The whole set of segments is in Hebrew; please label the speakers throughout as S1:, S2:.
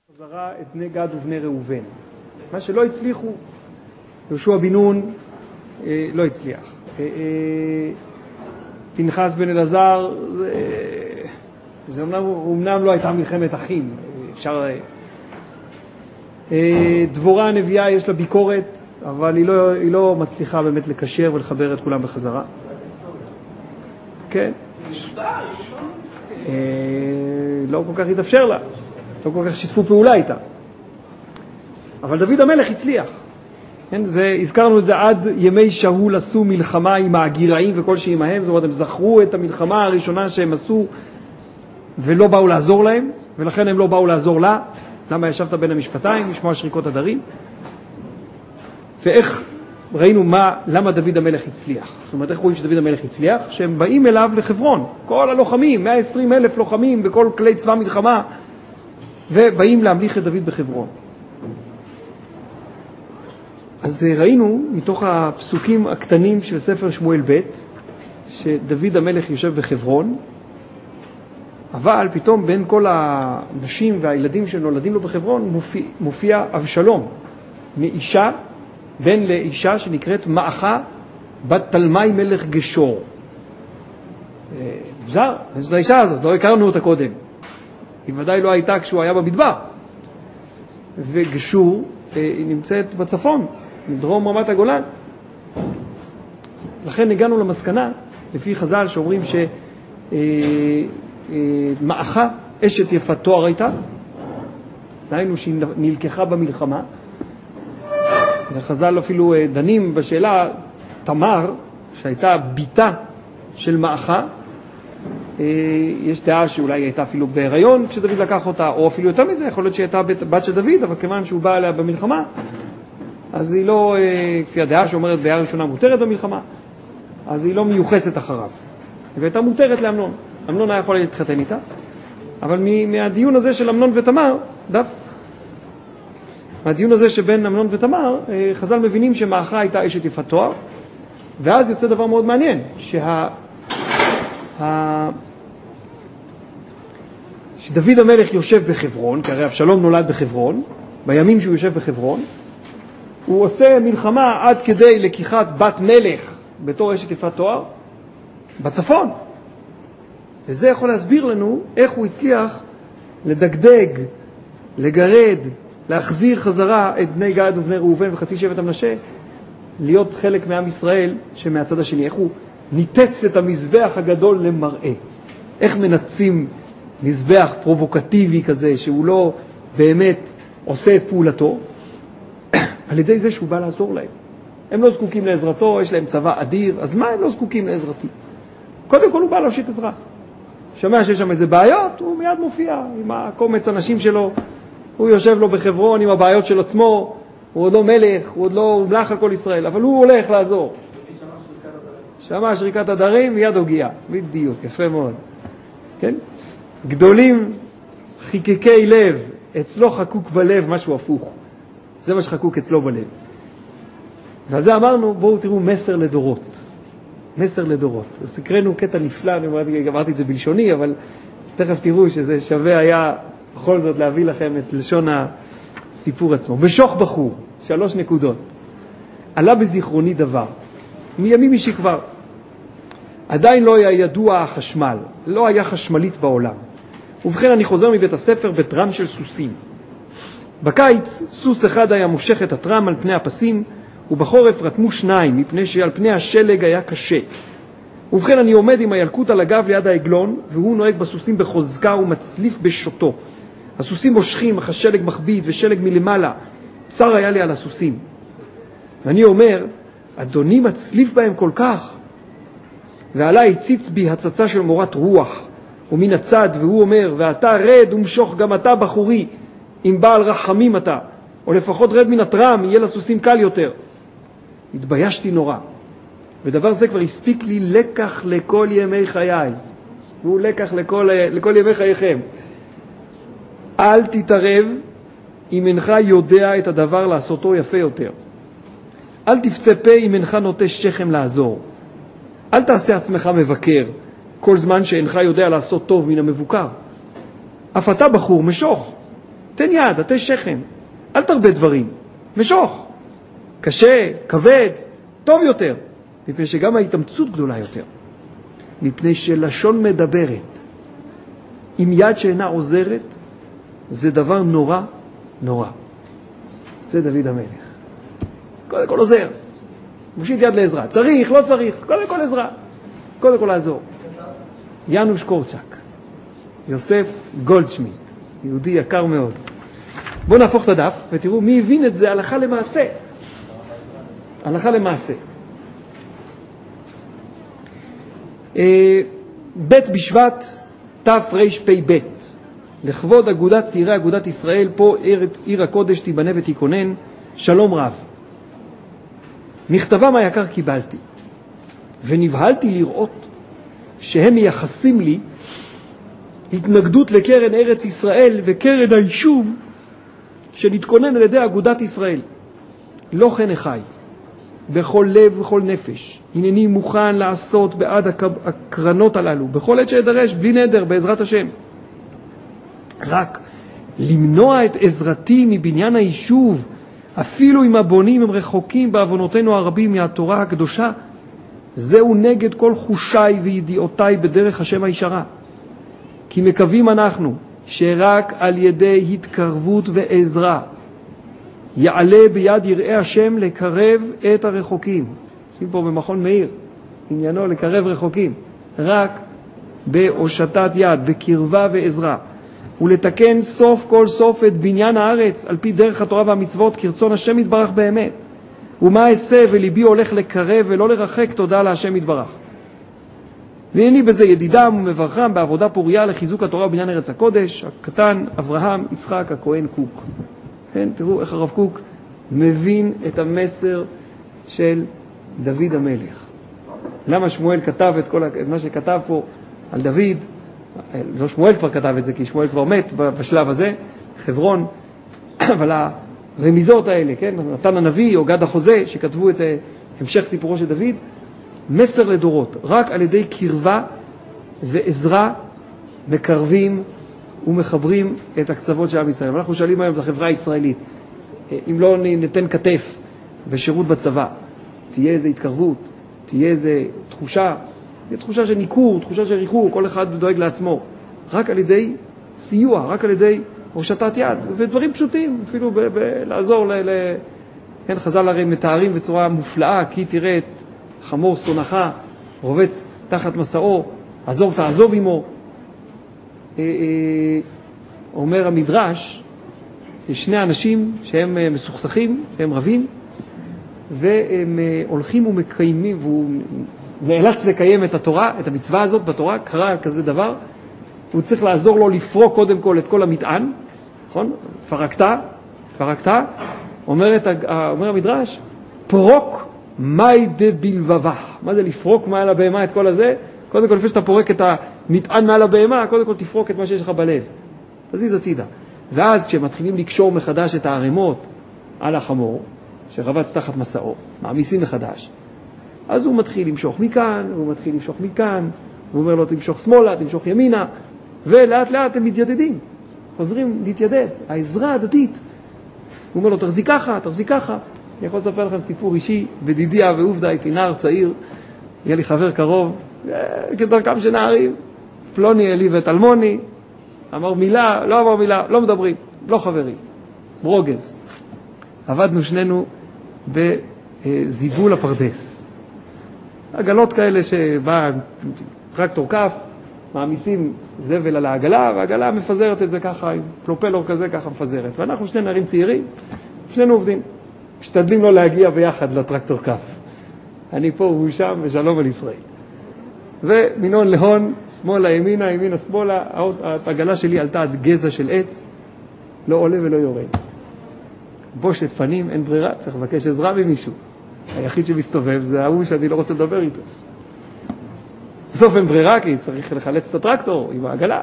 S1: חזרה את בני גד ובני ראובן. מה שלא הצליחו, יהושע בן נון לא הצליח. פנחס בן אלעזר, זה אומנם לא הייתה מלחמת אחים. אפשר... דבורה הנביאה יש לה ביקורת, אבל היא לא מצליחה באמת לקשר ולחבר את כולם בחזרה. כן. לא כל כך התאפשר לה. לא כל כך שיתפו פעולה איתה. אבל דוד המלך הצליח. כן, הזכרנו את זה, עד ימי שאול עשו מלחמה עם הגיראים וכל שעימהם, זאת אומרת, הם זכרו את המלחמה הראשונה שהם עשו ולא באו לעזור להם, ולכן הם לא באו לעזור לה. למה ישבת בין המשפטיים, לשמוע שריקות הדרים? ואיך ראינו למה דוד המלך הצליח. זאת אומרת, איך רואים שדוד המלך הצליח? שהם באים אליו לחברון, כל הלוחמים, 120,000 לוחמים בכל כלי צבא מלחמה, ובאים להמליך את דוד בחברון. אז ראינו מתוך הפסוקים הקטנים של ספר שמואל ב' שדוד המלך יושב בחברון, אבל פתאום בין כל הנשים והילדים שנולדים לו בחברון מופיע אבשלום, מאישה, בן לאישה שנקראת מעכה בת תלמי מלך גשור. מוזר, זאת האישה הזאת, לא הכרנו אותה קודם. היא ודאי לא הייתה כשהוא היה במדבר. וגשור היא נמצאת בצפון, מדרום רמת הגולן. לכן הגענו למסקנה, לפי חז"ל שאומרים מעכה, אשת יפת תואר הייתה, דהיינו שהיא נלקחה במלחמה. וחז"ל אפילו דנים בשאלה, תמר, שהייתה ביתה של מעכה, יש דעה שאולי הייתה אפילו בהיריון כשדוד לקח אותה, או אפילו יותר מזה, יכול להיות שהייתה בת של דוד, אבל כיוון שהוא בא אליה במלחמה, אז היא לא, כפי הדעה שאומרת בעיה ראשונה מותרת במלחמה, אז היא לא מיוחסת אחריו. והייתה מותרת לאמנון. אמנון היה יכול להתחתן איתה, אבל מהדיון הזה של אמנון ותמר, מהדיון הזה שבין אמנון ותמר, חז"ל מבינים שמעכה הייתה אשת יפת תואר, ואז יוצא דבר מאוד מעניין, שדוד המלך יושב בחברון, כי הרי אבשלום נולד בחברון, בימים שהוא יושב בחברון, הוא עושה מלחמה עד כדי לקיחת בת מלך בתור אשת יפת תואר בצפון. וזה יכול להסביר לנו איך הוא הצליח לדגדג, לגרד, להחזיר חזרה את בני גד ובני ראובן וחצי שבט המנשה, להיות חלק מעם ישראל שמהצד השני. איך הוא ניתץ את המזבח הגדול למראה. איך מנצים מזבח פרובוקטיבי כזה, שהוא לא באמת עושה את פעולתו, על ידי זה שהוא בא לעזור להם. הם לא זקוקים לעזרתו, יש להם צבא אדיר, אז מה הם לא זקוקים לעזרתי? קודם כל הוא בא להושיט עזרה. שומע שיש שם איזה בעיות, הוא מיד מופיע עם הקומץ אנשים שלו, הוא יושב לו בחברון עם הבעיות של עצמו, הוא עוד לא מלך, הוא עוד לא הומלך על כל ישראל, אבל הוא הולך לעזור. שמע שריקת הדרים, מיד הוגיע. בדיוק, יפה מאוד. כן? גדולים חיקקי לב, אצלו חקוק בלב משהו הפוך. זה מה שחקוק אצלו בלב. ועל זה אמרנו, בואו תראו מסר לדורות. מסר לדורות. אז הקראנו קטע נפלא, אני אמרתי את זה בלשוני, אבל תכף תראו שזה שווה היה בכל זאת להביא לכם את לשון הסיפור עצמו. בשוך בחור, 3 נקודות. עלה בזיכרוני דבר. מימים אישי כבר. עדיין לא היה ידוע החשמל. לא היה חשמלית בעולם. ובכן אני חוזר מבית הספר בטרם של סוסים. בקיץ סוס אחד היה מושך את הטרם על פני הפסים, ובחורף רתמו 2, מפני שעל פני השלג היה קשה. ובכן אני עומד עם הילקוט על הגב ליד העגלון, והוא נוהג בסוסים בחוזקה ומצליף בשוטו. הסוסים מושכים, אך השלג מכביד ושלג מלמעלה. צר היה לי על הסוסים. ואני אומר, אדוני מצליף בהם כל כך. ועלי הציץ בי הצצה של מורת רוח, ומן הצד, והוא אומר, ואתה רד ומשוך גם אתה בחורי, אם בעל רחמים אתה, או לפחות רד מן הטרם, יהיה לסוסים קל יותר. התביישתי נורא. ודבר זה כבר הספיק לי לקח לכל ימי חיי. והוא לקח לכל ימי חייכם. אל תתערב אם אינך יודע את הדבר לעשותו יפה יותר. אל תפצה פה אם אינך נוטה שכם לעזור. אל תעשה עצמך מבקר, כל זמן שאינך יודע לעשות טוב מן המבוקר. אף אתה בחור משוך. תן יד, עטה שכם, אל תרבה דברים, משוך. קשה, כבד, טוב יותר, מפני שגם ההתאמצות גדולה יותר. מפני שלשון מדברת, עם יד שאינה עוזרת, זה דבר נורא, נורא. זה דוד המלך. קודם כל עוזר. מושיט יד לעזרה. צריך, לא צריך, קודם כל עזרה. קודם כל לעזור. יאנוש קורצ'ק. יוסף גולדשמיט. יהודי יקר מאוד. בואו נהפוך את הדף ותראו מי הבין את זה הלכה למעשה. הלכה למעשה. בית בשבט תרפ"ב. לכבוד אגודת צעירי אגודת ישראל, פה עיר הקודש תיבנה ותיכונן, שלום רב. מכתבם היקר קיבלתי, ונבהלתי לראות שהם מייחסים לי התנגדות לקרן ארץ ישראל וקרן היישוב שנתכונן על ידי אגודת ישראל. לא כן אחי, בכל לב ובכל נפש, הנני מוכן לעשות בעד הקרנות הללו, בכל עת שידרש, בלי נדר, בעזרת השם. רק למנוע את עזרתי מבניין היישוב, אפילו אם הבונים הם רחוקים בעוונותינו הרבים מהתורה הקדושה, זהו נגד כל חושיי וידיעותיי בדרך השם הישרה. כי מקווים אנחנו שרק על ידי התקרבות ועזרה יעלה ביד יראי השם לקרב את הרחוקים. יש פה במכון מאיר, עניינו לקרב רחוקים. רק בהושטת יד, בקרבה ועזרה. ולתקן סוף כל סוף את בניין הארץ על פי דרך התורה והמצוות כרצון השם יתברך באמת. ומה אעשה וליבי הולך לקרב ולא לרחק, תודה להשם יתברך. והנה בזה ידידם ומברכם בעבודה פוריה לחיזוק התורה ובניין ארץ הקודש, הקטן אברהם יצחק הכהן קוק. כן, תראו איך הרב קוק מבין את המסר של דוד המלך. למה שמואל כתב את מה שכתב פה על דוד? לא שמואל כבר כתב את זה, כי שמואל כבר מת בשלב הזה, חברון, אבל הרמיזות האלה, כן, נתן הנביא או גד החוזה, שכתבו את המשך סיפורו של דוד, מסר לדורות, רק על ידי קרבה ועזרה מקרבים ומחברים את הקצוות של עם ישראל. אנחנו שואלים היום את החברה הישראלית, אם לא ניתן כתף בשירות בצבא, תהיה איזו התקרבות, תהיה איזו תחושה, תחושה של ניכור, תחושה של ריחוק, כל אחד דואג לעצמו. רק על ידי סיוע, רק על ידי הושטת יד, ודברים פשוטים, אפילו לעזור כן, חז"ל הרי מתארים בצורה מופלאה, כי תראה את חמור שונאך רובץ תחת מסעו, עזוב תעזוב עמו. אומר המדרש, יש שני אנשים שהם מסוכסכים, שהם רבים, והם הולכים ומקיימים, והוא נאלץ לקיים את התורה, את המצווה הזאת בתורה, קרה כזה דבר, הוא צריך לעזור לו לפרוק קודם כל את כל המטען, נכון? פרקת, אומר המדרש, פרוק מי דבלבבך. מה זה לפרוק מעל הבהמה את כל הזה? קודם כל לפני שאתה פורק את המטען מעל הבהמה, קודם כל תפרוק את מה שיש לך בלב. תזיז הצידה. ואז כשמתחילים לקשור מחדש את הערימות על החמור, שרבץ תחת מסעו, מעמיסים מחדש, אז הוא מתחיל למשוך מכאן, הוא מתחיל למשוך מכאן, הוא אומר לו תמשוך שמאלה, תמשוך ימינה, ולאט לאט הם מתיידדים, חוזרים להתיידד, העזרה הדדית. הוא אומר לו תחזיק ככה, תחזיק ככה. אני יכול לספר לכם סיפור אישי, בדידיה ועובדה, הייתי נער צעיר, היה לי חבר קרוב, כדרכם של נערים, פלוני אלי ותלמוני, אמר מילה, לא אמר מילה, לא מדברים, לא חברים, ברוגז. עבדנו שנינו בזיבול הפרדס. עגלות כאלה שבא טרקטור כף, מעמיסים זבל על העגלה, והעגלה מפזרת את זה ככה, עם פלופלור כזה ככה מפזרת. ואנחנו שני נערים צעירים, שנינו עובדים. משתדלים לא להגיע ביחד לטרקטור כף. אני פה והוא שם, ושלום על ישראל. ומינון להון, שמאלה ימינה, ימינה שמאלה, העגלה שלי עלתה עד גזע של עץ, לא עולה ולא יורד. בושת פנים, אין ברירה, צריך לבקש עזרה ממישהו. היחיד שמסתובב זה ההוא שאני לא רוצה לדבר איתו. בסוף אין ברירה, כי צריך לחלץ את הטרקטור עם העגלה.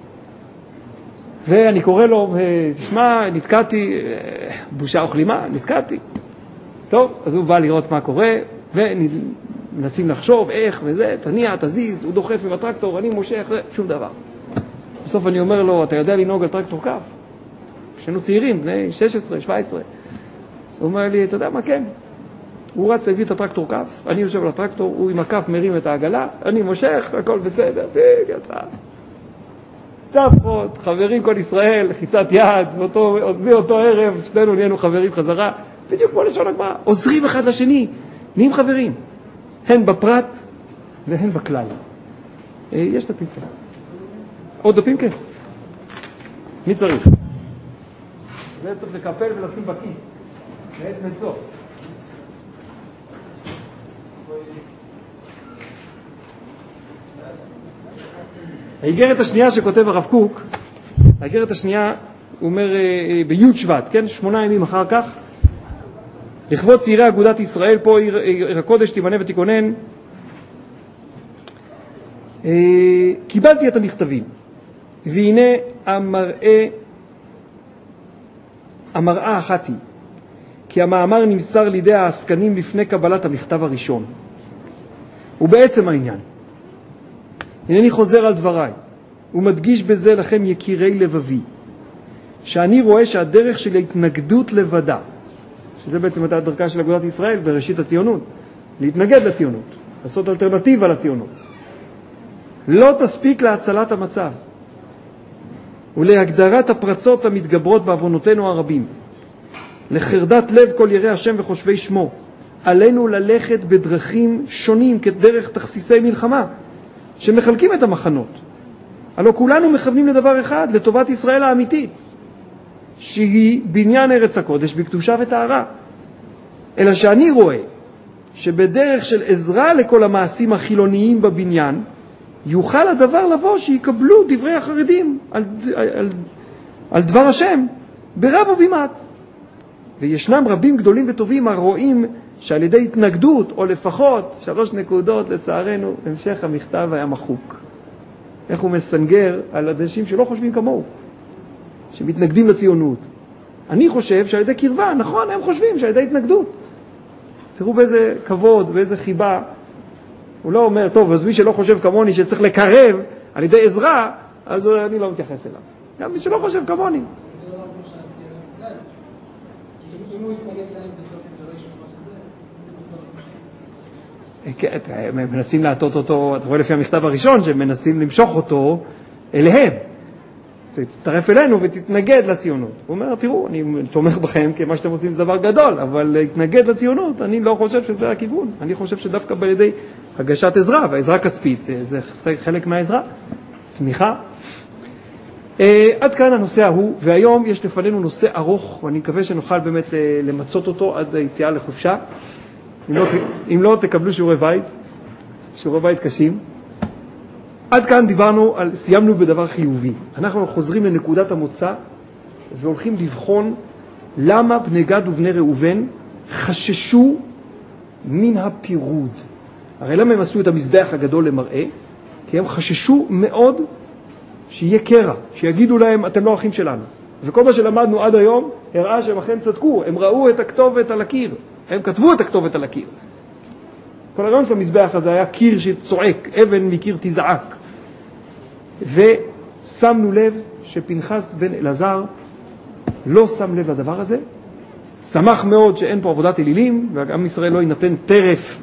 S1: ואני קורא לו, תשמע, נתקעתי, בושה וכלימה, נתקעתי. טוב, אז הוא בא לראות מה קורה, ומנסים לחשוב איך וזה, תניע, תזיז, הוא דוחף עם הטרקטור, אני מושך, שום דבר. בסוף אני אומר לו, אתה יודע לנהוג על טרקטור כף? כשהיינו צעירים, בני 16, 17. הוא אומר לי, אתה יודע מה, כן. הוא רץ להביא את הטרקטור כף, אני יושב על הטרקטור, הוא עם הכף מרים את העגלה, אני מושך, הכל בסדר, יצא. צפות, חברים כל ישראל, חיצת יד, מאותו ערב, שנינו נהיינו חברים חזרה, בדיוק כמו לשון הגמרא, עוזרים אחד לשני, נהיים חברים, הן בפרט והן בכלל. יש דפים כאלה. עוד דפים כן? מי צריך? זה צריך לקפל ולשים בכיס, לעת מצוא. האיגרת השנייה שכותב הרב קוק, האיגרת השנייה, הוא אומר בי' שבט, כן? 8 ימים אחר כך, לכבוד צעירי אגודת ישראל, פה עיר הקודש תיבנה ותיכונן, קיבלתי את המכתבים, והנה המראה אחת היא, כי המאמר נמסר לידי העסקנים לפני קבלת המכתב הראשון. ובעצם העניין, הנני חוזר על דבריי, ומדגיש בזה לכם יקירי לבבי, שאני רואה שהדרך של ההתנגדות לבדה, שזה בעצם הייתה הדרכה של אגודת ישראל בראשית הציונות, להתנגד לציונות, לעשות אלטרנטיבה לציונות, לא תספיק להצלת המצב, ולהגדרת הפרצות המתגברות בעוונותינו הרבים, לחרדת לב כל יראי השם וחושבי שמו, עלינו ללכת בדרכים שונים כדרך תכסיסי מלחמה, שמחלקים את המחנות. הלא כולנו מכוונים לדבר אחד, לטובת ישראל האמיתית, שהיא בניין ארץ הקודש בקדושה וטהרה. אלא שאני רואה שבדרך של עזרה לכל המעשים החילוניים בבניין, יוכל הדבר לבוא שיקבלו דברי החרדים על דבר השם ברב ובימת. וישנם רבים גדולים וטובים הרואים שעל ידי התנגדות, או לפחות 3 נקודות לצערנו, המשך המכתב היה מחוק. איך הוא מסנגר על אנשים שלא חושבים כמוהו, שמתנגדים לציונות. אני חושב שעל ידי קרבה, נכון, הם חושבים שעל ידי התנגדות. תראו באיזה כבוד, באיזה חיבה. הוא לא אומר, טוב, אז מי שלא חושב כמוני שצריך לקרב על ידי עזרה, אז אני לא מתייחס אליו. גם מי שלא חושב כמוני. הם מנסים להטות אותו, אתה רואה לפי המכתב הראשון, שהם מנסים למשוך אותו אליהם. תצטרף אלינו ותתנגד לציונות. הוא אומר, תראו, אני תומך בכם, כי מה שאתם עושים זה דבר גדול, אבל להתנגד לציונות, אני לא חושב שזה הכיוון. אני חושב שדווקא על ידי הגשת עזרה, והעזרה כספית, זה חלק מהעזרה, תמיכה. עד כאן הנושא ההוא, והיום יש לפנינו נושא ארוך, ואני מקווה שנוכל באמת למצות אותו עד היציאה לחופשה. אם לא, תקבלו שיעורי בית קשים. עד כאן סיימנו בדבר חיובי. אנחנו חוזרים לנקודת המוצא, והולכים לבחון למה בני גד ובני ראובן חששו מן הפירוד. הרי למה הם עשו את המזבח הגדול למראה? כי הם חששו מאוד שיהיה קרע, שיגידו להם, אתם לא אחים שלנו. וכל מה שלמדנו עד היום, הראה שהם אכן צדקו, הם ראו את הכתובת על הקיר, הם כתבו את הכתובת על הקיר. כל הרעיון של המזבח הזה היה קיר שצועק, אבן מקיר תזעק. ושמנו לב שפנחס בן אלעזר לא שם לב לדבר הזה, שמח מאוד שאין פה עבודת אלילים, ועם ישראל לא ינתן טרף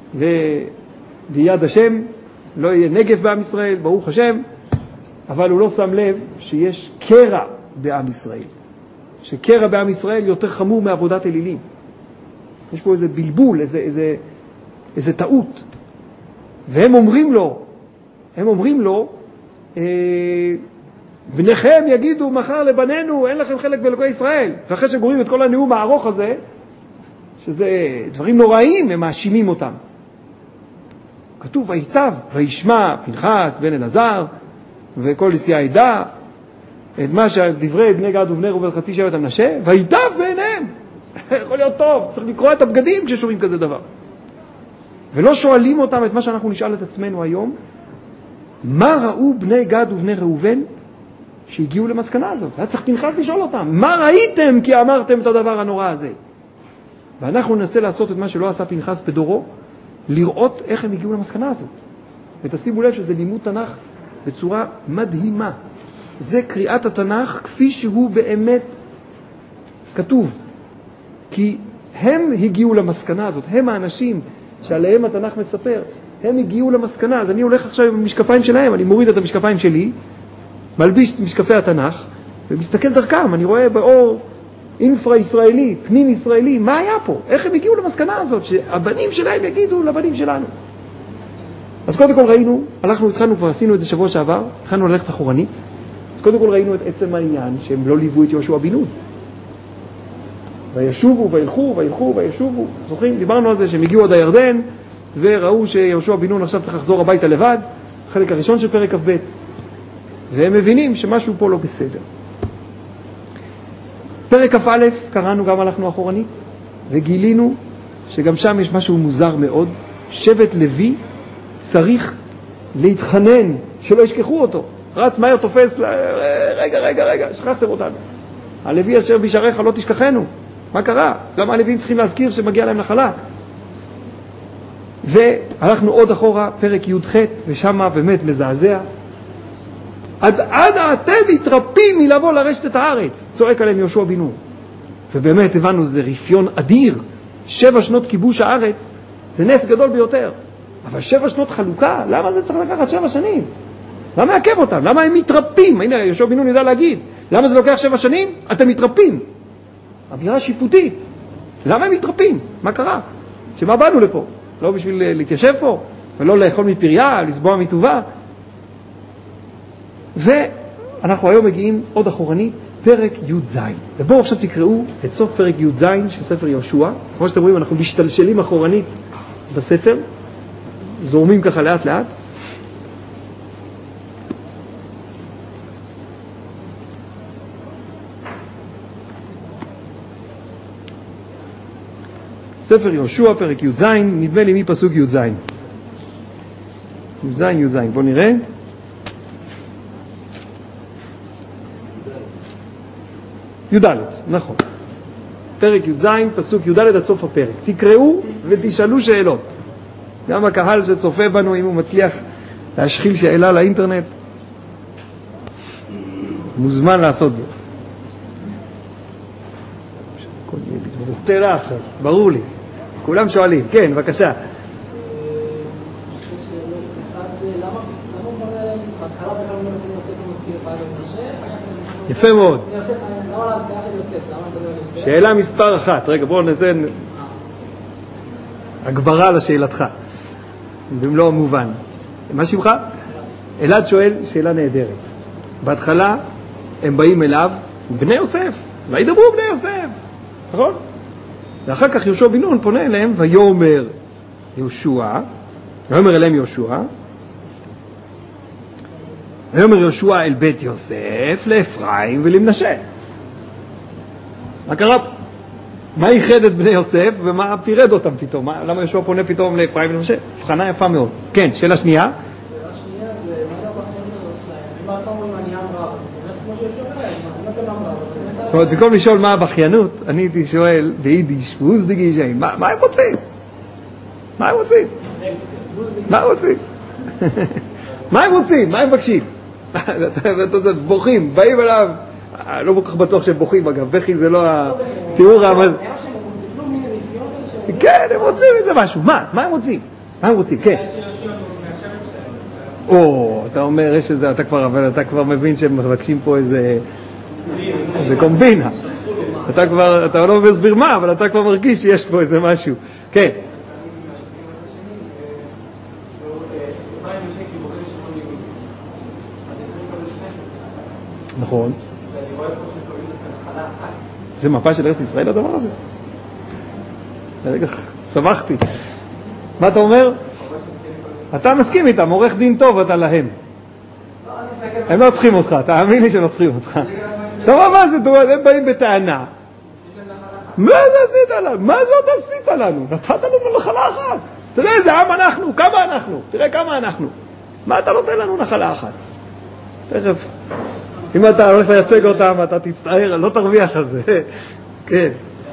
S1: ביד השם, לא יהיה נגף בעם ישראל, ברוך השם, אבל הוא לא שם לב שיש קרע בעם ישראל, שקרע בעם ישראל יותר חמור מעבודת אלילים. יש פה איזה בלבול, איזה טעות. והם אומרים לו, בניכם יגידו מחר לבנינו, אין לכם חלק באלוקי ישראל. ואחרי שגוראים את כל הנאום הארוך הזה, שזה דברים נוראים, הם מאשימים אותם. כתוב, ויטב, וישמע פנחס בן אלעזר, וכל נשיאי העדה, את מה שדברי בני גד ובני ראובן חצי שבט המנשה, ויטב בעיניהם. יכול להיות טוב, צריך לקרוא את הבגדים כששומעים כזה דבר. ולא שואלים אותם את מה שאנחנו נשאל את עצמנו היום, מה ראו בני גד ובני ראובן שהגיעו למסקנה הזאת? היה צריך פנחס לשאול אותם, מה ראיתם כי אמרתם את הדבר הנורא הזה? ואנחנו ננסה לעשות את מה שלא עשה פנחס בדורו, לראות איך הם הגיעו למסקנה הזאת. ותשימו לב שזה לימוד תנ"ך בצורה מדהימה. זה קריאת התנ"ך כפי שהוא באמת כתוב, כי הם הגיעו למסקנה הזאת, הם האנשים שעליהם התנ"ך מספר, הם הגיעו למסקנה. אז אני הולך עכשיו עם המשקפיים שלהם, אני מוריד את המשקפיים שלי, מלביש את משקפי התנ"ך, ומסתכל דרכם, אני רואה באור אינפרה ישראלי, פנים ישראלי, מה היה פה? איך הם הגיעו למסקנה הזאת, שהבנים שלהם יגידו לבנים שלנו? אז קודם כל ראינו, התחלנו, כבר עשינו את זה שבוע שעבר, התחלנו ללכת אחורנית, אז קודם כל ראינו את עצם העניין שהם לא ליוו את יהושע בן נון. וישובו, וילכו, וילכו, וישובו. זוכרים? דיברנו על זה שהם הגיעו עד הירדן, וראו שיהושע בן נון עכשיו צריך לחזור הביתה לבד, החלק הראשון של פרק כ"ב. והם מבינים שמשהו פה לא בסדר. פרק כ"א קראנו, גם הלכנו אחורנית, וגילינו שגם שם יש משהו מוזר מאוד. שבט לוי צריך להתחנן שלא ישכחו אותו. רץ מהר, תופס, רגע, שכחתם אותנו. הלוי אשר בשעריך לא תשכחנו. מה קרה? למה הלווים צריכים להזכיר שמגיע להם נחלה? והלכנו עוד אחורה, פרק י"ח, ושם באמת מזעזע. עד אתם מתרפים מלבוא לרשת את הארץ, צועק עליהם יהושע בן נון. ובאמת הבנו, זה רפיון אדיר. 7 שנות כיבוש הארץ, זה נס גדול ביותר. אבל 7 שנות חלוקה, למה זה צריך לקחת 7 שנים? למה מעכב אותם? למה הם מתרפים? הנה, יהושע בן נון ידע להגיד. למה זה לוקח 7 שנים? אתם מתרפים. אמירה שיפוטית. למה הם מתרפים? מה קרה? שמה באנו לפה? לא בשביל להתיישב פה, ולא לאכול מפריה, לסבוע מטובה. ואנחנו היום מגיעים עוד אחורנית, פרק י"ז. ובואו עכשיו תקראו את סוף פרק י"ז של ספר יהושע. כמו שאתם רואים, אנחנו משתלשלים אחורנית בספר, זורמים ככה לאט לאט. ספר יהושע, פרק י"ז, נדמה לי מפסוק י"ז. י"ז. בואו נראה. י"ד, נכון. פרק י"ז, פסוק י"ד עד סוף הפרק. תקראו ותשאלו שאלות. גם הקהל שצופה בנו, אם הוא מצליח להשחיל שאלה לאינטרנט, מוזמן לעשות זאת. שאלה עכשיו, ברור לי. כולם שואלים. כן, בבקשה. יפה מאוד. שאלה מספר 1. רגע, בואו נזן הגברה לשאלתך. במלוא המובן. מה שמך? אלעד שואל שאלה נהדרת. בהתחלה הם באים אליו, בני יוסף. וידברו בני יוסף. נכון? ואחר כך יהושע בן נון פונה אליהם, ויאמר אליהם יהושע, ויאמר יהושע אל בית יוסף, לאפרים ולמנשה. מה קרה? מה ייחד את בני יוסף ומה פירד אותם פתאום? למה יהושע פונה פתאום לאפרים ולמנשה? הבחנה יפה מאוד. כן, שאלה שנייה.
S2: שאלה שנייה זה, מה זה הבחיינות שלהם? אם בעצם אומרים אני עם רב, זה כמו שיהושע אומר, אם אתם עם רב.
S1: זאת אומרת, במקום לשאול מה הבחיינות, אני הייתי שואל ביידיש, מה הם רוצים? מה הם רוצים? מה הם רוצים? מה הם מבקשים? בוכים, באים אליו, לא כל כך בטוח שהם בוכים, אגב, בכי זה לא התיאור, אבל... כן, הם רוצים איזה משהו. מה הם רוצים? מה הם רוצים? כן. אתה אומר, אתה כבר מבין שהם מבקשים פה איזה קומבינה. אתה לא מסביר מה, אבל אתה כבר מרגיש שיש פה איזה משהו. כן. נכון. זה מפה של ארץ ישראל הדבר הזה? רגע, שמחתי. מה אתה אומר? אתה מסכים איתם, עורך דין טוב אתה להם. הם לא צריכים אותך, תאמין לי שלא צריכים אותך. טוב, מה זה? הם באים בטענה. מה זה עשית לנו? מה זה עוד עשית לנו? נתת לנו נחלה אחת. אתה יודע איזה עם אנחנו? כמה אנחנו? תראה כמה אנחנו. מה אתה נותן לנו נחלה אחת? תכף. אם אתה הולך לייצג אותם, אתה תצטער, לא תרוויח על זה. כן.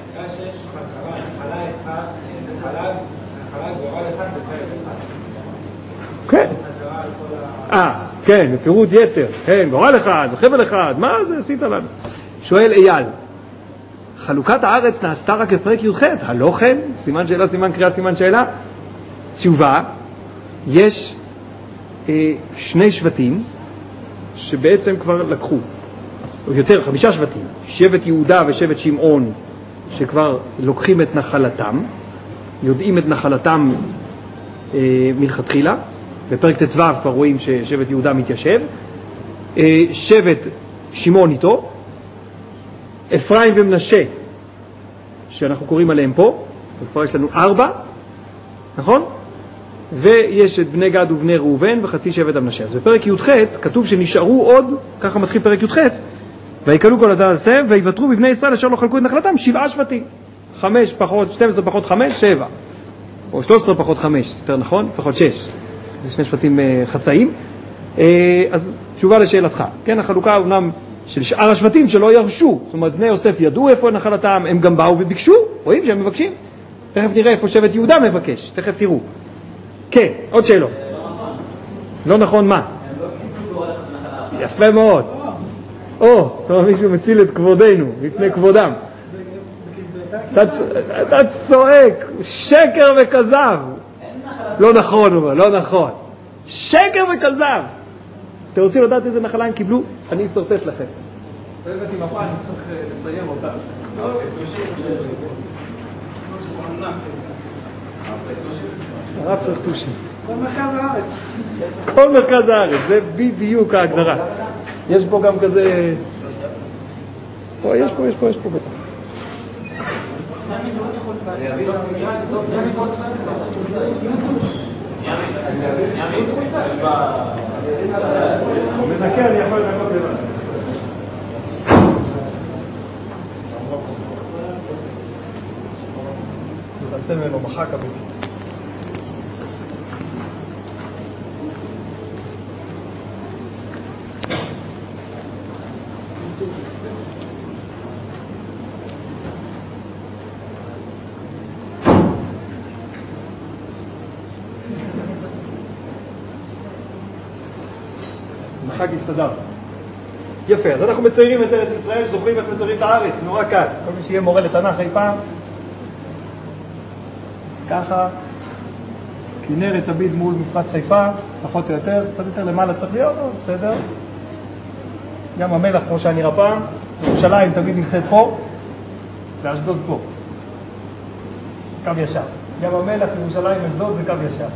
S1: כן. כן, בפירוט יתר. כן, גורל אחד, וחבל אחד. מה זה עשית לנו? שואל אייל. חלוקת הארץ נעשתה רק בפרק י"ח, הלא כן? סימן שאלה, סימן קריאה, סימן שאלה. תשובה, יש שני שבטים שבעצם כבר לקחו, או יותר, 5 שבטים, שבט יהודה ושבט שמעון, שכבר לוקחים את נחלתם, יודעים את נחלתם מלכתחילה, בפרק ט"ו כבר רואים ששבט יהודה מתיישב, שבט שמעון איתו, אפרים ומנשה, שאנחנו קוראים עליהם פה, אז כבר יש לנו 4, נכון? ויש את בני גד ובני ראובן וחצי שבט המנשה. אז בפרק י"ח כתוב שנשארו עוד, ככה מתחיל פרק י"ח, ויקלו כל הדעת הזה, ויוותרו בבני ישראל אשר לא חלקו את נחלתם 7 שבטים. 5 פחות, 12 פחות 5, 7. או 13 פחות 5, יותר נכון, פחות 6. זה 2 שבטים חצאים. אז תשובה לשאלתך. כן, החלוקה אומנם של שאר השבטים שלא ירשו. זאת אומרת, בני יוסף ידעו איפה נחלתם, הם גם באו וביקשו. רואים שהם מבקשים? תכף נראה איפה שבט יהודה מבקש. תכף תראו. כן, עוד שאלות. לא נכון מה? יפה מאוד. מישהו מציל את כבודנו, לפני כבודם. אתה צועק, שקר וכזב. לא נכון, לא נכון. שקר וכזב. אתם רוצים לדעת איזה נחלה הם קיבלו? אני אסרטט לכם. לא הבאתי מפה, אני צריך לציין אותה. הרב צריך טושים.
S2: במרכז הארץ.
S1: כל מרכז הארץ, זה בדיוק ההגדרה. יש פה גם כזה... יש פה בטח. מזכה, אני יכול לנקות לבד. תעשה ממנו מחק אמיתי. מחק הסתדר. יפה, אז אנחנו מציירים את ארץ ישראל, זוכרים איך מציירים את הארץ, נורא קל. כל מי שיהיה מורה לתנ"ך אי פעם, ככה, כנרת תמיד מול מפרץ חיפה, פחות או יותר, קצת יותר למעלה צריך להיות, בסדר. ים המלח, כמו שאני נראה פעם, ירושלים תמיד נמצאת פה, ואשדוד פה. קו ישר. ים המלח, ירושלים, אשדוד זה קו ישר.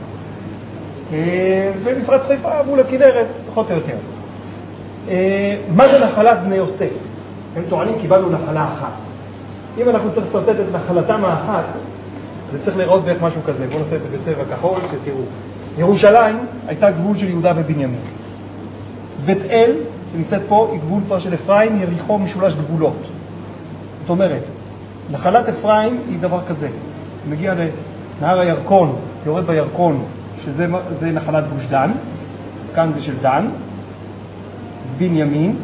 S1: ומפרץ חיפה מול הכנרת, פחות או יותר. מה זה נחלת בני יוסף? הם טוענים קיבלנו נחלה אחת. אם אנחנו צריך לסרטט את נחלתם האחת, זה צריך לראות בערך משהו כזה. בואו נעשה את זה בצבע כחול, שתראו. ירושלים הייתה גבול של יהודה ובנימין. בית אל, שנמצאת פה, היא גבול כבר של אפרים, יריחו משולש גבולות. זאת אומרת, נחלת אפרים היא דבר כזה. מגיע לנהר הירקון, יורד בירקון, שזה נחלת גוש דן, כאן זה של דן, בנימין,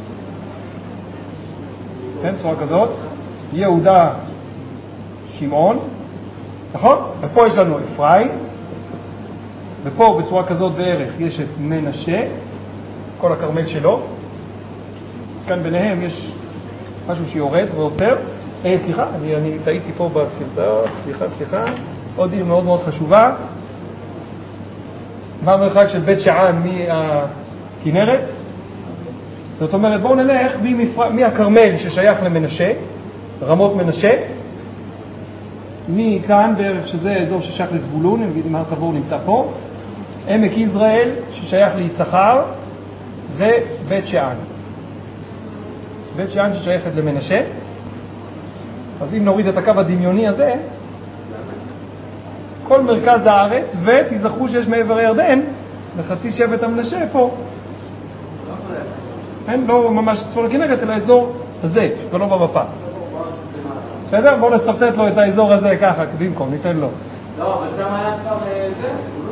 S1: כן, בצורה כזאת, יהודה, שמעון, נכון? ופה יש לנו אפרים, ופה בצורה כזאת בערך יש את מנשה, כל הכרמל שלו, כאן ביניהם יש משהו שיורד ועוצר, סליחה, אני טעיתי פה בסרטון, סליחה, עוד עיר מאוד מאוד חשובה, מה המרחק של בית שען מהכנרת? זאת אומרת, בואו נלך מהכרמל ששייך למנשה, רמות מנשה, מכאן בערך שזה אזור ששייך לזבולון, נגיד אם הר תבור נמצא פה, עמק יזרעאל ששייך ליששכר, ובית שען. בית שען ששייכת למנשה. אז אם נוריד את הקו הדמיוני הזה, כל מרכז הארץ, ותזכרו שיש מעבר הירדן, לחצי שבט המנשה פה. אין, לא ממש צפון הכנרת, אלא האזור הזה, ולא במפה. בסדר? בואו נסרטט לו את האזור הזה ככה, במקום, ניתן לו.
S2: לא, אבל שם היה כבר זה,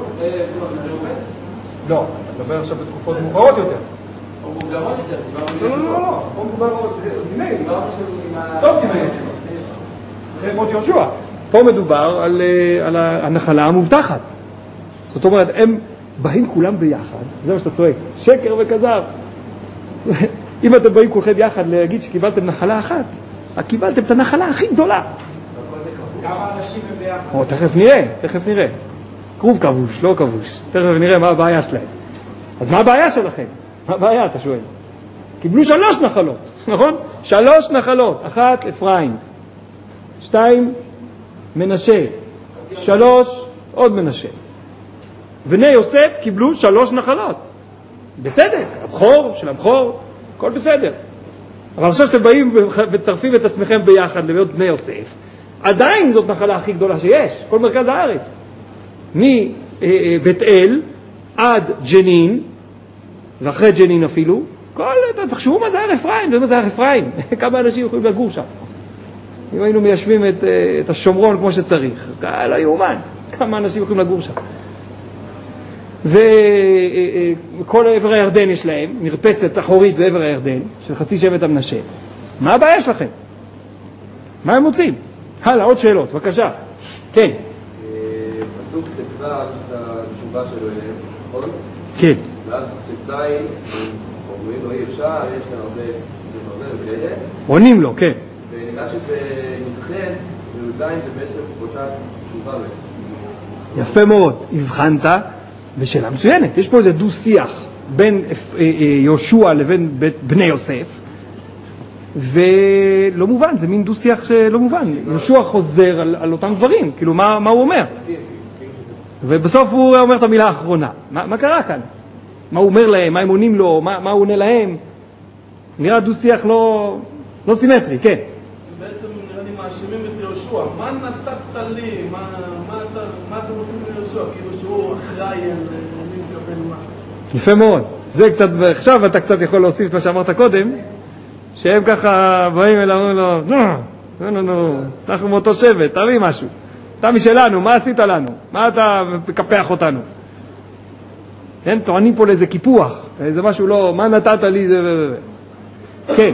S1: לא, אני מדבר עכשיו בתקופות מאוחרות יותר.
S2: או מוקדמות יותר.
S1: לא, פה מדובר עוד ימי, סוף ימי יהושע. אחרי מות יהושע. פה מדובר על הנחלה המובטחת. זאת אומרת, הם באים כולם ביחד, זה מה שאתה צועק, שקר וכזב. אם אתם באים כולכם יחד להגיד שקיבלתם נחלה אחת, קיבלתם את הנחלה הכי גדולה.
S2: כמה אנשים הם ביחד?
S1: או, תכף נראה. כרוב כבוש, לא כבוש. תכף נראה מה הבעיה שלהם. אז מה הבעיה שלכם? מה הבעיה, אתה שואל? קיבלו 3 נחלות, נכון? 3 נחלות. 1 אפרים, 2 מנשה, 3 עוד מנשה. בני יוסף קיבלו 3 נחלות. בצדק, הבכור של הבכור, הכל בסדר. אבל עכשיו שאתם באים וצרפים את עצמכם ביחד להיות בני יוסף, עדיין זאת נחלה הכי גדולה שיש, כל מרכז הארץ. מבית אל עד ג'נין, ואחרי ג'נין אפילו, תחשבו מה זה הר אפרים, ומה זה הר אפרים, כמה אנשים יכולים לגור שם. אם היינו מיישבים את השומרון כמו שצריך, לא יאומן, כמה אנשים יכולים לגור שם. וכל עבר הירדן יש להם, מרפסת אחורית בעבר הירדן, של חצי שבט המנשה. מה הבעיה שלכם? מה הם מוצאים? הלאה, עוד שאלות, בבקשה. כן.
S3: פסוק תקצה את התשובה שלו אליהם, נכון?
S1: כן.
S3: ואז תקצאי, אומרים לו אי אפשר, יש להם הרבה דברים וכאלה.
S1: עונים לו, כן.
S3: ונראה שבנתחן, בי"ז זה בעצם פרוטת תשובה.
S1: יפה מאוד, הבחנת, ושאלה מצוינת. יש פה איזה דו-שיח בין יהושע לבין בני יוסף, ולא מובן, זה מין דו-שיח שלא מובן. יהושע חוזר על אותם דברים, כאילו מה הוא אומר? ובסוף הוא אומר את המילה האחרונה. מה קרה כאן? מה הוא אומר להם? מה הם עונים לו? מה הוא עונה להם? נראה דו-שיח לא סימטרי, כן.
S2: בעצם נראה לי מאשימים את יהושע. מה נתת לי? מה אתם רוצים ליהושע? כאילו שהוא אחראי על מי מקבל מה.
S1: יפה מאוד. זה קצת, עכשיו אתה קצת יכול להוסיף את מה שאמרת קודם, שהם ככה באים אליו, אומרים לו, אנחנו מאותו שבט, תביא משהו. אתה משלנו, מה עשית לנו? מה אתה מקפח אותנו? כן, טוענים פה לאיזה קיפוח, איזה משהו לא, מה נתת לי זה כן.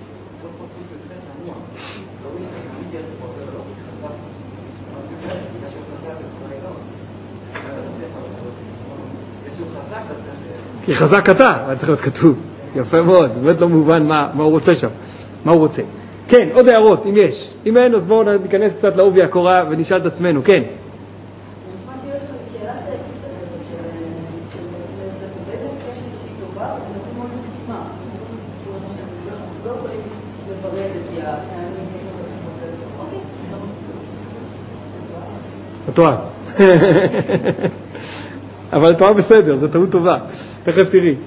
S1: כי חזק אתה, היה צריך להיות כתוב. יפה מאוד, זה באמת לא מובן מה הוא רוצה שם, מה הוא רוצה. כן, עוד הערות, אם יש. אם אין, אז בואו ניכנס קצת לעובי הקורה ונשאל את עצמנו, כן. התואר. אבל התואר בסדר, זו טעות טובה. תכף תראי.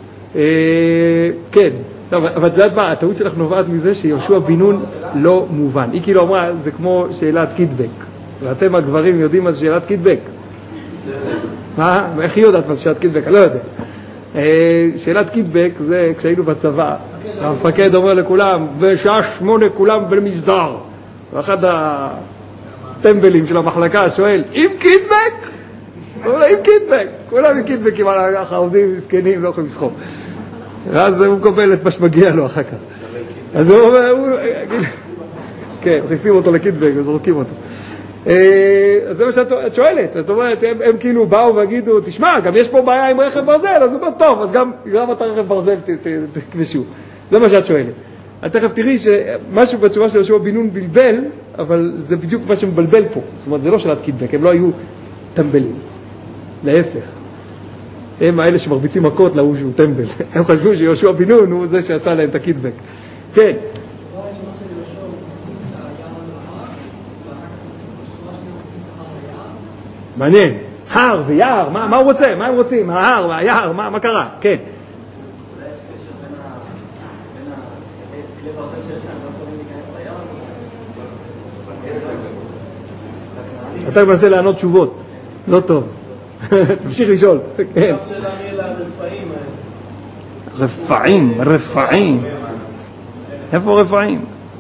S1: כן, אבל את יודעת מה, הטעות שלך נובעת מזה שיהושע בן נון לא מובן. היא כאילו אמרה, זה כמו שאלת קיטבק. ואתם הגברים יודעים מה זה שאלת קיטבק? מה? איך היא יודעת מה זה שאלת קיטבק? אני לא יודע. שאלת קיטבק זה כשהיינו בצבא, המפקד אומר לכולם, בשעה 8 כולם במסדר. ואחד הטמבלים של המחלקה שואל, עם קיטבק? עם קיטבק. כולם עם קיטבקים על העובדים מסכנים, לא יכולים לסחוב. ואז הוא מקבל את מה שמגיע לו אחר כך. אז הוא אומר, כן, מכניסים אותו לקיטבק וזורקים אותו. אז זה מה שאת שואלת. זאת אומרת, הם כאילו באו והגידו, תשמע, גם יש פה בעיה עם רכב ברזל, אז הוא אומר, טוב, אז גם אתה רכב ברזל תכבשו. זה מה שאת שואלת. את תכף תראי שמשהו בתשובה של יהושע בן נון בלבל, אבל זה בדיוק מה שמבלבל פה. זאת אומרת, זה לא שאלת קיטבק, הם לא היו טמבלים. להפך. הם האלה שמרביצים מכות להוא שהוא טמבל. הם חשבו שיהושע בן נון הוא זה שעשה להם את הקיטבק. כן. מעניין. הר ויער, מה הוא רוצה? מה הם רוצים? ההר והיער, מה קרה? כן. אתה מנסה לענות תשובות. לא טוב. תמשיך לשאול. כן. רפאים. איפה רפאים?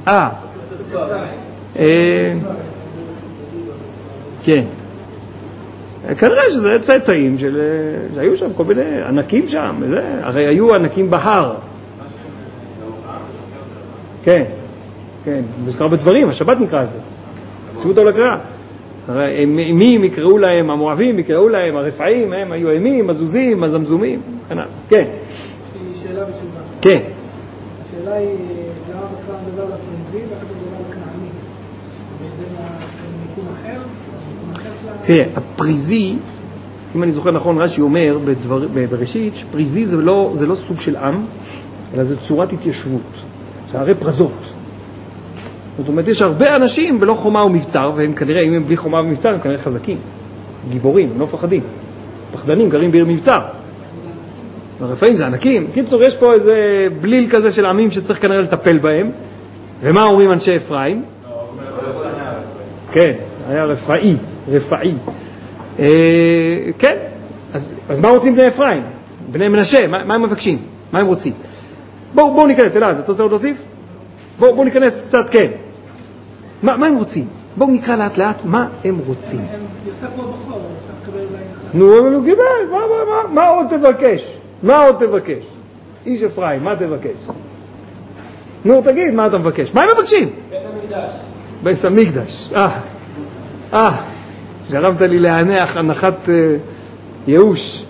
S1: כן. כנראה שזה צאצאים שהיו שם כל מיני ענקים שם, הרי היו ענקים בהר. כן, כן, זה קרה בדברים, השבת נקרא זה. תשמעו אותו לקרוא. מי הם יקראו להם, המואבים יקראו להם, הרפאים, הם היו אימים, הזוזים, הזמזומים, כן.
S2: שאלה ותשובה.
S1: כן.
S2: השאלה היא, למה בכלל
S4: מדבר על הפריזי ואחר כך מדבר על כנעני. וזה מיקום אחר,
S1: תראה, הפריזי, אם אני זוכר נכון, רש"י אומר בראשית, שפריזי זה לא סוג של עם, אלא זה צורת התיישבות, זה הרי פרזות. זאת אומרת, יש הרבה אנשים בלא חומה ומבצר, והם כנראה, אם הם בלי חומה ומבצר, הם כנראה חזקים, גיבורים, הם לא פחדים. פחדנים גרים בעיר מבצר. הרפאים זה ענקים. קיצור, יש פה איזה בליל כזה של עמים שצריך כנראה לטפל בהם. ומה אומרים אנשי אפרים? כן, היה רפאי. כן, אז מה רוצים בני אפרים? בני מנשה, מה הם מבקשים? מה הם רוצים? בואו ניכנס, אלעד, אתה רוצה עוד להוסיף? בואו ניכנס קצת, כן. מה הם רוצים? בואו נקרא לאט לאט מה הם רוצים.
S4: יוסף הוא הבחור, אתה מקבל אולי
S1: נו, הוא קיבל, מה עוד תבקש? מה עוד תבקש? איש אפרים, מה תבקש? נו, תגיד, מה אתה מבקש? מה הם מבקשים? בית המקדש. גרמת לי להניח הנחת ייאוש.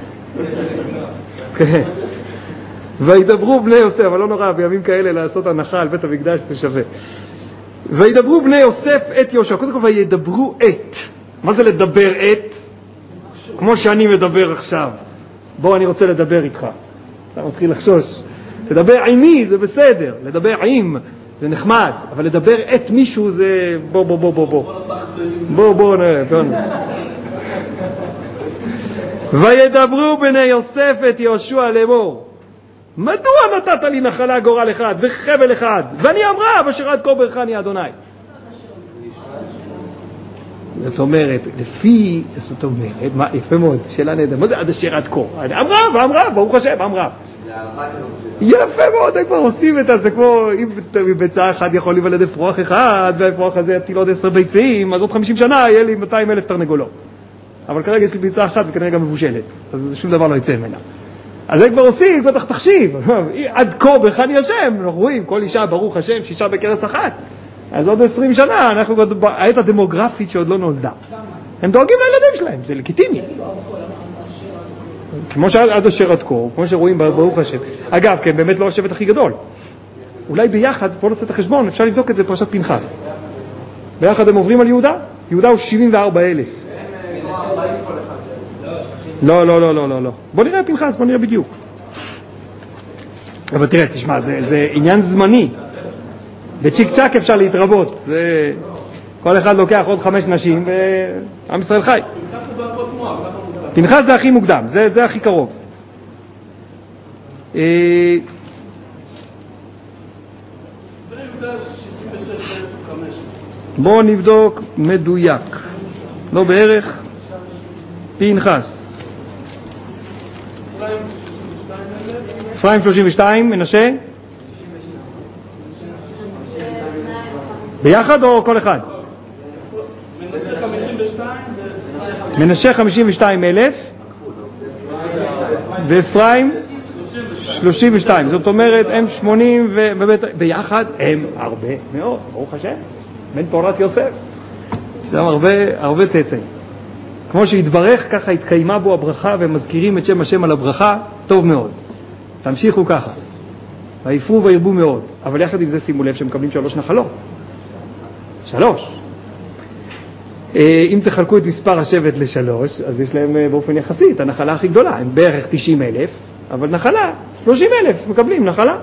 S1: כן. וידברו בני יוסף, אבל לא נורא, בימים כאלה לעשות הנחה על בית המקדש זה שווה. וידברו בני יוסף את יהושע. קודם כל, וידברו את. מה זה לדבר את? כמו שאני מדבר עכשיו. בוא, אני רוצה לדבר איתך. אתה מתחיל לחשוש. לדבר עימי זה בסדר, לדבר עם זה נחמד, אבל לדבר את מישהו זה בוא. וידברו בני יוסף את יהושע לאמור, מדוע נתת לי נחלה גורל אחד וחבל אחד, ואני אמרה אשר עד כה ברכני אדוני. זאת אומרת, מה, יפה מאוד, שאלה נהדרת, מה זה עד אשר עד כה? אמרה, ברוך השם, אמרה. יפה מאוד, הם כבר עושים את זה, כמו אם ביצה אחד יכול להיוולד אפרוח אחד, והאפרוח הזה יטיל עוד 10 ביצים, אז עוד 50 שנה יהיה לי 200,000 תרנגולות. אבל כרגע יש לי ביצה אחת וכנראה גם מבושלת, אז שום דבר לא יצא ממנה. אז הם כבר עושים, כבר תחשיב, עד כה בכני השם, אנחנו רואים, כל אישה ברוך השם, 6 בכרס אחת. אז עוד 20 שנה, אנחנו כבר בעת הדמוגרפית שעוד לא נולדה. הם דואגים לילדים שלהם, זה לגיטימי. כמו שעד אשר עד כה, כמו שרואים ברוך השם. אגב, כן, באמת לא השבט הכי גדול. אולי ביחד, בואו נעשה את החשבון, אפשר לבדוק את זה פרשת פנחס. ביחד הם עוברים על יהודה? יהודה הוא 74,000. לא. בוא נראה פנחס, בוא נראה בדיוק. אבל תראה, תשמע, זה עניין זמני. בצ'יק צ'ק אפשר להתרבות. כל אחד לוקח עוד 5 נשים, ועם ישראל חי. פנחס זה הכי מוקדם, זה הכי קרוב. בואו נבדוק מדויק. לא בערך. פנחס. אפרים 32, מנשה? ביחד או כל אחד? מנשה 52,000 ואפרים 32, זאת אומרת הם 80 וביחד הם הרבה מאוד, ברוך השם, בן תורת יוסף, שם הרבה צאצאים. כמו שהתברך ככה התקיימה בו הברכה ומזכירים את שם השם על הברכה, טוב מאוד. תמשיכו ככה, ויפרו וירבו מאוד, אבל יחד עם זה שימו לב שמקבלים 3 נחלות. 3. אם תחלקו את מספר השבט ל3, אז יש להם באופן יחסי את הנחלה הכי גדולה, הם בערך 90,000, אבל נחלה, 30,000 מקבלים נחלה.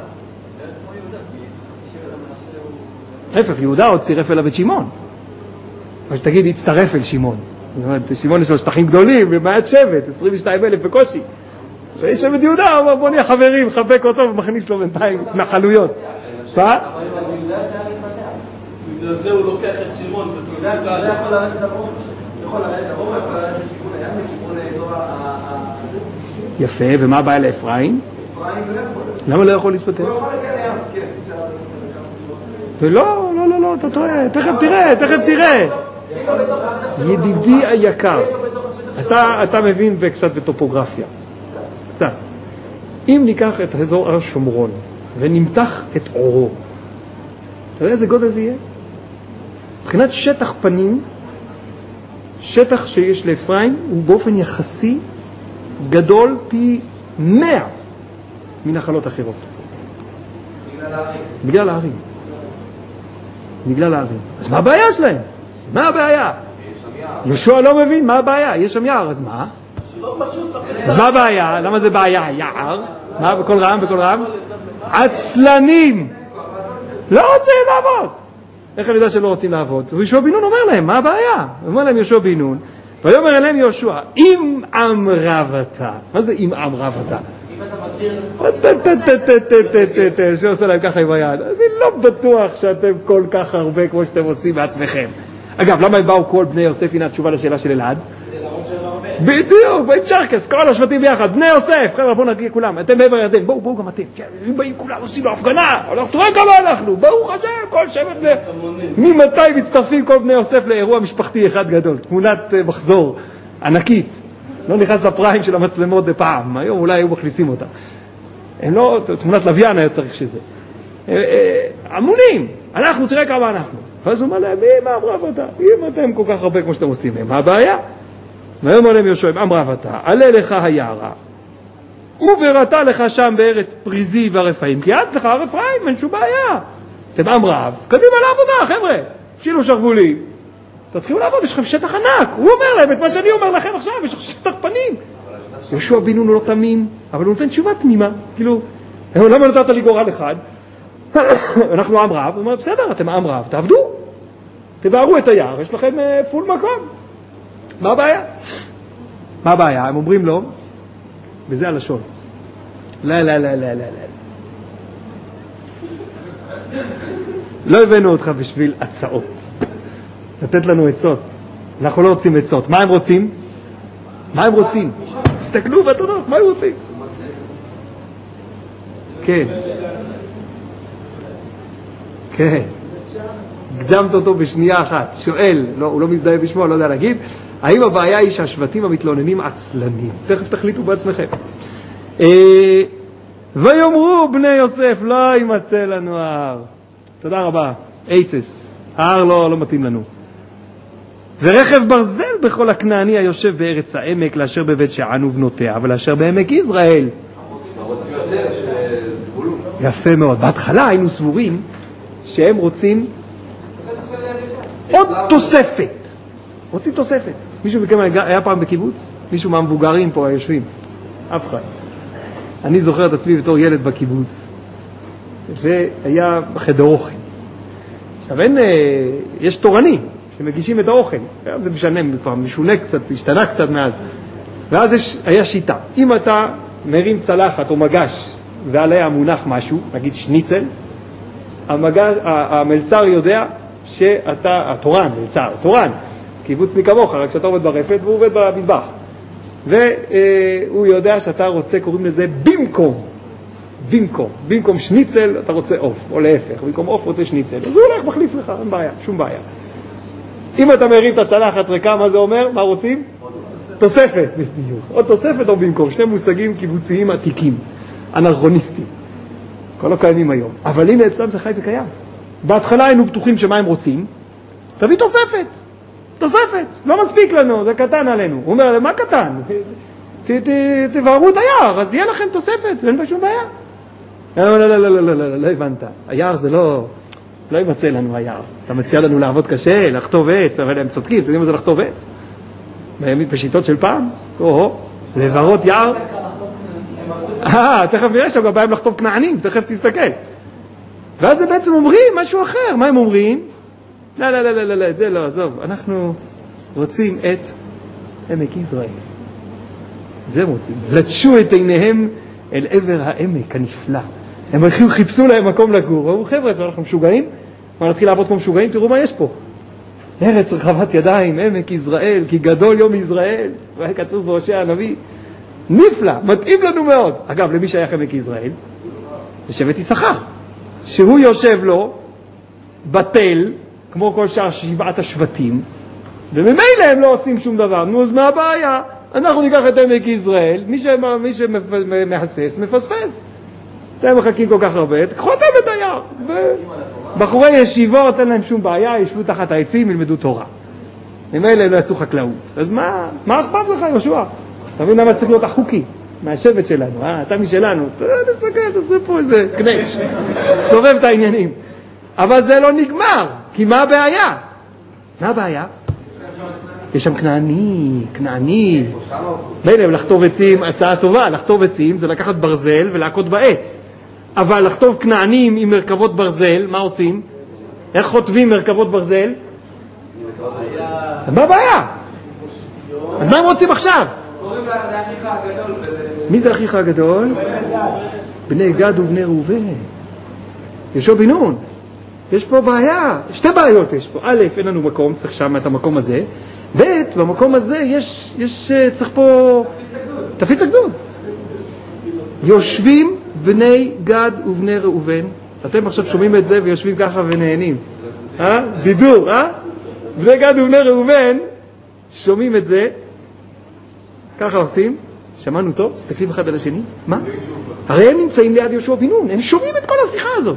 S1: ההפך, יהודה עוד צירף אליו את שמעון. אבל שתגיד, הצטרף אל שמעון. זאת אומרת, שמעון יש לו שטחים גדולים, ובעיית שבט, 22,000 בקושי. ויש שבט יהודה, אומר, בוא נהיה חברים, חבק אותו ומכניס לו בינתיים נחלויות. מה?
S2: בגלל זה הוא לוקח את שמעון.
S3: זה יכול לרדת הרוב, יכול לרדת לכיוון הים, לכיוון האזור
S1: יפה, ומה הבעיה לאפרים?
S3: אפרים לא יכול.
S1: למה לא יכול להתפטר?
S3: הוא יכול להגיע לים, כן.
S1: ולא, אתה טועה, תכף תראה. ידידי היקר, אתה מבין קצת בטופוגרפיה. קצת. אם ניקח את אזור הר שומרון ונמתח את אורו, אתה יודע איזה גודל זה יהיה? מבחינת שטח פנים, שטח שיש לאפרים הוא באופן יחסי גדול פי 100 מנחלות אחרות.
S3: בגלל הערים.
S1: בגלל הערים. בגלל האבים. אז מה הבעיה שלהם? מה הבעיה? יהושע לא מבין, מה הבעיה? יש שם יער, אז מה? אז מה הבעיה? למה זה בעיה? יער? מה? בכל רם? בכל רם? עצלנים! לא רוצים לעבוד! איך אני יודע שלא רוצים לעבוד? יהושע בן נון אומר להם, מה הבעיה? הוא אומר להם יהושע בן נון, ויאמר אליהם יהושע, אם עם רב אתה. מה זה אם עם רב אתה? שעושה להם ככה עם היד. אני לא בטוח שאתם כל כך הרבה כמו שאתם עושים בעצמכם. אגב, למה הם באו כל בני יוסף? הנה התשובה לשאלה של אלעד. בדיוק, באים צ'רקס, כל השבטים ביחד, בני יוסף, חבר'ה בואו נגיע כולם, אתם מעבר ירדן, בואו גם אתם, הם באים כולם, עושים לו הפגנה, תראה כמה אנחנו, ברוך השם, כל שבט, ממתי מצטרפים כל בני יוסף לאירוע משפחתי אחד גדול, תמונת מחזור ענקית, לא נכנס לפריים של המצלמות בפעם, היום אולי היו מכניסים אותה, הם לא, תמונת לוויין היה צריך שזה, המונים, אנחנו, תראה כמה אנחנו, ואז הוא אומר להם, מה אמרה ואתה, אם אתם כל כך הרבה כמו שאתם עושים, מה הבעיה? ויאמר להם יהושע, עם רב אתה, עלה לך היערה, ובראת לך שם בארץ פריזי והרפאים, כי יעץ לך הרפאים, אין שום בעיה. אתם עם רב, קדימה לעבודה, חבר'ה, שילו שרוולים, תתחילו לעבוד, יש לכם שטח ענק. הוא אומר להם את מה שאני אומר לכם עכשיו, יש לכם שטח פנים. יהושע בן נון הוא לא תמים, אבל הוא נותן תשובה תמימה, כאילו, למה נתת לי גורל אחד? אנחנו עם רב, הוא אומר, בסדר, אתם עם רב, תעבדו, תבערו את היער, יש לכם פול מקום. מה הבעיה? מה הבעיה? הם אומרים לו, וזה הלשון. לא, לא, לא, לא, לא, לא. לא הבאנו אותך בשביל הצעות. לתת לנו עצות. אנחנו לא רוצים עצות. מה הם רוצים? מה הם רוצים? תסתכלו בתונות, מה הם רוצים? כן. כן. הקדמת אותו בשנייה אחת. שואל, לא, הוא לא מזדהה בשמו, לא יודע להגיד. האם הבעיה היא שהשבטים המתלוננים עצלנים? תכף תחליטו בעצמכם. ויאמרו בני יוסף, לא יימצא לנו ההר. תודה רבה. עצס. ההר לא מתאים לנו. ורכב ברזל בכל הכנעני היושב בארץ העמק, לאשר בבית שען ובנותיה, ולאשר בעמק יזרעאל. יפה מאוד. בהתחלה היינו סבורים שהם רוצים עוד תוספת. רוצים תוספת. מישהו מכם היה פעם בקיבוץ? מישהו מהמבוגרים פה היושבים? אף אחד. אני זוכר את עצמי בתור ילד בקיבוץ, והיה חדר אוכל. עכשיו יש תורנים שמגישים את האוכל. זה משנה, כבר משונה קצת, השתנה קצת מאז. ואז היה שיטה. אם אתה מרים צלחת או מגש ועליה מונח משהו, נגיד שניצל, המלצר יודע שאתה, התורן, מלצר, תורן, קיבוצניק כמוך, רק שאתה עובד ברפת והוא עובד במטבח. והוא יודע שאתה רוצה, קוראים לזה במקום שניצל אתה רוצה עוף, או להפך, במקום עוף רוצה שניצל. אז הוא הולך מחליף לך, אין בעיה, שום בעיה. אם אתה מרים את הצלחת ריקה, מה זה אומר? מה רוצים? תוספת, בדיוק. או תוספת או במקום, שני מושגים קיבוציים עתיקים, אנרכוניסטיים. כל הקיימים היום. אבל הנה אצלם זה חי וקיים. בהתחלה היינו בטוחים שמה הם רוצים? תביא תוספת, לא מספיק לנו, זה קטן עלינו. הוא אומר, מה קטן? תבערו את היער, אז יהיה לכם תוספת, אין פה שום בעיה. לא הבנת. היער זה לא יימצא לנו היער. אתה מציע לנו לעבוד קשה, לחטוב עץ, אבל הם צודקים, אתם יודעים מה זה לחטוב עץ? בשיטות של פעם? לברות יער? תכף נראה שם גם בהם לחטוב כנענים, תכף תסתכל. ואז זה בעצם אומרים משהו אחר. מה הם אומרים? לא, את זה לא, עזוב. אנחנו רוצים את עמק יזרעאל. זה הם רוצים. לטשו את עיניהם אל עבר העמק הנפלא. הם חיפשו להם מקום לגור. אמרו, חבר'ה, אנחנו משוגעים? מה, נתחיל לעבוד כמו משוגעים? תראו מה יש פה. ארץ רחבת ידיים, עמק יזרעאל, כי גדול יום יזרעאל. והיה כתוב בהושע הנביא. נפלא, מתאים לנו מאוד. אגב, למי שייך עמק יזרעאל? זה שבט יששכר. שהוא יושב לו בתל, כמו כל שאר 7 השבטים, וממילא הם לא עושים שום דבר. נו, אז מה הבעיה? אנחנו ניקח את עמק יזרעאל, מי שמהסס, מפספס. אתם מחכים כל כך הרבה, תקחו אתם את היער. בחורי ישיבות, אין להם שום בעיה, ישבו תחת העצים, ילמדו תורה. ממילא הם לא יעשו חקלאות. אז מה אכפת לך, יהושע? אתה מבין למה צריך להיות החוקי? מהשבט שלנו, אתה משלנו. תסתכל, תעשה פה איזה קנץ', סובב את העניינים. אבל זה לא נגמר, כי מה הבעיה? מה הבעיה? יש שם כנעני. מילא, לחטוב עצים, הצעה טובה, לחטוב עצים זה לקחת ברזל ולהכות בעץ. אבל לחטוב כנענים עם מרכבות ברזל, מה עושים? איך חוטבים מרכבות ברזל? מה הבעיה? אז מה הם רוצים עכשיו?
S3: קוראים לאחיך הגדול.
S1: מי זה אחיך הגדול? בני גד ובני ראובן. יהושע בן נון. יש פה בעיה, שתי בעיות יש פה. א', אין לנו מקום, צריך שם את המקום הזה. ב', במקום הזה צריך פה תפעיל את הגדוד. יושבים בני גד ובני ראובן. אתם עכשיו שומעים את זה ויושבים ככה ונהנים. בידור, בני גד ובני ראובן שומעים את זה. ככה עושים. שמענו טוב? מסתכלים אחד על השני. מה? הרי הם נמצאים ליד יהושע בן נון. הם שומעים את כל השיחה הזאת.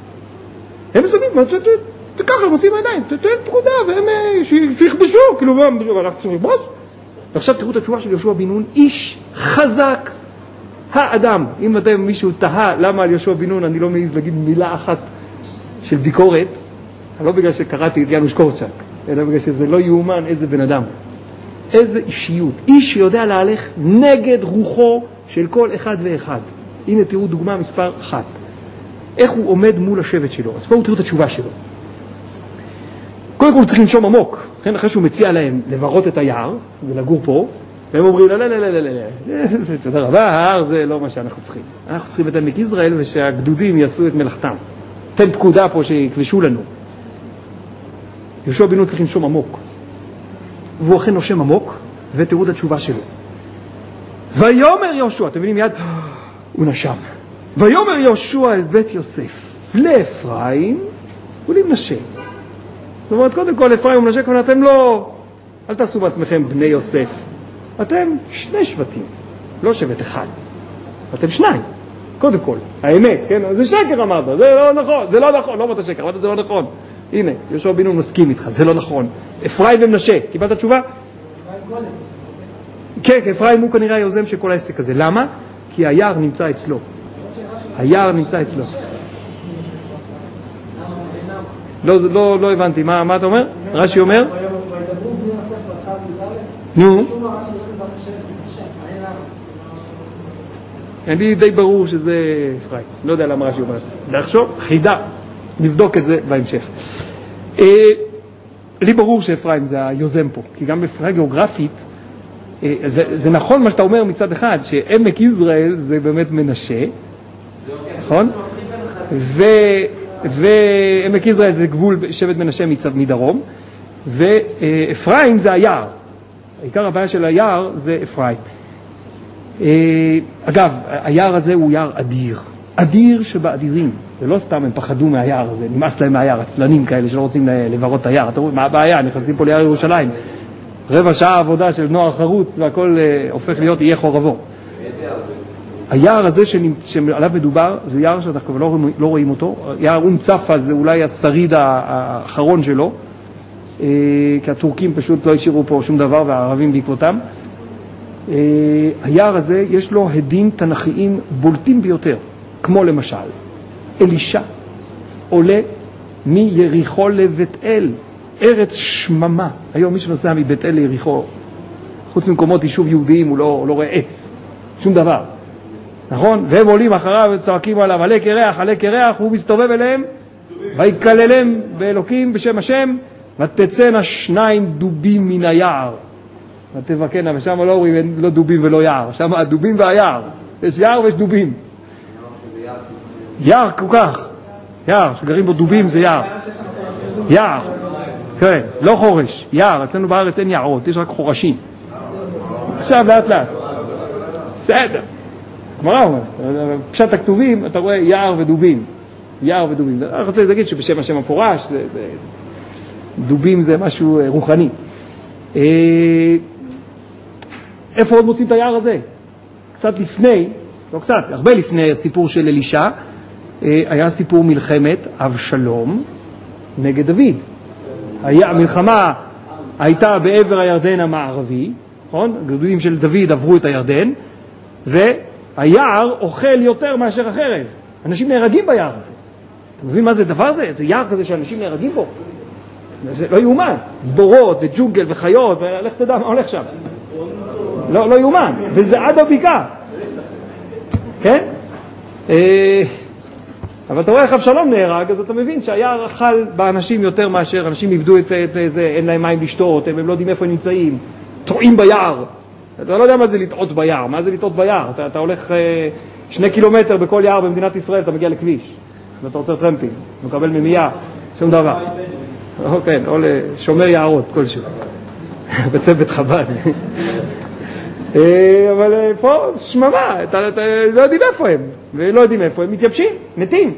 S1: הם שומעים, ככה הם עושים הידיים. תן פקודה והם שיכבשו. כאילו, מה? אנחנו צריכים לכבוש? ועכשיו תראו את התשובה של יהושע בן נון. איש חזק. האדם. אם אתם מישהו תהה למה על יהושע בן נון אני לא מעז להגיד מילה אחת של ביקורת, לא בגלל שקראתי את יאנוש קורצ'אק, אלא בגלל שזה לא יאומן איזה בן אדם. איזה אישיות. איש שיודע להלך נגד רוחו של כל אחד ואחד. הנה תראו דוגמה מספר 1. איך הוא עומד מול השבט שלו. אז פה תראו את התשובה שלו. קודם כל הוא צריך לנשום עמוק. לכן אחרי שהוא מציע להם לברות את היער ולגור פה, והם אומרים, לא, תודה רבה, ההר זה לא מה שאנחנו צריכים. אנחנו צריכים את עמק יזרעאל ושהגדודים יעשו את מלאכתם. תן פקודה פה שיקבשו לנו. יהושע בן נון צריך לנשום עמוק. והוא אכן נושם עמוק, ותראו את התשובה שלו. ויאמר יהושע, אתם מבינים מיד, הוא נשם. ויאמר יהושע אל בית יוסף, לאפרים ולמנשה. זאת אומרת, קודם כל אפרים ומנשה, כמובן אתם לא, אל תעשו בעצמכם בני יוסף. אתם 2 שבטים, לא שבט אחד. אתם 2, קודם כל. האמת, כן? זה שקר אמרת, זה לא נכון, זה לא נכון, לא אמרת שקר, אמרת זה לא נכון. הנה, יהושע בן נון מסכים איתך, זה לא נכון. אפרים ומנשה, קיבלת תשובה? כן, אפרים הוא כנראה היוזם של כל העסק הזה. למה? כי היער נמצא אצלו. היער נמצא אצלו. לא הבנתי, מה אתה אומר? רש"י אומר? נו. אני די ברור שזה אפרים. לא יודע למה רש"י אומר את זה. לחשוב, חידה. נבדוק את זה בהמשך. לי ברור שאפרים זה היוזם פה, כי גם בפרעה גיאוגרפית, זה נכון מה שאתה אומר מצד אחד, שעמק יזרעאל זה באמת מנשה, נכון? ועמק יזרעאל זה גבול שבט מנשה מדרום, ואפרים זה היער. העיקר הבעיה של היער זה אפרים. אגב, היער הזה הוא יער אדיר. אדיר שבאדירים. זה לא סתם הם פחדו מהיער הזה, נמאס להם מהיער, עצלנים כאלה שלא רוצים לברות את היער. אתה רואה, מה הבעיה? נכנסים פה ליער ירושלים. רבע שעה עבודה של נוער חרוץ והכל הופך להיות יהיה חורבו. היער הזה שעליו מדובר זה יער שאנחנו כבר לא רואים אותו. יער צפה זה אולי השריד האחרון שלו, כי הטורקים פשוט לא השאירו פה שום דבר והערבים בעקבותם. היער הזה יש לו הדים תנכיים בולטים ביותר, כמו למשל אלישע עולה מיריחו לבית אל, ארץ שממה. היום מי שנוסע מבית אל ליריחו, חוץ ממקומות יישוב יהודיים, הוא לא רואה עץ, שום דבר, נכון? והם עולים אחריו וצועקים עליו עלה קרח, עלה קרח, הוא מסתובב אליהם ויקללם באלוקים בשם השם, ותצאנה 2 דובים מן היער ותבקנה, ושם לא אומרים לא דובים ולא יער, שם הדובים והיער, יש יער ויש דובים. יער כל כך, יער שגרים בו דובים זה יער, יער, כן, לא חורש, יער. אצלנו בארץ אין יערות, יש רק חורשים. עכשיו לאט לאט בסדר, גמרא אומר, פשט הכתובים אתה רואה יער ודובים, יער ודובים. אני רוצה להגיד שבשם השם המפורש דובים זה משהו רוחני. איפה עוד מוצאים את היער הזה? קצת לפני, לא קצת, הרבה לפני הסיפור של אלישע, היה סיפור מלחמת אבשלום נגד דוד. המלחמה הייתה בעבר הירדן המערבי, נכון? הגדודים של דוד עברו את הירדן, והיער אוכל יותר מאשר החרב. אנשים נהרגים ביער הזה. אתה מבין מה זה דבר זה? זה יער כזה שאנשים נהרגים בו. זה לא יאומן. בורות וג'ונגל וחיות, ולך תדע מה הולך שם. לא יאומן. וזה עד הבקעה. כן? אבל אתה רואה איך אבשלום נהרג, אז אתה מבין שהיער אכל באנשים יותר מאשר אנשים איבדו את זה, אין להם מים לשתות, הם לא יודעים איפה הם נמצאים, טועים ביער. אתה לא יודע מה זה לטעות ביער, מה זה לטעות ביער? אתה הולך 2 קילומטר בכל יער במדינת ישראל, אתה מגיע לכביש, ואתה רוצה טרמפים, מקבל ממייה, שום דבר. אוקיי, או לשומר יערות, כלשהו. בצוות חב"ד. אבל פה שממה, לא יודעים איפה הם, ולא יודעים איפה הם, מתייבשים, מתים.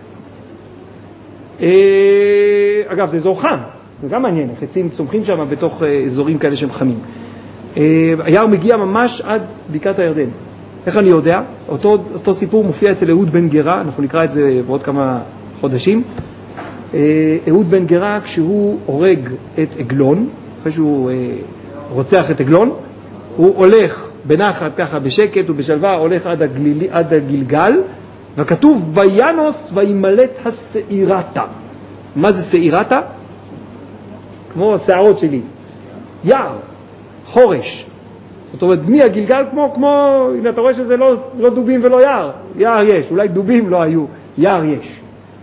S1: אגב, זה אזור חם, זה גם מעניין, חצים צומחים שם בתוך אזורים כאלה שהם חמים. היער מגיע ממש עד בקעת הירדן. איך אני יודע? אותו סיפור מופיע אצל אהוד בן גרה, אנחנו נקרא את זה בעוד כמה חודשים. אהוד בן גרה, כשהוא הורג את עגלון, אחרי שהוא רוצח את עגלון, הוא הולך בנחת ככה בשקט ובשלווה, הולך עד הגלגל, וכתוב וינוס וימלט השעירתה. מה זה שעירתה? כמו השערות שלי. יער, חורש. זאת אומרת, מהגלגל כמו, הנה אתה רואה שזה לא דובים ולא יער. יער יש, אולי דובים לא היו, יער יש.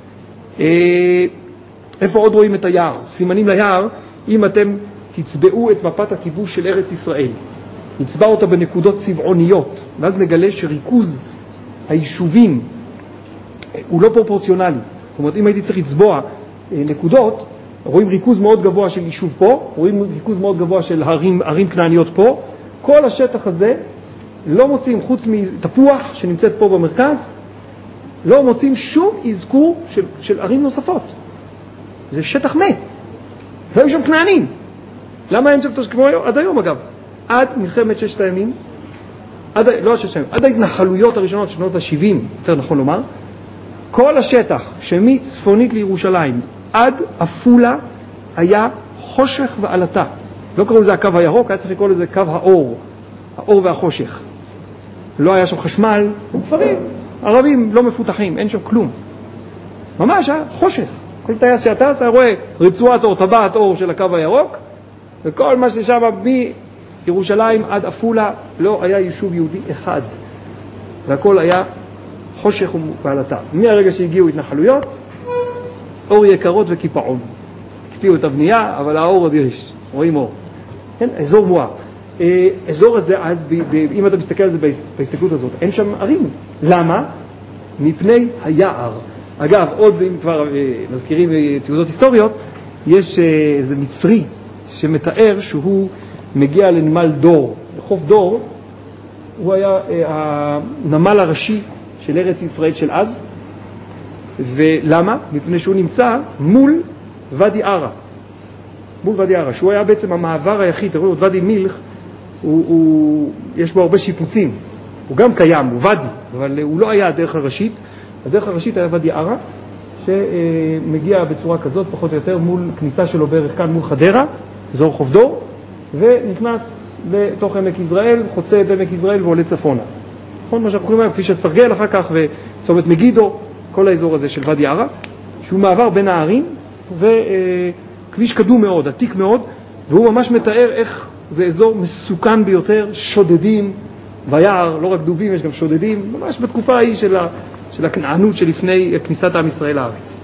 S1: איפה עוד רואים את היער? סימנים ליער, אם אתם תצבעו את מפת הכיבוש של ארץ ישראל. נצבע אותה בנקודות צבעוניות, ואז נגלה שריכוז היישובים הוא לא פרופורציונלי. זאת אומרת, אם הייתי צריך לצבוע נקודות, רואים ריכוז מאוד גבוה של יישוב פה, רואים ריכוז מאוד גבוה של ערים כנעניות פה. כל השטח הזה לא מוצאים, חוץ מתפוח שנמצאת פה במרכז, לא מוצאים שום אזכור של ערים נוספות. זה שטח מת. לא היו שם כנענים. למה אין שם כמו עד היום אגב? עד מלחמת 6 הימים, לא עד 6 הימים, עד ההתנחלויות הראשונות שנות ה-70, יותר נכון לומר, כל השטח שמצפונית לירושלים עד אפולה היה חושך ועלתה. לא קראו לזה הקו הירוק, היה צריך לקרוא לזה קו האור, האור והחושך. לא היה שם חשמל, כפרים, ערבים לא מפותחים, אין שם כלום. ממש היה חושך. כל טייס שהטס היה רואה רצועת אור, טבעת אור של הקו הירוק, וכל מה ששם מירושלים עד אפולה לא היה יישוב יהודי אחד. והכל היה חושך ועלתה. מהרגע שהגיעו התנחלויות, אור יקרות וקיפאון. הקפיאו את הבנייה, אבל האור עוד יש. רואים אור. כן? אזור מואר. אזור הזה, אז, אם אתה מסתכל על זה בהסתכלות הזאת, אין שם ערים. למה? מפני היער. אגב, עוד אם כבר מזכירים תיעודות היסטוריות, יש איזה מצרי שמתאר שהוא מגיע לנמל דור. חוף דור, הוא היה הנמל הראשי של ארץ ישראל של אז. ולמה? מפני שהוא נמצא מול ואדי ערה. מול ואדי ערה, שהוא היה בעצם המעבר היחיד. תראו, ואדי מילך, יש בו הרבה שיפוצים. הוא גם קיים, הוא ואדי, אבל הוא לא היה הדרך הראשית. הדרך הראשית היה ואדי ערה, שמגיע בצורה כזאת, פחות או יותר, מול כניסה שלו בערך כאן, מול חדרה, אזור חוף דור, ונכנס לתוך עמק יזרעאל, חוצה את עמק יזרעאל ועולה צפונה. נכון? מה שאנחנו קוראים היום, כפי שסרגל אחר כך, וצומת מגידו, כל האזור הזה של ואדי ערה, שהוא מעבר בין הערים, וכביש קדום מאוד, עתיק מאוד, והוא ממש מתאר איך זה אזור מסוכן ביותר, שודדים ביער, לא רק דובים, יש גם שודדים, ממש בתקופה ההיא של הכנענות שלפני כניסת עם ישראל לארץ.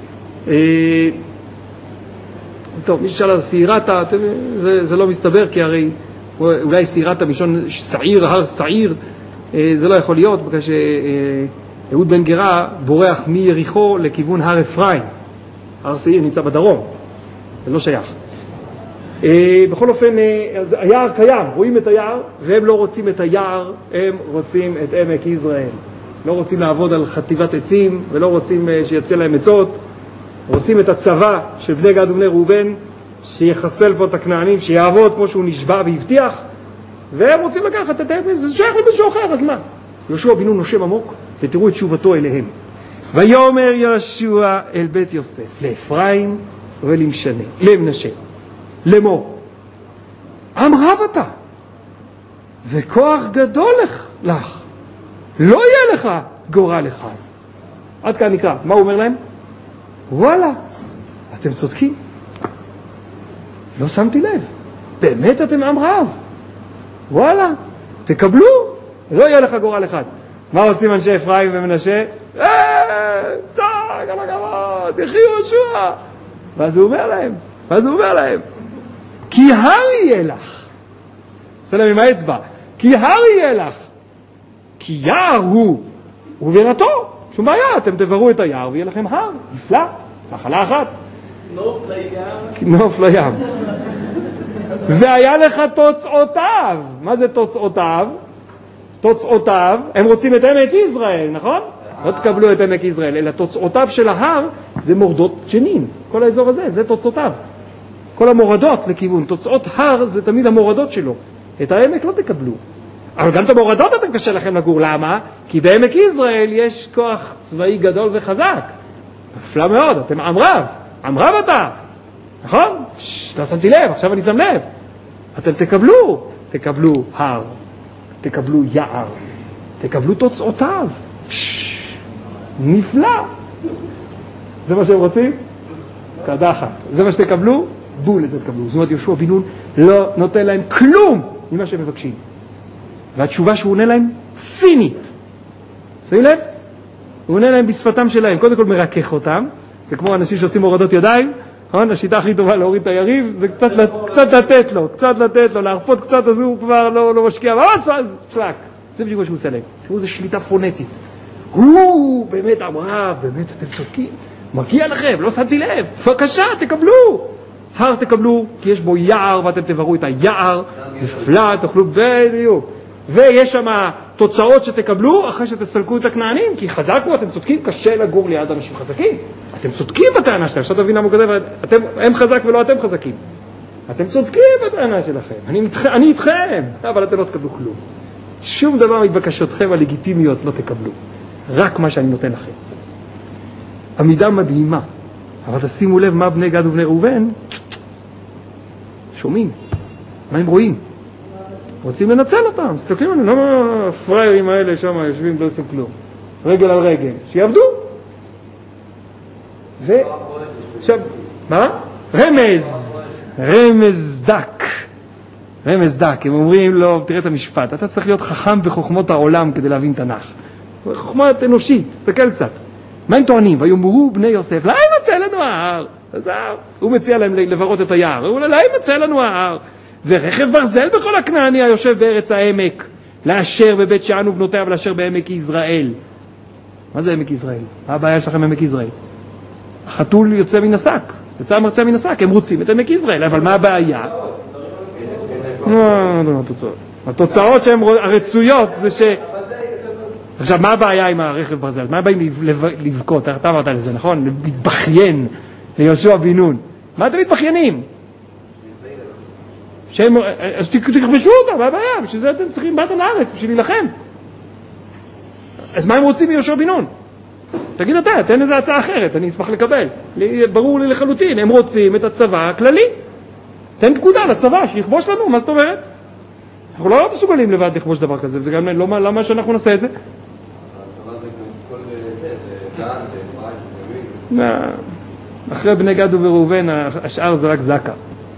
S1: טוב, מי ששאל על סעירתה, זה לא מסתבר, כי הרי אולי סעירתה משון שעיר, הר שעיר, זה לא יכול להיות, בגלל שאהוד בן גרה בורח מיריחו לכיוון הר אפרים. הר שעיר נמצא בדרום, זה לא שייך. בכל אופן, היער קיים, רואים את היער, והם לא רוצים את היער, הם רוצים את עמק יזרעאל. לא רוצים לעבוד על חטיבת עצים, ולא רוצים שיציע להם עצות. רוצים את הצבא של בני גד ובני ראובן, שיחסל פה את הכנענים, שיעבוד כמו שהוא נשבע והבטיח, והם רוצים לקחת את העמק, זה שייך למישהו אחר, אז מה? יהושע בן נון נושם עמוק, ותראו את תשובתו אליהם. ויאמר יהושע אל בית יוסף, לאפרים ולמנשה, לאמור, עם רב אתה, וכוח גדול לך, לא יהיה לך גורל אחד. עד כאן נקרא. מה הוא אומר להם? וואלה, אתם צודקים. לא שמתי לב. באמת אתם עם רב. וואלה, תקבלו. לא יהיה לך גורל אחד. מה עושים אנשי אפרים ומנשה? טוב, כל הכבוד, יחי יהושע. ואז הוא אומר להם, כי הר יהיה לך. עושה להם עם האצבע. כי הר יהיה לך. כי יער הוא ובירתו. שום בעיה, אתם תברו את היער ויהיה לכם הר. נפלא, נחלה אחת. נוף לים. והיה לך תוצאותיו. מה זה תוצאותיו? תוצאותיו, הם רוצים את עמק יזרעאל, נכון? לא תקבלו את עמק יזרעאל, אלא תוצאותיו של ההר זה מורדות ג'נין. כל האזור הזה, זה תוצאותיו. כל המורדות לכיוון. תוצאות הר זה תמיד המורדות שלו. את העמק לא תקבלו. אבל גם את המורדות אתם קשה לכם לגור. למה? כי בעמק יזרעאל יש כוח צבאי גדול וחזק. נפלא מאוד, אתם עם רב. עם רב אתה. נכון? לא שמתי לב, עכשיו אני שם לב. אתם תקבלו הר. תקבלו יער, תקבלו תוצאותיו. נפלא. זה מה שהם רוצים? קדחה. זה מה שתקבלו? בול לזה תקבלו. זאת אומרת, יהושע בן נון לא נותן להם כלום ממה שהם מבקשים. והתשובה שהוא עונה להם סינית. שימו לב? הוא עונה להם בשפתם שלהם. קודם כל מרכך אותם. זה כמו אנשים שעושים הורדות ידיים. השיטה הכי טובה להוריד את היריב, זה קצת לתת לו, להרפות קצת, אז הוא כבר לא משקיע, אז שלק. זה בדיוק מה שהוא עושה להם. תראו, זה שליטה פונטית. הוא באמת אמרה, באמת אתם צודקים, מגיע לכם, לא שמתי לב, בבקשה, תקבלו. הר תקבלו, כי יש בו יער, ואתם תברו את היער, נפלא, תאכלו בדיוק. ויש שם תוצאות שתקבלו אחרי שתסלקו את הכנענים, כי חזק הוא, אתם צודקים, קשה לגור ליד אנשים חזקים. אתם צודקים בטענה שלכם, עכשיו תבין למה הוא כותב, הם חזק ולא אתם חזקים. אתם צודקים בטענה שלכם, אני איתכם, אבל אתם לא תקבלו כלום. שום דבר מבקשותכם הלגיטימיות לא תקבלו, רק מה שאני נותן לכם. עמידה מדהימה, אבל תשימו לב מה בני גד ובני ראובן שומעים, מה הם רואים? רוצים לנצל אותם, תסתכלים עליהם, למה הפריירים האלה שם יושבים לא עושים כלום? רגל על רגל, שיעבדו. עכשיו, מה? רמז דק. הם אומרים לו, תראה את המשפט, אתה צריך להיות חכם בחוכמות העולם כדי להבין תנ"ך. חוכמה אנושית, תסתכל קצת. מה הם טוענים? ויאמרו בני יוסף, לא ימצא לנו ההר. הוא מציע להם לברות את היער. הוא אומר, לא ימצא לנו ההר. ורכב ברזל בכל הכנעני היושב בארץ העמק, לאשר בבית שען ובנותיה ולאשר בעמק יזרעאל. מה זה עמק יזרעאל? מה הבעיה שלכם עמק יזרעאל? החתול יוצא מן השק, יצא המרצה מן השק, הם רוצים את עמק יזרעאל, אבל מה הבעיה? התוצאות שהן הרצויות זה ש... עכשיו, מה הבעיה עם הרכב ברזל? מה באים לבכות? אתה אמרת לזה, נכון? להתבכיין ליהושע בן נון. מה אתם מתבכיינים? אז תכבשו אותה, מה הבעיה? בשביל זה אתם צריכים, באתם לארץ, בשביל להילחם. אז מה הם רוצים מיהושע בן נון? תגיד אתה, תן איזו הצעה אחרת, אני אשמח לקבל. ברור לי לחלוטין, הם רוצים את הצבא הכללי. תן פקודה לצבא, שיכבוש לנו, מה זאת אומרת? אנחנו לא מסוגלים לבד לכבוש דבר כזה, וזה גם למה שאנחנו נעשה את זה? אחרי בני גד וראובן, השאר זה רק זקה.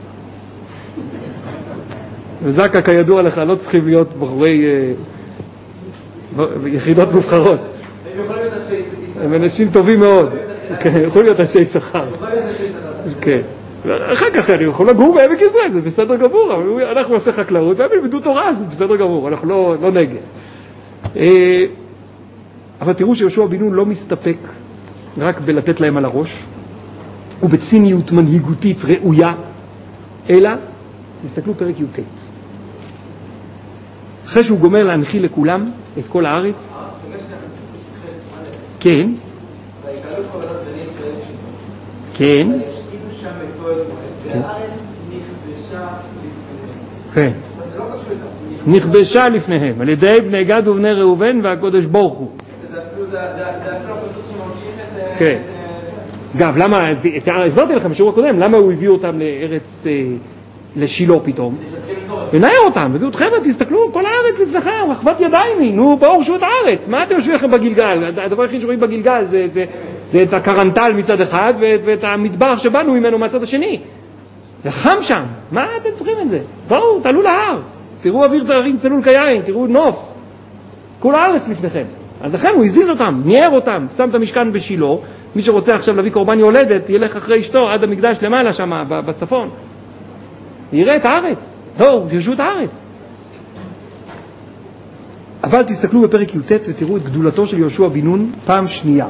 S1: וזקה, כידוע לך, לא צריכים להיות בחורי יחידות מובחרות. הם אנשים טובים מאוד. יכולים להיות אנשי שכר. כן. אחר כך אני יכול לגור בעמק יזרעאל, זה בסדר גמור, אבל אנחנו נעשה חקלאות, והם ילמדו תורה, זה בסדר גמור, אנחנו לא נגד. אבל תראו שיהושע בן נון לא מסתפק רק בלתת להם על הראש, ובציניות מנהיגותית ראויה, אלא, תסתכלו פרק י"ט. אחרי שהוא גומר להנחיל לכולם את כל הארץ, כן, כן, כן, נכבשה לפניהם על ידי בני גד ובני ראובן והקדוש ברוך הוא. כן. אגב, למה, הסברתי לכם בשיעור הקודם, למה הוא הביא אותם לארץ, לשילה פתאום? ונער אותם, והביאו אתכם, תסתכלו, כל הארץ לפניכם, רחבת ידיים, נו, באו רשו את הארץ, מה אתם יושבים לכם בגלגל? הדבר הכי שרואים בגלגל זה זה את הקרנטל מצד אחד ואת המדבר שבאנו ממנו מהצד השני. וחם שם, מה אתם צריכים את זה? בואו, תעלו להר, תראו אוויר תארים צלול כיין, תראו נוף, כל הארץ לפניכם. אז לכן הוא הזיז אותם, ניער אותם, שם את המשכן בשילה. מי שרוצה עכשיו להביא קורבן יולדת, ילך אחרי אשתו עד המקדש למעלה שם, בצפון. יראה את הארץ, לא, ירשו את הארץ. אבל תסתכלו בפרק י"ט ותראו את גדולתו של יהושע בן נון פעם שנייה.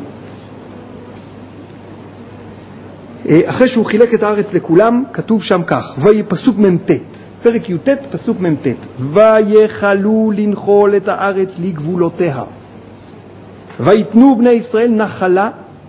S1: אחרי שהוא חילק את הארץ לכולם, כתוב שם כך, פסוק מ"ט, פרק י"ט פסוק מ"ט, ויחלו לנחול את הארץ לגבולותיה, ויתנו בני ישראל נחלה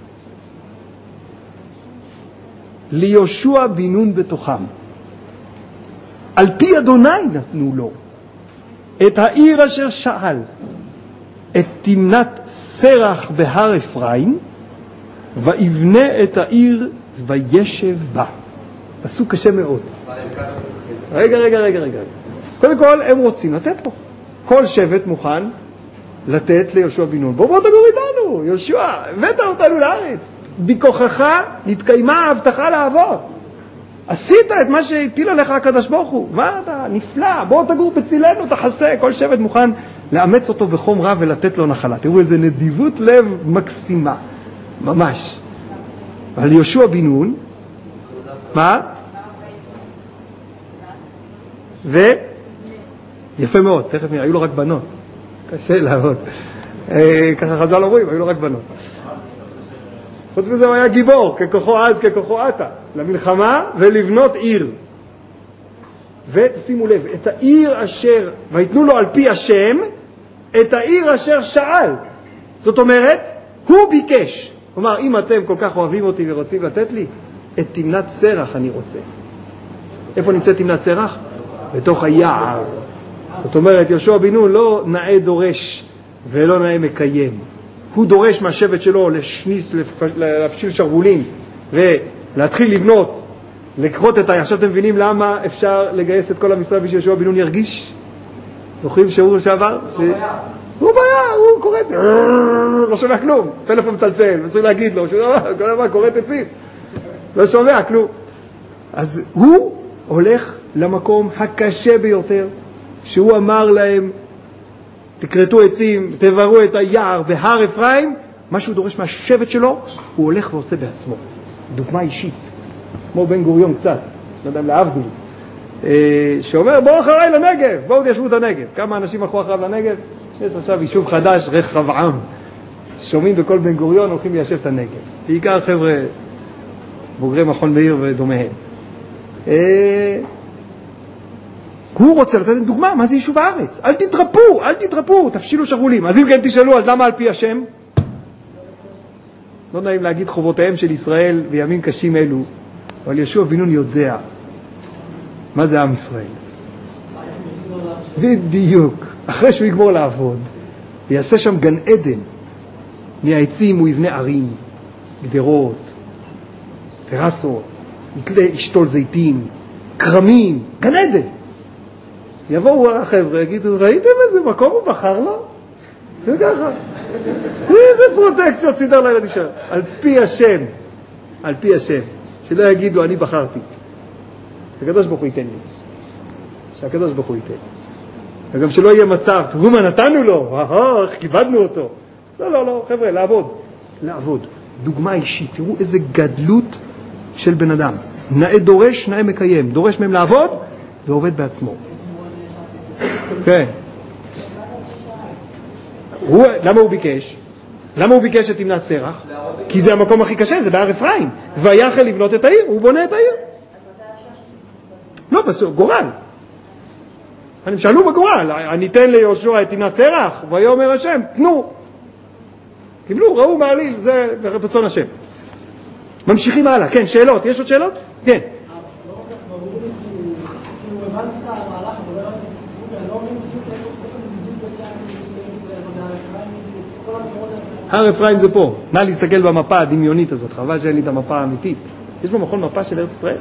S1: ליהושע בן נון בתוכם. על פי אדוני נתנו לו את העיר אשר שאל, את תמנת סרח בהר אפרים, ויבנה את העיר וישב בה. פסוק קשה מאוד. רגע. קודם כל הם רוצים לתת פה. כל שבט מוכן לתת ליהושע בן נון. בוא תגור איתנו, יהושע, הבאת אותנו לארץ. בכוחך נתקיימה ההבטחה לעבור. עשית את מה שהטיל עליך הקדוש ברוך הוא. מה אתה? נפלא. בוא תגור בצילנו, תחסה. כל שבט מוכן לאמץ אותו בחום רב ולתת לו נחלה. תראו איזה נדיבות לב מקסימה. ממש. אבל יהושע בן נון, מה? יפה מאוד, תכף נראה, היו לו רק בנות. קשה לעבוד. ככה חז"ל אומרים, היו לו רק בנות. חוץ מזה הוא היה גיבור, ככוחו אז, ככוחו עתה, למלחמה ולבנות עיר. ושימו לב, את העיר אשר, ויתנו לו על פי השם, את העיר אשר שאל. זאת אומרת, הוא ביקש. כלומר, אם אתם כל כך אוהבים אותי ורוצים לתת לי, את תמנת סרח אני רוצה. איפה נמצאת תמנת סרח? בתוך היער. זאת אומרת, יהושע בן נון לא נאה דורש ולא נאה מקיים. הוא דורש מהשבט שלו לשניס, להפשיל שרוולים ולהתחיל לבנות, לקחות את עכשיו אתם מבינים למה אפשר לגייס את כל עם ישראל בשביל יהושע בן נון ירגיש? זוכרים שהוא שעבר? הוא ביער, הוא קוראת, לא שומע כלום, טלפון מצלצל, וצריך להגיד לו, כל דבר קוראת עצים, לא שומע כלום. אז הוא הולך למקום הקשה ביותר, שהוא אמר להם, תקרטו עצים, תברו את היער בהר אפרים, מה שהוא דורש מהשבט שלו, הוא הולך ועושה בעצמו. דוגמה אישית, כמו בן גוריון קצת, לא יודע אם להבדיל, שאומר, בואו אחריי לנגב, בואו תיישבו את הנגב. כמה אנשים הלכו אחריו לנגב? יש עכשיו יישוב חדש, רחבעם. שומעים בכל בן גוריון, הולכים ליישב את הנגב. בעיקר חבר'ה, בוגרי מכון מאיר ודומיהם. הוא רוצה לתת דוגמה, מה זה יישוב הארץ? אל תתרפו, תפשילו שרוולים. אז אם כן תשאלו, אז למה על פי השם? לא נעים להגיד חובותיהם של ישראל בימים קשים אלו, אבל יהושע בן נון יודע מה זה עם ישראל. בדיוק. אחרי שהוא יגמור לעבוד, יעשה שם גן עדן. מהעצים הוא יבנה ערים, גדרות, טרסות, ישתול זיתים, קרמים, גן עדן. יבואו החבר'ה, יגידו, ראיתם איזה מקום הוא בחר לו? וככה. איזה פרוטקציות סידר לילד ישר. על פי השם, שלא יגידו, אני בחרתי. שהקדוש ברוך הוא ייתן לי. וגם שלא יהיה מצב, תראו מה נתנו לו, איך כיבדנו אותו. לא, חבר'ה, לעבוד. דוגמה אישית, תראו איזה גדלות של בן אדם. נאה דורש, נאה מקיים. דורש מהם לעבוד, ועובד בעצמו. כן. למה הוא ביקש? את תמנת סרח? כי זה המקום הכי קשה, זה בהר אפרים. ויחל לבנות את העיר, הוא בונה את העיר. לא, בסוף, גורל. הם שאלו בגורל, אני אתן ליהושע את תמנת סרח, ויאמר השם, תנו. קיבלו, ראו מעליל, זה ברצון השם. ממשיכים הלאה, כן, שאלות, יש עוד שאלות? כן. הר אפרים זה פה, נא להסתכל במפה הדמיונית הזאת, חבל שאין לי את המפה האמיתית. יש במכון מפה של ארץ ישראל?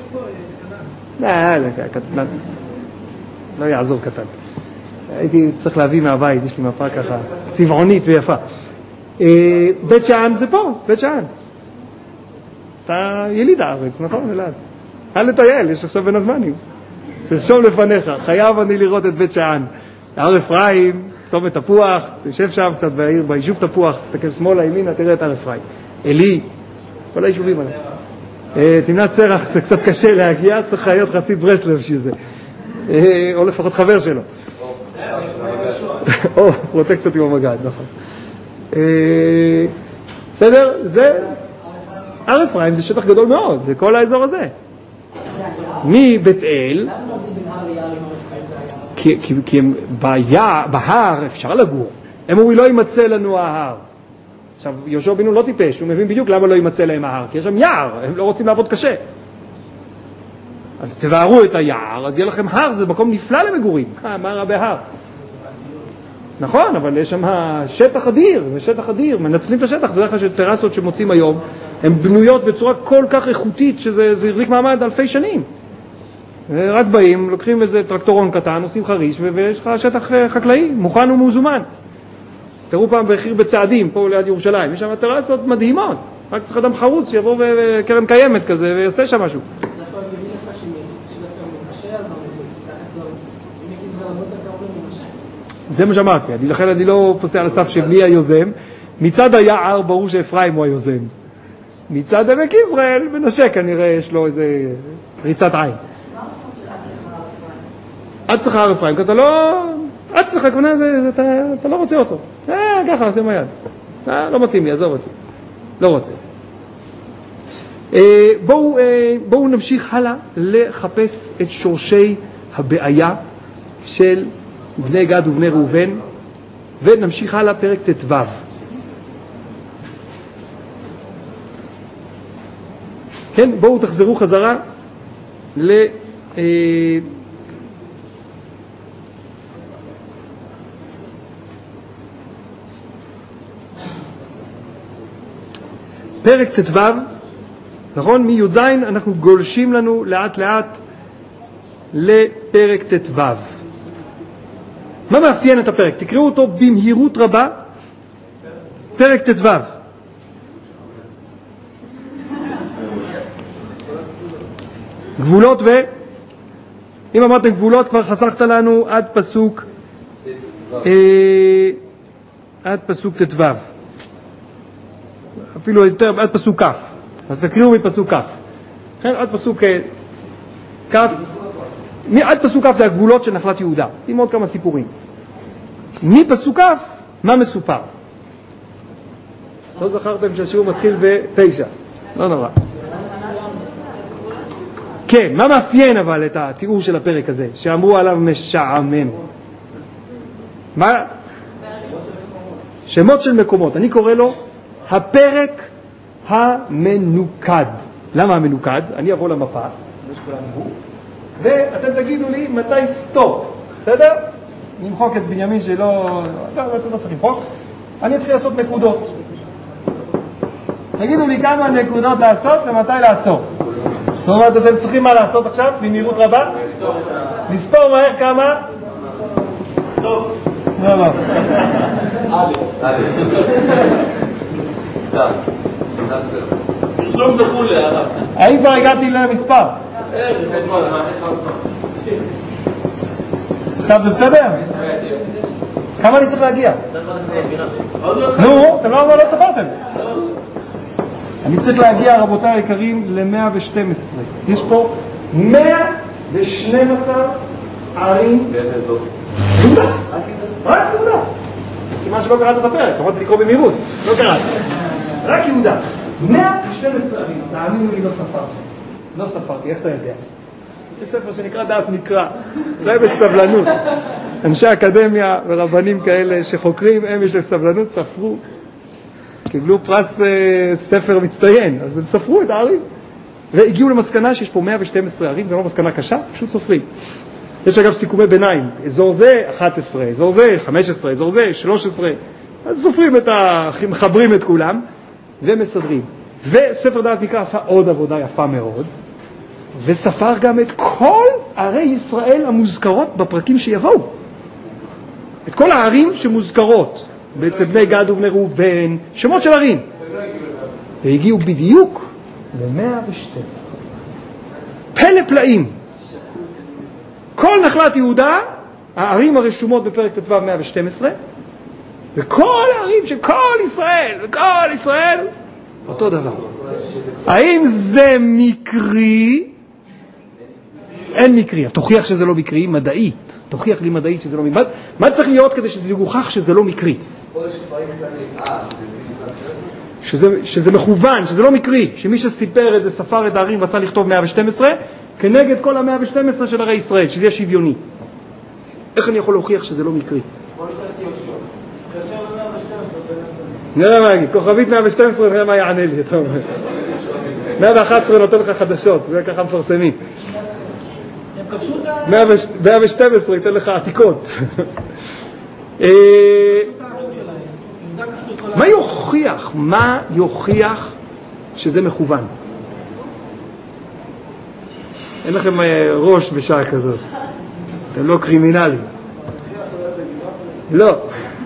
S1: לא יעזור קטן. הייתי צריך להביא מהבית, יש לי מפה ככה צבעונית ויפה. בית שאן זה פה, בית שאן. אתה יליד הארץ, נכון? אלעד. אל לטייל, יש עכשיו בין הזמנים. תרשום לפניך, חייב אני לראות את בית שאן. הר אפרים, צומת תפוח, תשב שם קצת ביישוב תפוח, תסתכל שמאלה, ימינה, תראה את הר אפרים. אלי, כל היישובים האלה. תמנת סרח, זה קצת קשה להגיע, צריך להיות חסיד ברסלב שזה. או לפחות חבר שלו. או, פרוטקציות עם המגד, נכון. בסדר? זה... הר אפרים זה שטח גדול מאוד, זה כל האזור הזה. מבית אל... כי הם בהר אפשר לגור. הם אומרים, לא יימצא לנו ההר. עכשיו, יהושע בן נון לא טיפש, הוא מבין בדיוק למה לא יימצא להם ההר, כי יש שם יער, הם לא רוצים לעבוד קשה. אז תבערו את היער, אז יהיה לכם הר, זה מקום נפלא למגורים. מה רע בהר? נכון, אבל יש שם שטח אדיר, זה שטח אדיר, מנצלים את השטח, זה דרך שטרסות שמוצאים היום, הן בנויות בצורה כל כך איכותית, שזה החזיק מעמד אלפי שנים. רק באים, לוקחים איזה טרקטורון קטן, עושים חריש, ויש לך שטח חקלאי, מוכן ומוזומן. תראו פעם בחיר בצעדים, פה ליד ירושלים, יש שם טרסות מדהימות, רק צריך אדם חרוץ שיבוא וקרן קיימת כזה ויעשה שם משהו. זה מה שאמרתי, לכן אני לא פוסע על הסף שבלי היוזם. מצד היער ברור שאפרים הוא היוזם. מצד עמק יזרעאל, מנשה כנראה יש לו איזה ריצת עין. אצלך הר אפרים, כי אתה לא... אצלך כמובן אתה לא רוצה אותו. ככה, עושה מהיד. לא מתאים לי, עזוב אותי. לא רוצה. בואו נמשיך הלאה לחפש את שורשי הבעיה של בני גד ובני ראובן, ונמשיך הלאה פרק ט"ו. כן, בואו תחזרו חזרה פרק ט"ו, נכון? מי"ז אנחנו גולשים לנו לאט לאט לפרק ט"ו. מה מאפיין את הפרק? תקראו אותו במהירות רבה. פרק ט"ו. גבולות אם אמרתם גבולות כבר חסכת לנו עד פסוק ט"ו. אפילו יותר, עד פסוק כ'. אז תקריאו מפסוק כ'. עד פסוק כ'. עד פסוק כ' זה הגבולות של נחלת יהודה. עם עוד כמה סיפורים. מפסוק כ', מה מסופר? לא זכרתם שהשיעור מתחיל ב-9. לא נורא. כן, מה מאפיין אבל את התיאור של הפרק הזה, שאמרו עליו משעמם? מה? שמות של מקומות. אני קורא לו הפרק המנוקד. למה המנוקד? אני אבוא למפה, ואתם תגידו לי מתי סטופ, בסדר? נמחוק את בנימין שלא... לא צריך למחוק. אני אתחיל לעשות נקודות. תגידו לי כמה נקודות לעשות ומתי לעצור. זאת אומרת, אתם צריכים מה לעשות עכשיו? במהירות רבה? לספור מהר כמה? טוב. לא.
S2: תרשום בחולי, הרב.
S1: האם כבר הגעתי למספר? עכשיו זה בסדר? כמה אני צריך להגיע? נו, אתם לא ספרתם. אני צריך להגיע, רבותיי היקרים, ל-112. יש פה 112 ערים. יהודה? רק יהודה. סימן שלא קראת את הפרק, אמרתי לקרוא במהירות. לא קראת. רק יהודה. 112 ערים. תאמינו לי, לא ספרתי. איך אתה יודע? יש ספר שנקרא דעת מקרא. אולי בסבלנות. אנשי אקדמיה ורבנים כאלה שחוקרים, הם יש להם סבלנות, ספרו. קיבלו פרס ספר מצטיין, אז הם ספרו את הערים. והגיעו למסקנה שיש פה 112 ערים, זה לא מסקנה קשה, פשוט סופרים. יש אגב סיכומי ביניים, אזור זה 11, אזור זה 15, אזור זה 13, אז סופרים מחברים את כולם ומסדרים. וספר דעת מקרא עשה עוד עבודה יפה מאוד, וספר גם את כל ערי ישראל המוזכרות בפרקים שיבואו. את כל הערים שמוזכרות. אצל בני גד ובני ראובן, שמות של ערים. והגיעו בדיוק ל-112. פלא פלאים. כל נחלת יהודה, הערים הרשומות בפרק ט"ו 112, וכל הערים של כל ישראל, אותו דבר. האם זה מקרי? אין מקרי. תוכיח שזה לא מקרי, מדעית. תוכיח לי מדעית שזה לא מקרי. מה צריך להיות כדי שזה יוכח שזה לא מקרי? שזה מכוון, שזה לא מקרי. שמי שסיפר את זה, ספר את הערים, רצה לכתוב 112, כנגד כל ה-112 של ערי ישראל, שזה יהיה שוויוני. איך אני יכול להוכיח שזה לא מקרי? נראה מה יגיד, כוכבית 112, נראה מה יענה לי. 111 נותן לך חדשות, זה ככה מפרסמים. 112 ייתן לך עתיקות. מה יוכיח שזה מכוון? אין לכם ראש בשעה כזאת. אתם לא קרימינלים. לא.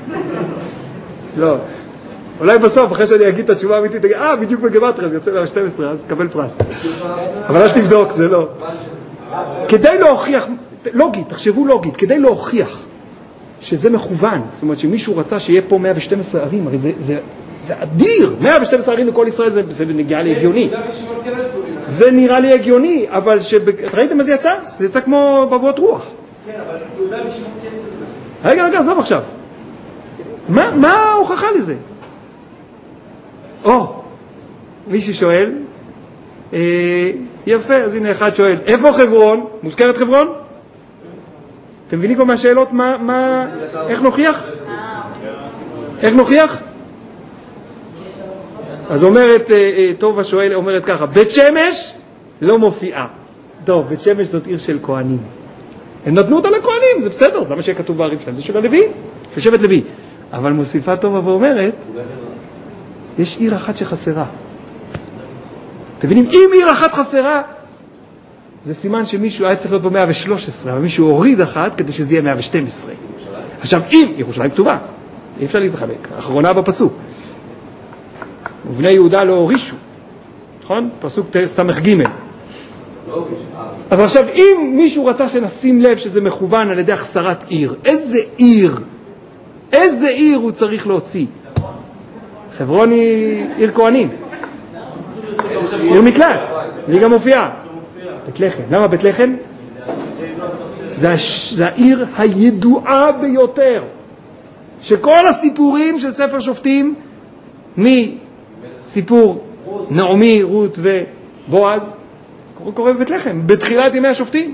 S1: אולי בסוף, אחרי שאני אגיד את התשובה האמיתית, תגיד, בדיוק בגמטריה, זה יוצא ל-12, אז תקבל פרס. אבל אל תבדוק, זה לא. כדי להוכיח, לוגית, תחשבו לוגית, כדי להוכיח שזה מכוון, זאת אומרת שמישהו רצה שיהיה פה 112 ערים, הרי זה אדיר, 112 ערים לכל ישראל, זה נראה לי הגיוני. זה נראה לי הגיוני, אבל את ראיתם מה זה יצא? זה יצא כמו בבואות רוח.
S2: כן, אבל יהודה ושמעון כן יצא.
S1: רגע, עזוב עכשיו. מה ההוכחה לזה? מישהו שואל, יפה, אז הנה אחד שואל, איפה חברון? מוזכרת חברון? אתם מבינים כבר מהשאלות איך נוכיח? איך נוכיח? אז אומרת, טוב השואל אומרת ככה, בית שמש לא מופיעה. טוב, בית שמש זאת עיר של כהנים. הם נתנו אותה לכהנים, זה בסדר, זה למה שיהיה כתוב בערים שלהם, זה של הלוי, של שבט לוי. אבל מוסיפה טובה ואומרת, יש עיר אחת שחסרה. אתם מבינים, אם עיר אחת חסרה, זה סימן שמישהו היה צריך להיות פה 113, אבל מישהו הוריד אחת כדי שזה יהיה 112. עכשיו, אם ירושלים כתובה, אי אפשר להתחבק, האחרונה בפסוק. ובני יהודה לא הורישו, נכון? פסוק סמך ג'. אבל עכשיו, אם מישהו רצה שנשים לב שזה מכוון על ידי החסרת עיר, איזה עיר הוא צריך להוציא? חברון היא עיר כהנים. עיר מקלט, והיא גם מופיעה. בית לחם. למה בית לחם? זה העיר הידועה ביותר. שכל הסיפורים של ספר שופטים, מסיפור נעמי, רות ובועז, קורה בבית לחם, בתחילת ימי השופטים.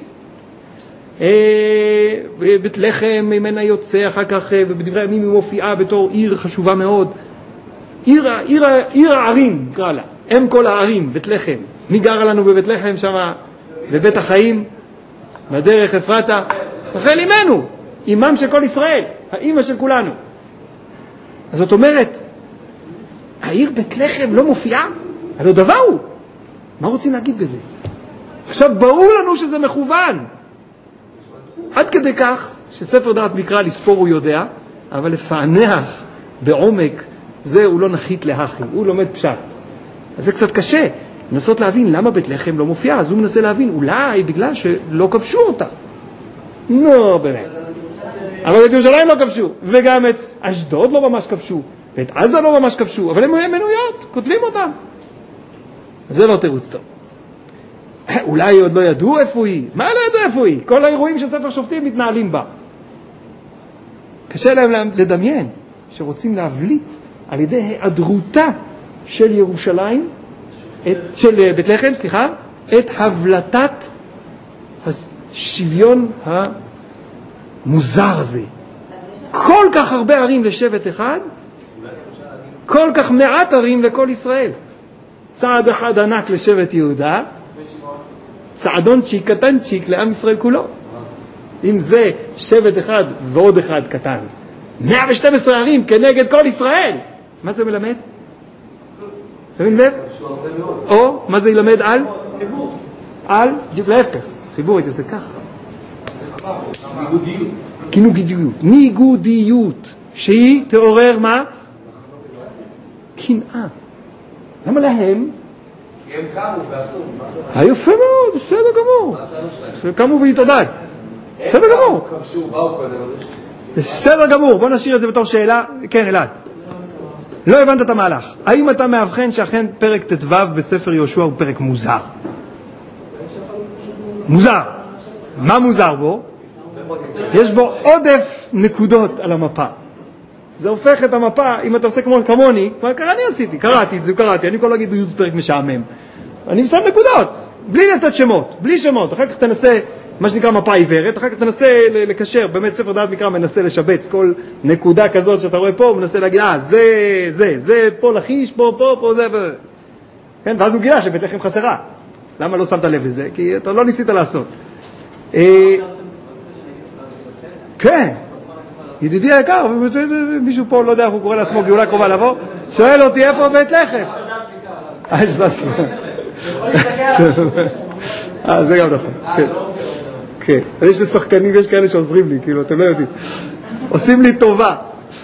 S1: בית לחם ממנה יוצא, אחר כך בדברי הימים היא מופיעה בתור עיר חשובה מאוד. עיר הערים, נקרא לה. אם כל הערים, בית לחם. מי גרה לנו בבית לחם שם? בבית החיים, בדרך אפרתה. רחל אימנו, אימם של כל ישראל, האימא של כולנו. אז זאת אומרת, העיר בית לחם לא מופיעה? הלא דבר הוא. מה רוצים להגיד בזה? עכשיו ברור לנו שזה מכוון. עד כדי כך שספר דעת מקרא לספור הוא יודע, אבל לפענח בעומק זה הוא לא נחית להכי, הוא לומד פשט. אז זה קצת קשה, לנסות להבין למה בית לחם לא מופיע, אז הוא מנסה להבין, אולי בגלל שלא כבשו אותה. באמת. אבל את ירושלים לא כבשו, וגם את אשדוד לא ממש כבשו, ואת עזה לא ממש כבשו, אבל הן מנויות, כותבים אותם. זה לא תירוץ טוב. אולי עוד לא ידעו איפה היא. מה לא ידעו איפה היא? כל האירועים של ספר שופטים מתנהלים בה. קשה להם לדמיין שרוצים להבליט על ידי היעדרותה של ירושלים, של בית לחם, את הבלטת השוויון המוזר הזה. כל כך הרבה ערים לשבט אחד, כל כך מעט ערים לכל ישראל. צעד אחד ענק לשבט יהודה, צעדונצ'יק קטנצ'יק לעם ישראל כולו. אם זה שבט אחד ועוד אחד קטן, 112 ערים כנגד כל ישראל. מה זה מלמד? שמים לב? או מה זה ילמד על? חיבור. על? בדיוק להפך. חיבור זה ככה. ניגודיות. ניגודיות. שהיא תעורר מה? קנאה. למה להם?
S3: כי הם קמו ועשו.
S1: יפה מאוד, בסדר גמור. קמו והתעודד. בסדר גמור.
S3: כבשו, באו קודם.
S1: בסדר גמור, בוא נשאיר את זה בתור שאלה. כן, אלעד. לא הבנת את המהלך. האם אתה מאבחן שאכן פרק ט"ו בספר יהושע הוא פרק מוזר? מוזר. מה מוזר בו? יש בו עודף נקודות על המפה. זה הופך את המפה, אם אתה עושה כמוני, אני עשיתי, קראתי את זה, אני יכול להגיד זה פרק משעמם. אני שם נקודות, בלי לתת שמות, בלי שמות. אחר כך תנסה, מה שנקרא מפה עיוורת, אחר כך תנסה לקשר, באמת ספר דעת מקרא מנסה לשבץ כל נקודה כזאת שאתה רואה פה, הוא מנסה להגיד, זה פה לחיש, פה, זה. כן, ואז הוא גילה שבית לחם חסרה. למה לא שמת לב לזה? כי אתה לא ניסית לעשות. כן. ידידי היקר, מישהו פה לא יודע איך הוא קורא לעצמו גאולה קרובה לבוא, שואל אותי איפה בית לחם. זה גם נכון. כן, יש שחקנים, יש כאלה שעוזרים לי, כאילו, אתם לא יודעים. עושים לי טובה.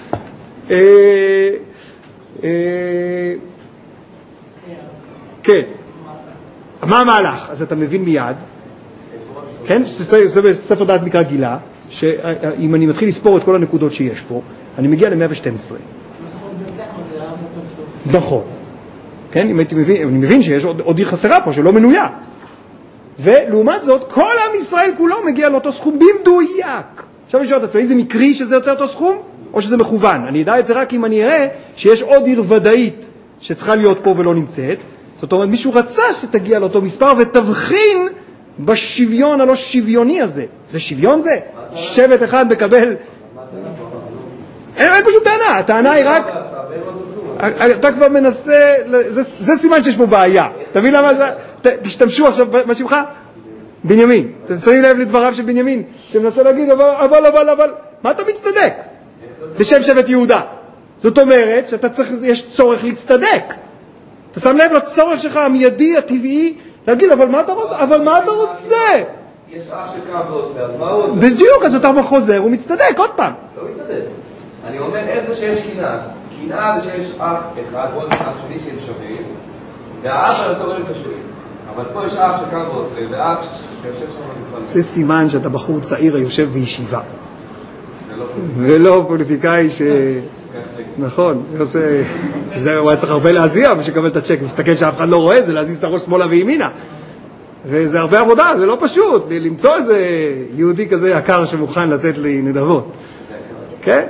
S1: כן. מה המהלך? אז אתה מבין מיד, כן? ספר דעת מקרא גילה, שאם אני מתחיל לספור את כל הנקודות שיש פה, אני מגיע ל-112. נכון. כן, אם הייתי מבין, אני מבין שיש עוד עיר חסרה פה, שלא מנויה. ולעומת זאת, כל עם ישראל כולו מגיע לאותו סכום במדויק. עכשיו אני שואל את עצמי, אם זה מקרי שזה יוצא אותו סכום, או שזה מכוון? אני יודע את זה רק אם אני אראה שיש עוד עיר ודאית שצריכה להיות פה ולא נמצאת. זאת אומרת, מישהו רצה שתגיע לאותו מספר ותבחין בשוויון הלא שוויוני הזה. זה שוויון זה? שבט אחד מקבל... אין פשוט טענה, הטענה היא רק... אתה כבר מנסה... זה סימן שיש פה בעיה. תבין למה זה... תשתמשו עכשיו, מה שמך? בנימין. אתם שמים לב לדבריו של בנימין, שמנסה להגיד, אבל... מה אתה מצטדק? בשם שבט יהודה. זאת אומרת שאתה צריך, יש צורך להצטדק. אתה שם לב לצורך שלך המיידי, הטבעי, להגיד, אבל מה אתה רוצה?
S3: יש אח שקם ועושה, אז מה הוא עושה?
S1: בדיוק, אז אתה חוזר, הוא מצטדק, עוד פעם.
S3: לא מצטדק. אני אומר, איך זה שיש קנאה? קנאה זה שיש אח אחד ועוד אח שני שהם שווים, והאח על אותו רואים קשורים. אבל פה יש אח שקם ועושה, ואח שיושב שם במפעל.
S1: זה סימן שאתה בחור צעיר היושב בישיבה. ולא פוליטיקאי ש... נכון, הוא היה צריך הרבה להזיע ושקבל את הצ'ק, מסתכל שאף אחד לא רואה, זה להזיז את הראש שמאלה וימינה. וזה הרבה עבודה, זה לא פשוט, למצוא איזה יהודי כזה יקר שמוכן לתת לי נדבות. כן?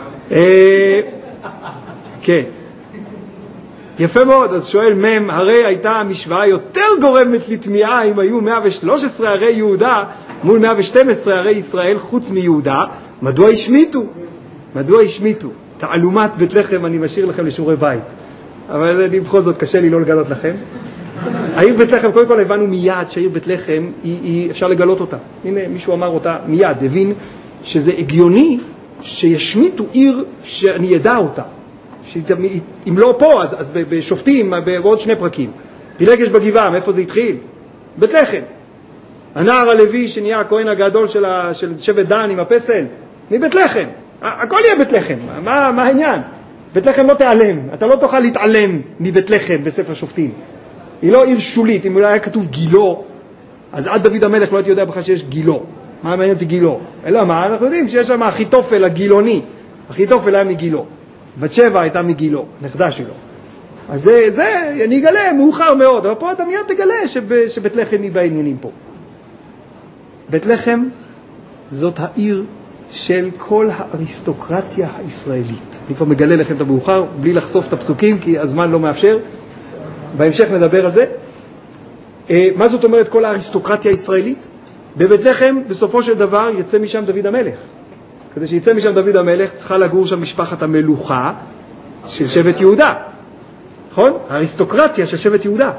S1: כן. יפה מאוד, אז שואל מם, הרי הייתה המשוואה יותר גורמת לתמיעה אם היו 113 ערי יהודה מול 112 ערי ישראל חוץ מיהודה, מדוע השמיטו? מדוע השמיטו? תעלומת בית לחם אני משאיר לכם לשיעורי בית. אבל אני בכל זאת קשה לי לא לגלות לכם. העיר בית לחם, קודם כל הבנו מיד שהעיר בית לחם, אפשר לגלות אותה. הנה, מישהו אמר אותה מיד, הבין שזה הגיוני שישמיטו עיר שאני ידע אותה. אם לא פה, אז בשופטים, בעוד 2 פרקים. פילגש בגבעה, מאיפה זה התחיל? בית לחם. הנער הלוי שנהיה הכהן הגדול של שבט דן עם הפסל, מבית לחם. הכל יהיה בית לחם. מה העניין? בית לחם לא תיעלם. אתה לא תוכל להתעלם מבית לחם בספר שופטים. היא לא עיר שולית. אם אולי היה כתוב גילו, אז עד דוד המלך לא הייתי יודע בכלל שיש גילו. מה מעניין אותי גילו? אלא מה? אנחנו יודעים שיש שם אחיתופל הגילוני. אחיתופל היה מגילו. בת שבע הייתה מגילו, נכדה שלו. אז זה אני אגלה מאוחר מאוד. אבל פה אתה מיד תגלה שבית לחם היא בעניינים פה. בית לחם זאת העיר של כל האריסטוקרטיה הישראלית. אני כבר מגלה לכם את המאוחר, בלי לחשוף את הפסוקים, כי הזמן לא מאפשר. בהמשך נדבר על זה. מה זאת אומרת כל האריסטוקרטיה הישראלית? בבית לחם, בסופו של דבר, יצא משם דוד המלך. כדי שיצא משם דוד המלך, צריכה לגור שם משפחת המלוכה של שבט יהודה. נכון? האריסטוקרטיה של שבט יהודה.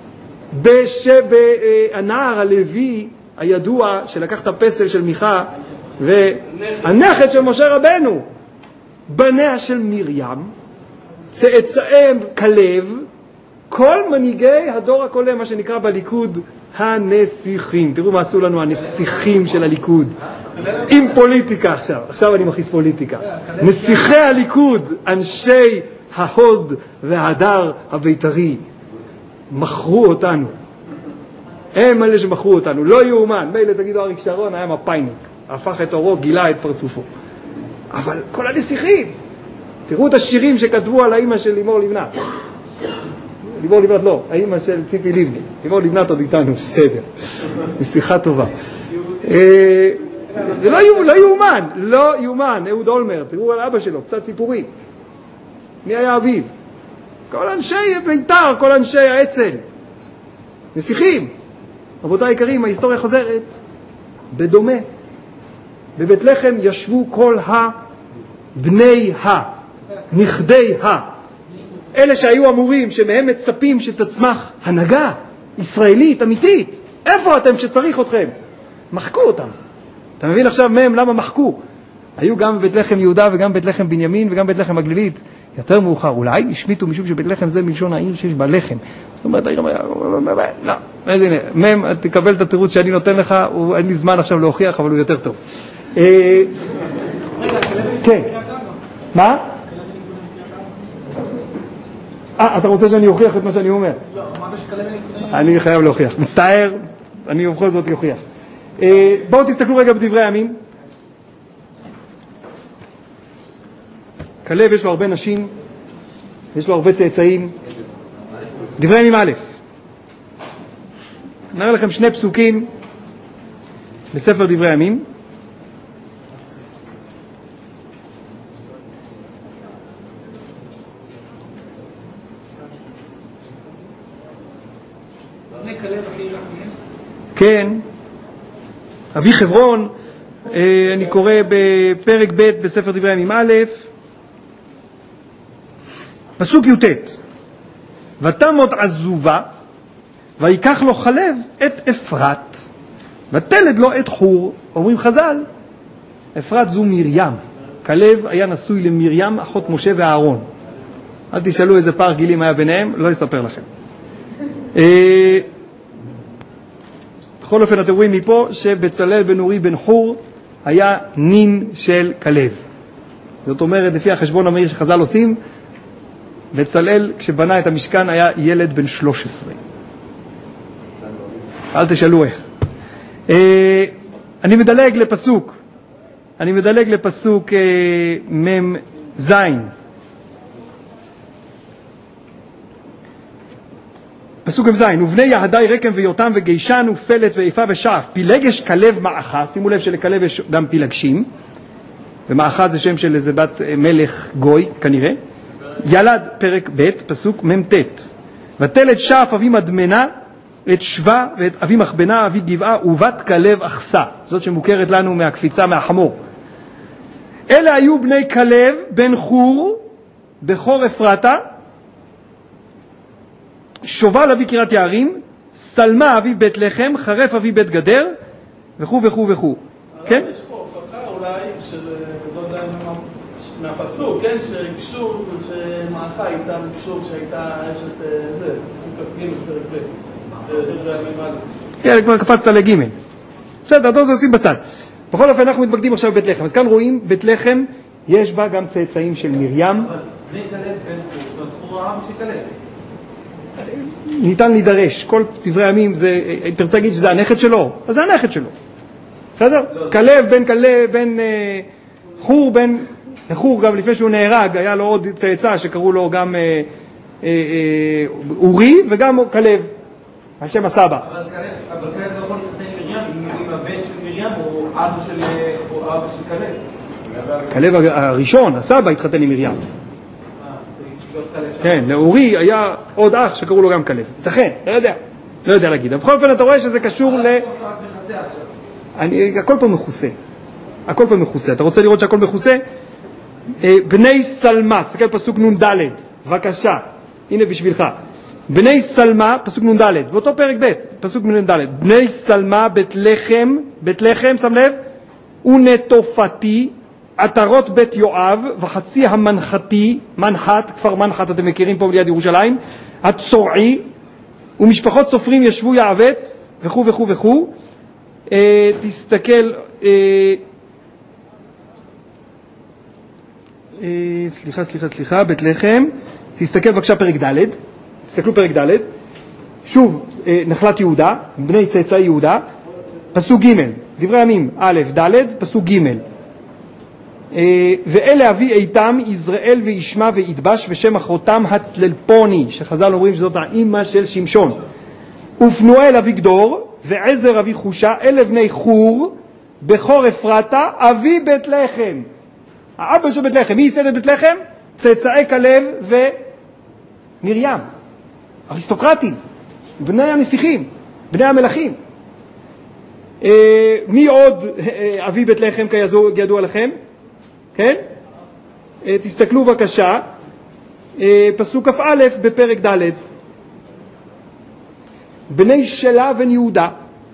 S1: הנער הלוי הידוע שלקח את הפסל של מיכה, והנכד של משה רבנו, בניה של מרים, צאצאיהם כלב, כל מנהיגי הדור הקודם, מה שנקרא בליכוד הנסיכים. תראו מה עשו לנו הנסיכים של הליכוד. עם פוליטיקה עכשיו. עכשיו אני מכניס פוליטיקה. נסיכי הליכוד, אנשי ההוד וההדר הבית"רי, מכרו אותנו. הם אלה שמכרו אותנו. לא יאומן. מילא תגידו אריק שרון היה מפאיניק. הפך את אורו, גילה את פרצופו. אבל כל הנסיכים. תראו את השירים שכתבו על האמא של לימור לבנת. לימור לבנת לא, האמא של ציפי לבני. לימור לבנת עוד איתנו, בסדר. נסיכה טובה. זה לא יאומן, לא יאומן. אהוד אולמרט, תראו על אבא שלו, קצת סיפורים. מי היה אביו? כל אנשי בית"ר, כל אנשי האצ"ל. נסיכים. רבותיי היקרים, ההיסטוריה חוזרת. בדומה. בבית לחם ישבו כל בני נכדי אלה שהיו אמורים, שמהם מצפים שתצמח הנהגה ישראלית אמיתית. איפה אתם שצריך אתכם? מחקו אותם. אתה מבין עכשיו מהם למה מחקו? היו גם בבית לחם יהודה וגם בבית לחם בנימין וגם בבית לחם הגלילית. יותר מאוחר אולי השמיטו משום שבית לחם זה מלשון העיר שיש בה לחם. זאת אומרת, לא, מהם תקבל את התירוץ שאני נותן לך, אין לי זמן עכשיו להוכיח, אבל הוא יותר טוב. כן. מה? אתה רוצה שאני אוכיח את מה שאני אומר?
S2: לא, אמרת שכלב לפני...
S1: אני חייב להוכיח. מצטער, אני בכל זאת אוכיח. בואו תסתכלו רגע בדברי הימים. כלב יש לו הרבה נשים, יש לו הרבה צאצאים. דברי הימים א'. נראה לכם שני פסוקים בספר דברי הימים. כן, אבי חברון, אני קורא בפרק ב' בספר דברי הימים א', פסוק י"ט. ותמות עזובה, ויקח לו חלב את אפרת, ותלד לו את חור. אומרים חז"ל, אפרת זו מרים. כלב היה נשוי למרים, אחות משה ואהרון. אל תשאלו איזה פער גילים היה ביניהם, לא אספר לכם. בכל אופן אתם רואים מפה שבצלאל בן אורי בן חור היה נין של כלב. זאת אומרת, לפי החשבון המהיר שחז"ל עושים, בצלאל כשבנה את המשכן היה ילד בן 13. אל תשאלו איך. אני מדלג לפסוק מם זין. פסוק מם זין, ובני יהדי רקם ויותם וגישן ופלט ואיפה ושעף, פילגש כלב מעכה. שימו לב שלכלב יש גם פילגשים, ומעכה זה שם של איזה בת מלך גוי כנראה. ילד פרק ב' פסוק מ"ט, ותלד שעף אבי מדמנה את שווה ואת אבי מחבנה אבי גבעה ובת כלב אחסה. זאת שמוכרת לנו מהקפיצה מהחמור. אלה היו בני כלב בן חור בכור אפרתה, שובל אבי קריית יערים, סלמה אבי בית לחם, חרף אבי בית גדר, וכו' וכו' וכו'. כן?
S2: יש פה הוכחה אולי של, לא יודע מהפסוק, כן? שקשור, שמעכה איתם קשור שהייתה אשת זה, פסוק כ"ג פרק ב'.
S1: כבר קפצת לגימל. בסדר, אתה עושים בצד. בכל אופן אנחנו מתמקדים עכשיו בבית לחם. אז כאן רואים, בית לחם יש בה גם צאצאים של מרים.
S3: אבל בני כלב בן חור, זאת אומרת חור העם של כלב.
S1: ניתן להידרש. כל דברי הימים זה, תרצה להגיד שזה הנכד שלו? אז זה הנכד שלו. בסדר? כלב בן חור בן חור, גם לפני שהוא נהרג, היה לו עוד צאצא שקראו לו גם אורי וגם כלב, השם הסבא.
S3: אבל כלב לא יכול להתחתן עם מרים, עם הבן של מרים או אבא של כלב.
S1: כלב הראשון, הסבא, התחתן עם מרים. כן, לאורי היה עוד אח שקראו לו גם כלב. תכן, לא יודע להגיד. בכל אופן אתה רואה שזה קשור הכל פה מכוסה. הכל פה מכוסה. אתה רוצה לראות שהכל מכוסה? בני סלמה, תסתכל פסוק נ"ד, בבקשה, הנה בשבילך. בני סלמה, פסוק נ"ד, באותו פרק ב', פסוק נ"ד. בני סלמה בית לחם, שם לב, ונטופתי, עטרות בית יואב, וחצי המנחתי, מנחת, כפר מנחת אתם מכירים פה ליד ירושלים, הצורעי, ומשפחות סופרים ישבו יעבץ, וכו' וכו' וכו'. תסתכל, סליחה, בית לחם, תסתכל בבקשה פרק ד', תסתכלו פרק ד', שוב, נחלת יהודה, בני צאצאי יהודה, פסוק ג', דברי ימים, א', ד', פסוק ג', ואלה אבי איתם, יזרעאל וישמע וידבש, ושם אחותם הצללפוני, שחז"ל אומרים שזאת האמא של שמשון, ופנואל אבי גדור, ועזר אבי חושה, אלה בני חור, בכור אפרתה, אבי בית לחם. האבא של בית לחם, מי ייסד את בית לחם? צאצאי כלב ומרים, אריסטוקרטים, בני הנסיכים, בני המלכים. מי עוד אבי בית לחם כידוע לכם? כן? תסתכלו בבקשה, פסוק כ"א בפרק ד', בני שלה בן יהודה,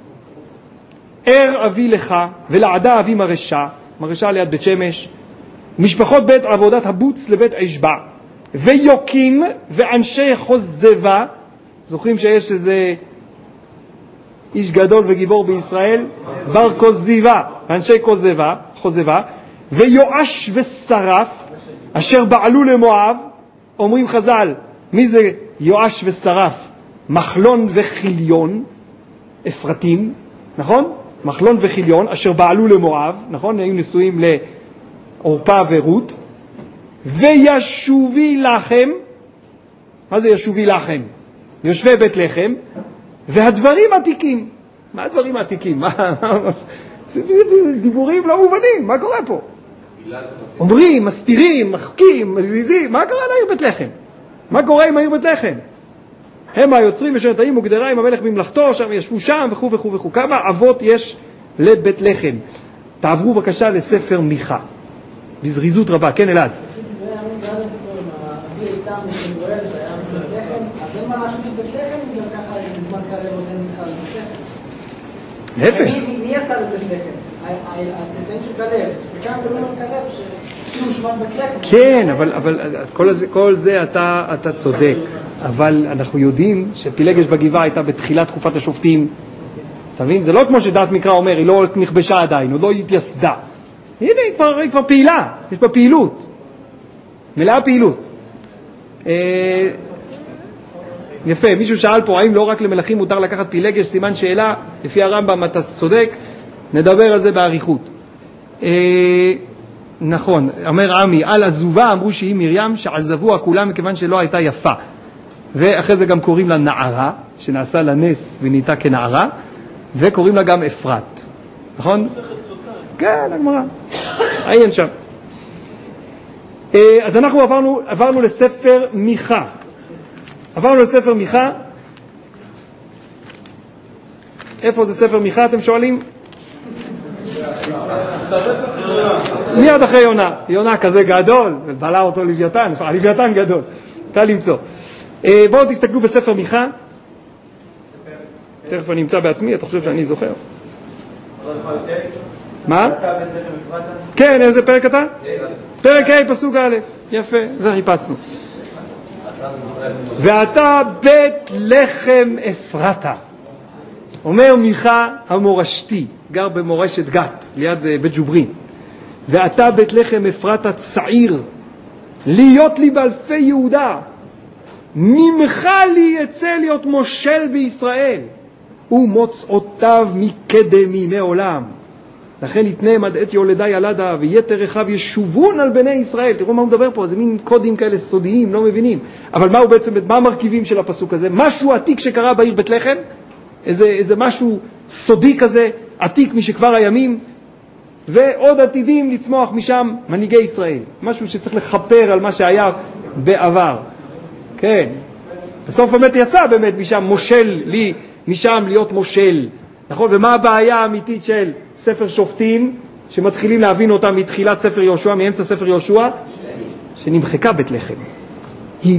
S1: אבי לך ולעדה אבי מרשה ליד בית שמש, משפחות בית עבודת הבוץ לבית אשבע, ויוקים ואנשי חוזבה, זוכרים שיש איזה איש גדול וגיבור בישראל, בר כוזיבה, אנשי חוזבה, ויואש ושרף, אשר בעלו למואב. אומרים חז"ל, מי זה יואש ושרף? מחלון וחיליון, אפרתים, נכון? מחלון וחיליון, אשר בעלו למואב, נכון? היו נשואים לאורפה ורות. וישובי לחם, מה זה ישובי לחם? יושבי בית לחם, והדברים עתיקים. מה הדברים עתיקים? זה דיבורים לא מובנים, מה קורה פה? אומרים, מסתירים, מחקים, מזיזים, מה קורה לעיר בית לחם? מה קורה עם העיר בית לחם? הם היוצרים ושנתאים מוגדרה עם המלך בממלכתו, שם ישבו שם וכו' וכו' וכו'. כמה אבות יש לבית לחם? תעברו בבקשה לספר מיכה, בזריזות רבה. כן, אלעד. להפך.
S4: מי יצא לבית לחם? הצאצאים של כלב. וכאן מדברים על כלב שהוא שמת בית לחם.
S1: כן, אבל כל זה אתה צודק. אבל אנחנו יודעים שפילגש בגבעה הייתה בתחילת תקופת השופטים. אתה מבין? זה לא כמו שדעת מקרא אומר, היא לא נכבשה עדיין, עוד לא התייסדה. הנה, היא כבר פעילה, יש בה פעילות. מלאה פעילות. יפה, מישהו שאל פה, האם לא רק למלכים מותר לקחת פילגש? סימן שאלה, לפי הרמב"ם אתה צודק, נדבר על זה בעריכות. נכון, אומר עמי, על עזובה אמרו שהיא מרים, שעזבוה כולם מכיוון שלא הייתה יפה. ואחרי זה גם קוראים לה נערה, שנעשה לה נס ונהייתה כנערה, וקוראים לה גם אפרת. נכון? כן, הגמרא. עיין שם. אז אנחנו עברנו לספר מיכה. איפה זה ספר מיכה, אתם שואלים? מיד אחרי יונה. יונה כזה גדול, ובעלה אותו לוויתן, לוויתן גדול. קל למצוא. בואו תסתכלו בספר מיכה. תכף אני אמצא בעצמי, אתה חושב שאני זוכר? מה? כן, איזה פרק אתה? פרק ה' פסוק א'. יפה, זה חיפשנו. ואתה בית לחם אפרתה. אומר מיכה המורשתי, גר במורשת גת, ליד בית ג'וברין. ואתה בית לחם אפרתה צעיר, להיות לי באלפי יהודה. ממך לי יצא להיות מושל בישראל, ומוצאותיו מקדמי מעולם. לכן יתנם עד עת יולדה ילדה, ויתר רחב ישובון על בני ישראל. תראו מה הוא מדבר פה, זה מין קודים כאלה סודיים, לא מבינים. אבל מה הוא בעצם, מה המרכיבים של הפסוק הזה? משהו עתיק שקרה בעיר בית לחם, איזה משהו סודי כזה, עתיק משכבר הימים, ועוד עתידים לצמוח משם מנהיגי ישראל. משהו שצריך לחפר על מה שהיה בעבר. כן. בסוף באמת יצא באמת משם מושל לי, משם להיות מושל. נכון? ומה הבעיה האמיתית של ספר שופטים, שמתחילים להבין אותה מתחילת ספר יהושע, מאמצע ספר יהושע? שנמחקה בית לחם. היא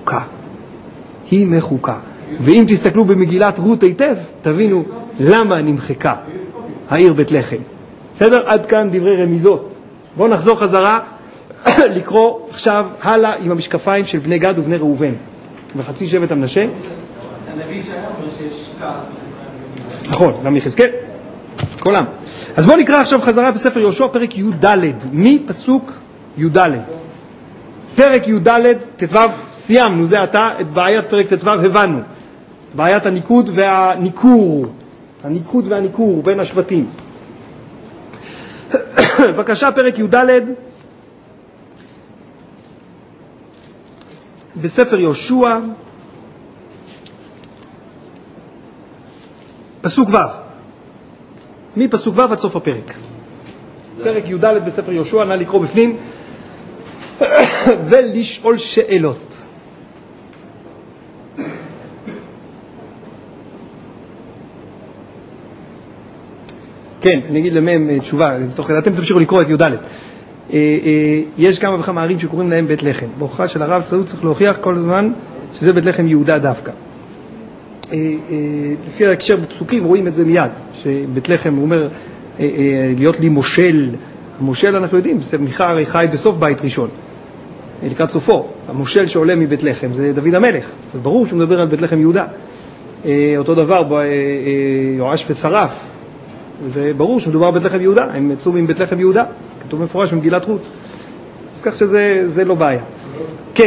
S1: מחוקה. ואם תסתכלו במגילת רות היטב, תבינו למה נמחקה העיר בית לחם. בסדר? עד כאן דברי רמיזות. בואו נחזור חזרה לקרוא עכשיו הלאה עם המשקפיים של בני גד ובני ראובן. וחצי שבט המנשה.
S2: הנביא שהיה אומר שיש כעס.
S1: נכון, גם יחזקאל, כולם. אז בואו נקרא עכשיו חזרה בספר יהושע, פרק י"ד, מפסוק י"ד. פרק י"ד, ט"ו, סיימנו, זה עתה, את בעיית פרק ט"ו הבנו. בעיית הניקוד והניקור, הניקוד והניקור בין השבטים. בבקשה, פרק י"ד, בספר יהושע, פסוק ו', מפסוק ו' עד סוף הפרק. פרק י"ד בספר יהושע, נא לקרוא בפנים ולשאול שאלות. כן, אני אגיד למהם תשובה, אתם תמשיכו לקרוא את י"ד. יש כמה וכמה ערים שקוראים להם בית לחם. בהוכחה של הרב צאות צריך להוכיח כל הזמן שזה בית לחם יהודה דווקא. לפי ההקשר בפסוקים רואים את זה מיד, שבית לחם הוא אומר להיות לי מושל. המושל אנחנו יודעים, מיכה הרי חי בסוף בית ראשון, לקראת סופו. המושל שעולה מבית לחם זה דוד המלך, זה ברור שהוא מדבר על בית לחם יהודה. אותו דבר יואש ושרף, וזה ברור שמדובר על בית לחם יהודה, הם יצאו מבית לחם יהודה, כתוב מפורש במגילת רות, אז כך שזה לא בעיה. כן.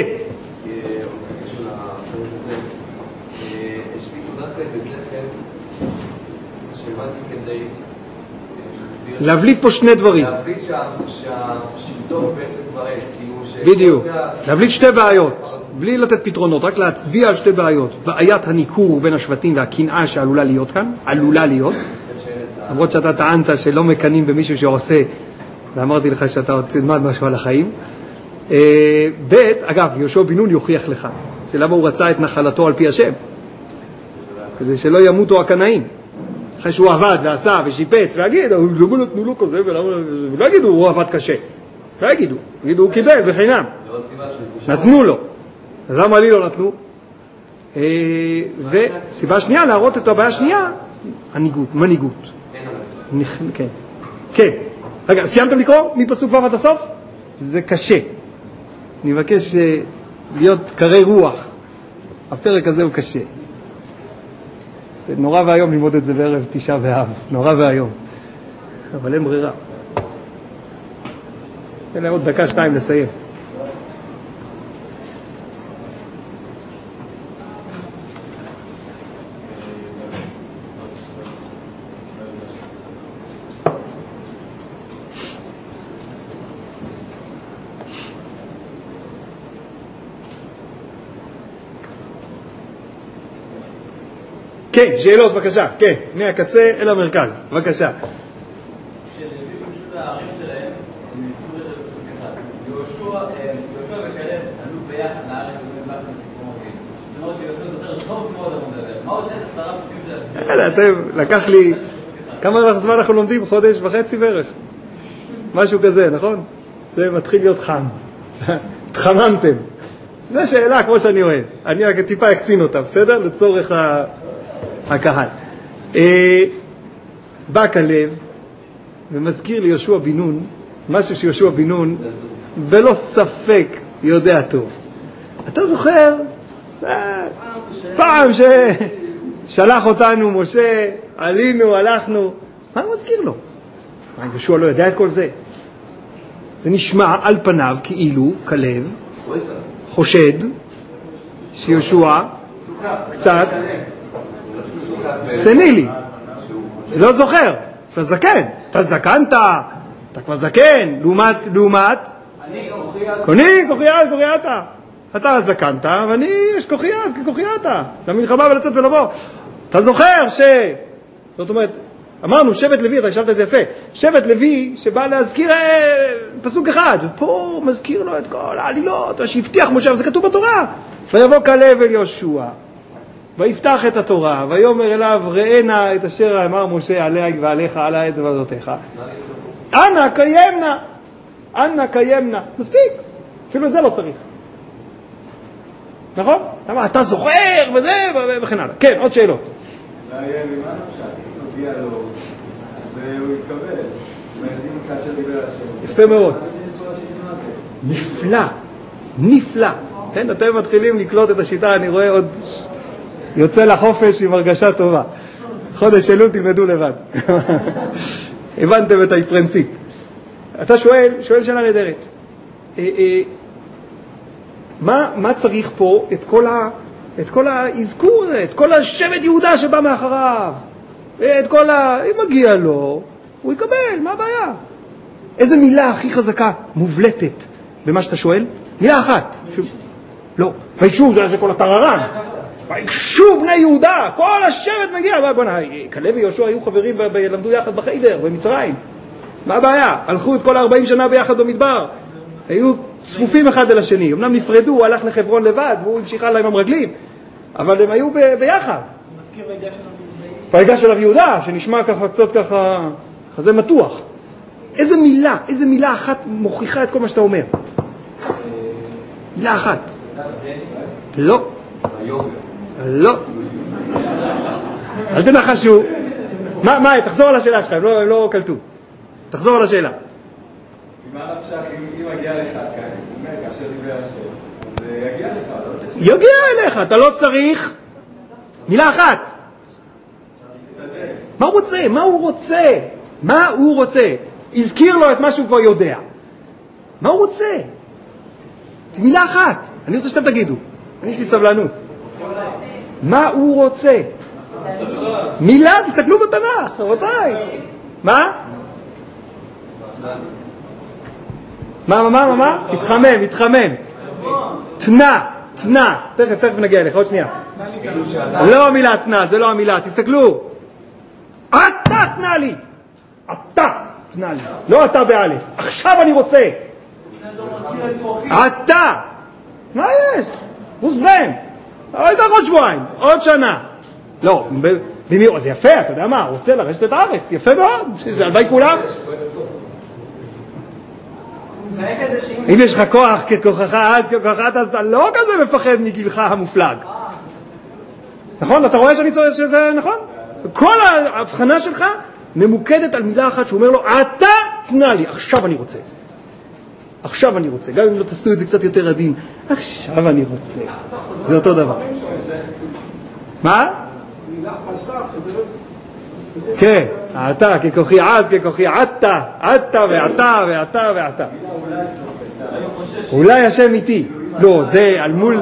S1: להבליט פה שני דברים.
S3: להבליט שהשלטון בעצם כבר
S1: בדיוק. להבליט שתי בעיות, בלי לתת פתרונות, רק להצביע על שתי בעיות. בעיית הניכור בין השבטים והקנאה שעלולה להיות כאן, עלולה להיות. למרות שאתה טענת שלא מקנים במישהו שעושה, ואמרתי לך שאתה עוד תלמד משהו על החיים. ב', אגב, יהושע בן נון יוכיח לך, שלמה הוא רצה את נחלתו על פי השם, כדי שלא ימותו הקנאים. אחרי שהוא עבד ועשה ושיפץ והגיד, למה נתנו לו כזה, ולא יגידו, הוא עבד קשה. לא יגידו, הוא קיבל בחינם. נתנו לו. אז למה לי לא נתנו? וסיבה שנייה, להראות את הבעיה השנייה, מנהיגות. כן. כן. רגע, סיימתם לקרוא מפסוק ו' עד הסוף? זה קשה. אני מבקש להיות קרי רוח. הפרק הזה הוא קשה. זה נורא והיום ללמוד את זה בערב תשעה באב, נורא והיום. אבל אין ברירה. אין להם עוד דקה, שתיים לסיים. כן, שאלות בבקשה, כן, מהקצה אל המרכז, בבקשה.
S5: כשלוי פשוט הערים שלהם, הם ניסו לזה בפסוק אחד. יהושע וכלב עלו ביחד לארץ ובאמת לסיפור מודיעין. זאת אומרת שיהושע זוכר טוב מאוד על מה מדבר. מה עוד איך 10 פסוקים של הספר?
S1: אתם, לקח לי, כמה זמן אנחנו לומדים? חודש וחצי בערך. משהו כזה, נכון? זה מתחיל להיות חם. התחממתם. זו שאלה כמו שאני אוהב. אני רק טיפה אקצין אותה, בסדר? לצורך הקהל. בא כלב ומזכיר לי יהושע בן נון, משהו שיהושע בן נון בלא ספק יודע טוב. אתה זוכר? פעם ששלח אותנו משה, עלינו, הלכנו. מה הוא מזכיר לו? יהושע לא יודע את כל זה. זה נשמע על פניו כאילו כלב חושד שיהושע קצת סנילי, לא זוכר, אתה זקן, אתה זקנת, אתה כבר זקן, לעומת כוחי אז כוחי אתה זקנת ואני יש כוחי אז ככוחי אתה, למלחמה ולצאת ולבוא. אתה זוכר זאת אומרת, אמרנו שבט לוי, אתה השבת את זה יפה, שבט לוי שבא להזכיר פסוק אחד, ופה מזכיר לו את כל העלילות שהבטיח משה, זה כתוב בתורה. ויבוא כלב אל יהושע ויפתח את התורה ויאמר אליו ראינה את אשר אמר משה עלי ועליך על העד ועדותיך, אנא קיימנה. מספיק, אפילו את זה לא צריך, נכון? למה אתה זוכר וזה וכן הלאה. כן, עוד שאלות.
S6: לא יהיה ממה נפשק, תודיע לו, אז הוא יתקבל. כאשר דיבר השם.
S1: יפה מאוד. נפלא. כן, אתם מתחילים לקלוט את השיטה, אני רואה עוד יוצא לחופש עם הרגשה טובה. חודש אלול תלמדו לבד. הבנתם את הפרינציפ. אתה שואל שאלה נהדרת. מה צריך פה את כל האזכור הזה, את כל השבט יהודה שבא מאחריו, את כל אם מגיע לו, הוא יקבל, מה הבעיה? איזה מילה הכי חזקה מובלטת במה שאתה שואל? מילה אחת. לא, ויקשו זה כל הטררן. ויקשו בני יהודה, כל השבט מגיע. בוא נהיה, כלב ויהושע היו חברים ולמדו יחד בחיידר, במצרים. מה הבעיה? הלכו את כל 40 שנה ביחד במדבר. היו צפופים אחד אל השני. אמנם נפרדו, הוא הלך לחברון לבד, והוא המשיך הלאה עם המרגלים. אבל הם היו ביחד.
S4: מזכיר
S1: ויגש אליו יהודה, שנשמע ככה, קצת ככה, חזה מתוח. איזה מילה אחת מוכיחה את כל מה שאתה אומר? מילה אחת. לא. לא. אל תנחשו. מה, תחזור על השאלה שלך, הם לא קלטו. תחזור על השאלה.
S6: ממה נפשך אם מגיע לך כאן, אומר, כאשר דיבר השם, אז יגיע לך, לא?
S1: יגיע אליך, אתה לא צריך מילה אחת. מה הוא רוצה? מה הוא רוצה? הזכיר לו את מה שהוא כבר יודע. מה הוא רוצה? מילה אחת. אני רוצה שאתם תגידו. יש לי סבלנות. מה הוא רוצה? מילה, תסתכלו בתנ"ך, רבותיי. מה? מה? התחמם. תנה. תכף נגיע אליך, עוד שנייה. לא המילה תנה, זה לא המילה. תסתכלו. אתה תנה לי. אתה תנה לי. לא אתה באלף. עכשיו אני רוצה. אתה. מה יש? רוסבן. היית עוד שבועיים, עוד שנה. לא, זה יפה, אתה יודע מה, רוצה לרשת את הארץ, יפה מאוד, זה הלוואי כולם. אם יש לך כוח ככוחך אז ככוחך, אז אתה לא כזה מפחד מגילך המופלג. נכון? אתה רואה שאני צריך שזה נכון? כל ההבחנה שלך ממוקדת על מילה אחת שהוא אומר לו, אתה תנה לי, עכשיו אני רוצה. גם אם לא תעשו את זה קצת יותר עדין, עכשיו אני רוצה. זה אותו דבר. מה? כן, אתה ככוחי עז, ככוחי עתה ועתה. אולי השם איתי. לא, זה על מול...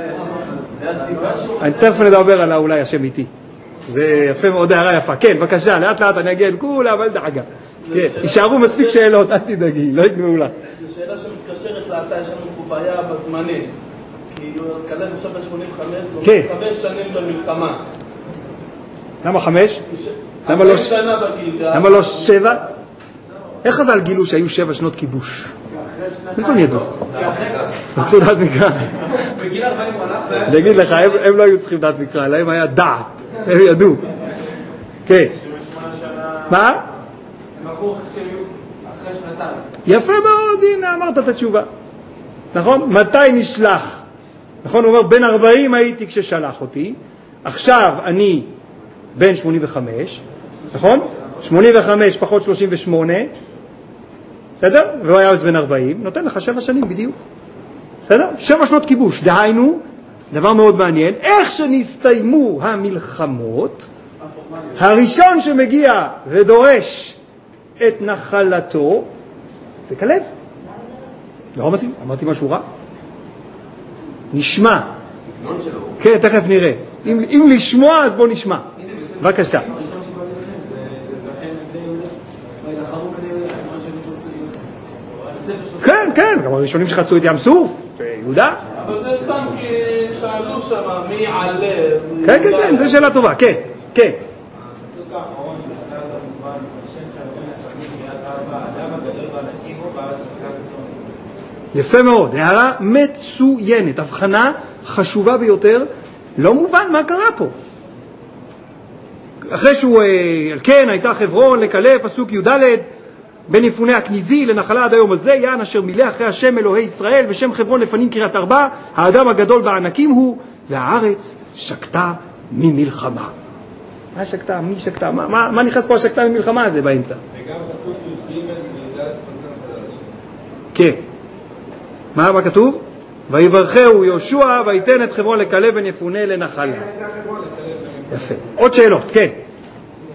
S1: אני תכף נדבר על אולי השם איתי. זה יפה מאוד, הערה יפה. כן, בבקשה, לאט אני אגיד כולה, אבל דאגה. יישארו מספיק שאלות, אל תדאגי, לא יגמרו לך.
S2: זו שאלה שמתקשרת לאתה, יש לנו פה בעיה בזמנים. כי כלב עכשיו ב-85, זאת אומרת 5 שנים במלחמה.
S1: למה 5? למה לא 7? איך חז"ל גילו שהיו 7 שנות כיבוש? איפה הם ידעו? לקחו דעת מקרא.
S5: בגיל 40 הלך.
S1: אני אגיד לך, הם לא היו צריכים דעת מקרא, להם היה דעת. הם ידעו. כן. מה?
S5: הם הלכו אחרי שנתיים.
S1: יפה מאוד, הנה אמרת את התשובה. נכון? מתי נשלח? נכון, הוא אומר, בן 40 הייתי כששלח אותי, עכשיו אני בן 85, נכון? 85 פחות 38, בסדר? והוא היה אז בן 40, נותן לך 7 שנים בדיוק. בסדר? 7 שנות כיבוש. דהיינו, דבר מאוד מעניין, איך שנסתיימו המלחמות, הראשון שמגיע ודורש את נחלתו, זה כלב. לא אמרתי משהו רע? נשמע. כן, תכף נראה. אם לשמוע, אז בוא נשמע. בבקשה. כן, גם הראשונים שחצו את ים סוף, יהודה.
S2: אבל זה סתם כי שאלו שם מי עלה.
S1: כן, זו שאלה טובה, כן.
S6: הפסוק האחרון, אתה במובן, השם שאתם נחתים מיד אבא, האדם הגדול והנקים הוא בארץ של
S1: יפה מאוד, הערה מצוינת, הבחנה חשובה ביותר, לא מובן מה קרה פה. אחרי שהוא, כן, הייתה חברון לכלב, פסוק י"ד, בין יפוני הכניזי לנחלה עד היום הזה, יען אשר מילא אחרי השם אלוהי ישראל, ושם חברון לפנים קריית ארבע, האדם הגדול בענקים הוא, והארץ שקטה ממלחמה. מה שקטה? מי שקטה? מה נכנס פה השקטה ממלחמה הזה באמצע?
S6: וגם פסוק י"ג וי"ד
S1: כן. מה כתוב? ויברכהו יהושע וייתן את חברון לכלב בן יפונה לנחלה. יפה. עוד שאלות, כן.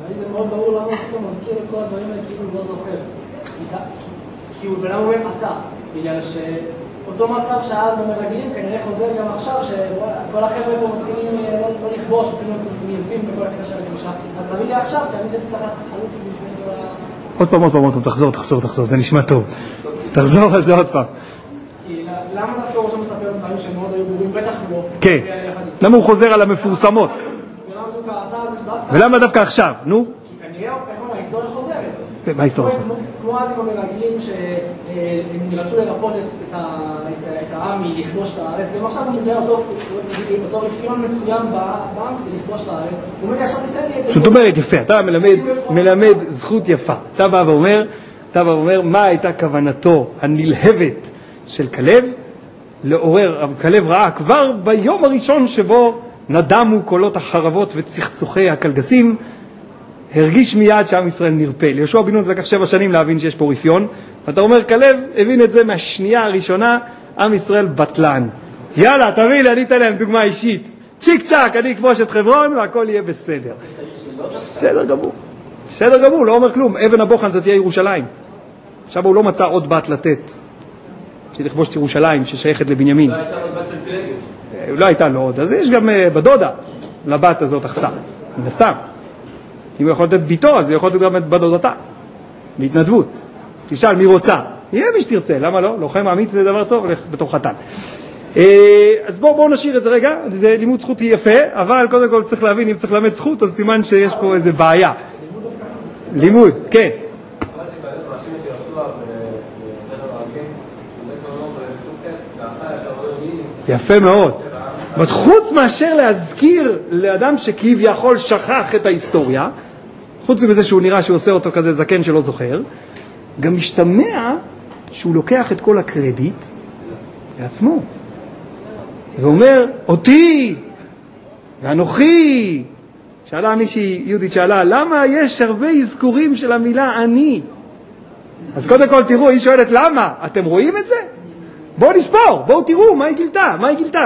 S4: הדברים האלה כאילו לא זוכר. כי הוא בלם אומר אתה, בגלל שאותו מצב שאז במרגלים כנראה חוזר גם עכשיו, שכל החבר'ה פה מתחילים לא לכבוש, מתחילים נרפים בכל הקטע של הכבשה. אז תביא לי עכשיו, תמיד יש צריך לעשות חלוץ בשביל
S1: עוד פעם, תחזור, זה נשמע טוב. תחזור על זה עוד פעם.
S4: למה דווקא ראש המספר דברים שמאוד היו ברורים, בטח לא.
S1: כן, למה הוא חוזר על המפורסמות? ולמה דווקא עכשיו? נו?
S4: כי כנראה, ההיסטוריה חוזרת.
S1: מה ההיסטוריה?
S4: כמו אז עם המרגלים שהם רצו לרפות את העם מלכבוש את הארץ, והם עכשיו הוא מזהה אותו רפיון מסוים בעם כדי לכבוש את הארץ. הוא אומר לי, עכשיו תיתן לי את זה.
S1: זאת אומרת, יפה, אתה מלמד זכות יפה. אתה בא ואומר, מה הייתה כוונתו הנלהבת של כלב? לעורר, כלב ראה כבר ביום הראשון שבו נדמו קולות החרבות וצחצוחי הקלגסים, הרגיש מיד שעם ישראל נרפל. יהושע בן נון זה לקח 7 שנים להבין שיש פה רפיון, ואתה אומר, כלב הבין את זה מהשנייה הראשונה, עם ישראל בטלן. יאללה, תביא לי, אני אתן להם דוגמה אישית. צ'יק צ'ק, אני אכבוש את חברון והכל יהיה בסדר. בסדר גמור, לא אומר כלום. אבן הבוחן זה תהיה ירושלים. עכשיו הוא לא מצא עוד בת לתת, לכבוש את ירושלים ששייכת לבנימין.
S2: לא הייתה עוד בת של פלגת.
S1: לא הייתה לו עוד, אז יש גם בדודה לבת הזאת אכסה, וסתם. אם הוא יכול לתת ביתו, אז הוא יכול לתת גם את בדודתה, בהתנדבות. תשאל מי רוצה, יהיה מי שתרצה, למה לא? לוחם אמיץ זה דבר טוב, הולך בתור חתן. אז בואו נשאיר את זה רגע, זה לימוד זכות יפה, אבל קודם כל צריך להבין, אם צריך ללמד זכות, אז סימן שיש פה איזה בעיה. לימוד, כן. יפה מאוד. אבל חוץ מאשר להזכיר לאדם שכביכול שכח את ההיסטוריה, חוץ מזה שהוא נראה שהוא עושה אותו כזה זקן שלא זוכר, גם משתמע שהוא לוקח את כל הקרדיט לעצמו. ואומר, אותי, ואנוכי. שאלה מישהי, יהודית שאלה, למה יש הרבה אזכורים של המילה אני? אז קודם כל תראו, היא שואלת למה? אתם רואים את זה? בואו נספור, בואו תראו מה היא גילתה,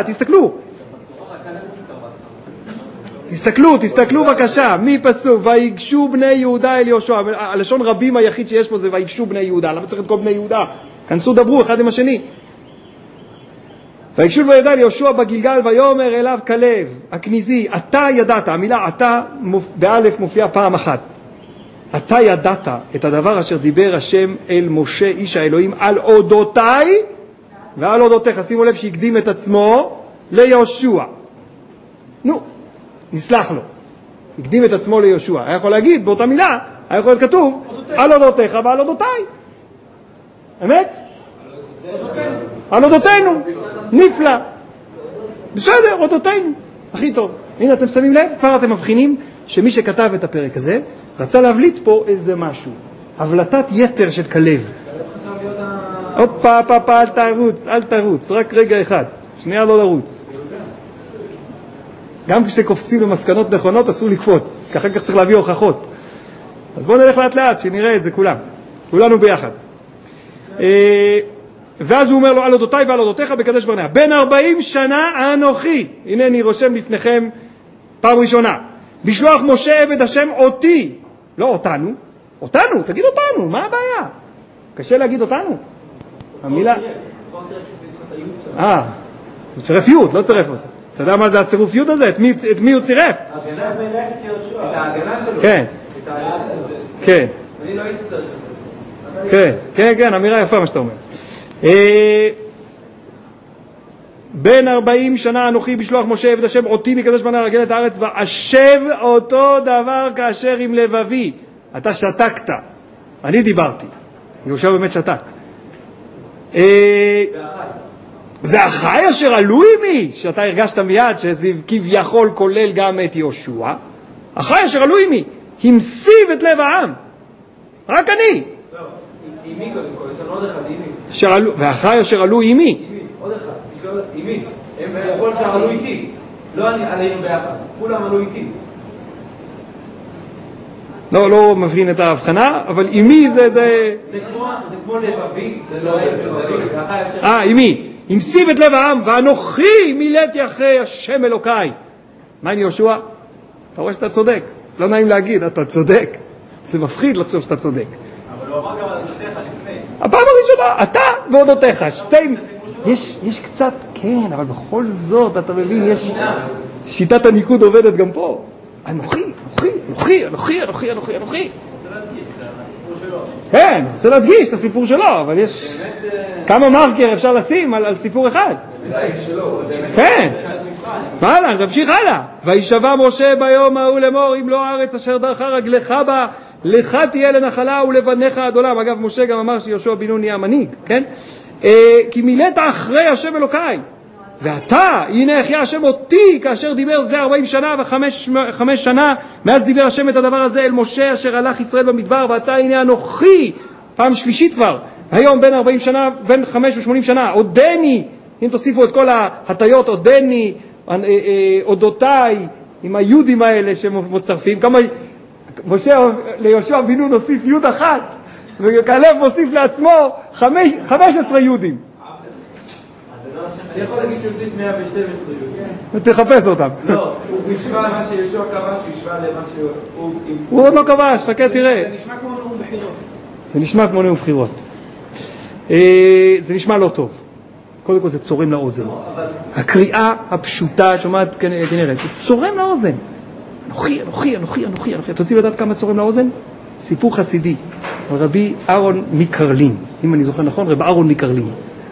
S1: תסתכלו בבקשה, מי פסוק, ויגשו בני יהודה אל יהושע, הלשון רבים היחיד שיש פה זה ויגשו בני יהודה, למה צריך את כל בני יהודה? כנסו דברו אחד עם השני. ויגשו בני יהודה אל יהושע בגלגל ויאמר אליו כלב, הכניזי, אתה ידעת, המילה אתה באלף מופיעה פעם אחת. אתה ידעת את הדבר אשר דיבר השם אל משה איש האלוהים על אודותיי ועל אודותיך. שימו לב שהקדים את עצמו ליהושע. נו, נסלח לו. הקדים את עצמו ליהושע. היה יכול להגיד באותה מילה, היה יכול להיות כתוב על אודותיך ועל אודותיי. אמת? על אודותינו. נפלא. בסדר, אודותינו. הכי טוב. הנה אתם שמים לב, כבר אתם מבחינים שמי שכתב את הפרק הזה רצה להבליט פה איזה משהו. הבלטת יתר של כלב. הופה, אל תרוץ, רק רגע אחד. שנייה לא לרוץ. גם כשקופצים למסקנות נכונות אסור לקפוץ, כי אחר כך צריך להביא הוכחות. אז בואו נלך לאט לאט, שנראה את זה כולנו ביחד. ואז הוא אומר לו, על אודותיי ועל אודותיך בקדש ברנע. בן 40 שנה אנוכי, הנה אני רושם לפניכם פעם ראשונה, בשלוח משה עבד השם אותי, לא אותנו, תגיד אותנו, מה הבעיה? קשה להגיד אותנו. המילה... הוא צירף יוד, לא צירף אותו. אתה יודע מה זה הצירוף יוד הזה? את מי הוא צירף?
S6: את ההגנה שלו.
S1: כן.
S6: אני לא הייתי צריך את זה.
S1: כן, אמירה יפה מה שאתה אומר. בן 40 שנה אנוכי בשלוח משה עבד השם אותי מקדש ברנע לרגל את הארץ ואשב אותו דבר כאשר עם לבבי. אתה שתקת, אני דיברתי. יהושע באמת שתק. ואחי אשר עלו עמי, שאתה הרגשת מיד שזה כביכול כולל גם את יהושע, אחי אשר עלו עמי, המסיב את לב העם. רק אני.
S6: עמי קודם כל, יש לנו עוד אחד, עמי.
S1: ואחי אשר עלו עמי.
S6: עוד אחד, עמי. הם כל שם עלו איתי. לא עלינו ביחד, כולם עלו איתי.
S1: לא מבין את ההבחנה, אבל עמי זה
S6: כמו לבבי, זה לא לבבי.
S1: עמי. המסיב את לב העם, ואנוכי מילאתי אחרי השם אלוקיי. מה עם יהושע? אתה רואה שאתה צודק. לא נעים להגיד, אתה צודק. זה מפחיד לחשוב שאתה צודק.
S6: אבל הוא אמר גם על עדותיך לפני.
S1: הפעם הראשונה, אתה ועודותיך, שתיים. יש קצת, כן, אבל בכל זאת, אתה מבין, יש... שיטת הניקוד עובדת גם פה. אנוכי. כן, רוצה להדגיש את הסיפור שלו, אבל יש... כמה מרקר אפשר לשים על סיפור אחד? כן. הלאה, תמשיך הלאה. וישבע משה ביום ההוא לאמור, אם לא הארץ אשר דרכה רגלך בה, לך תהיה לנחלה ולבניך עד עולם. אגב, משה גם אמר שיהושע בן נון נהיה המנהיג, כן? כי מילאת אחרי השם אלוקיי, ואתה, הנה החיה השם אותי, כאשר דיבר זה 40 שנה ו5 שנה, מאז דיבר השם את הדבר הזה אל משה אשר הלך ישראל במדבר, ואתה הנה אנוכי, פעם שלישית כבר, היום בין 40 שנה, בין 5 ו80 שנה, עודני, אם תוסיפו את כל ההטיות, עודני, עודותיי, עם היהודים האלה שמוצרפים, כמה, משה ליהושע בן נון הוסיף יוד אחת, וכלב מוסיף לעצמו 15 יהודים.
S6: אני יכול להגיד שהוא הוסיף 112 יהודים.
S1: ותחפש אותם.
S6: לא, הוא נשמע מה שיהושע כבש, הוא נשמע למה שהוא...
S1: הוא עוד לא כבש, חכה תראה.
S6: זה נשמע כמו נאום בחירות.
S1: זה נשמע כמו נאום בחירות. זה נשמע לא טוב. קודם כל זה צורם לאוזן. הקריאה הפשוטה, שומעת כנראה, זה צורם לאוזן. אנוכי. אתה רוצים לדעת כמה צורם לאוזן? סיפור חסידי. רבי אהרון מקרלין. אם אני זוכר נכון, רבי אהרון מקרלין.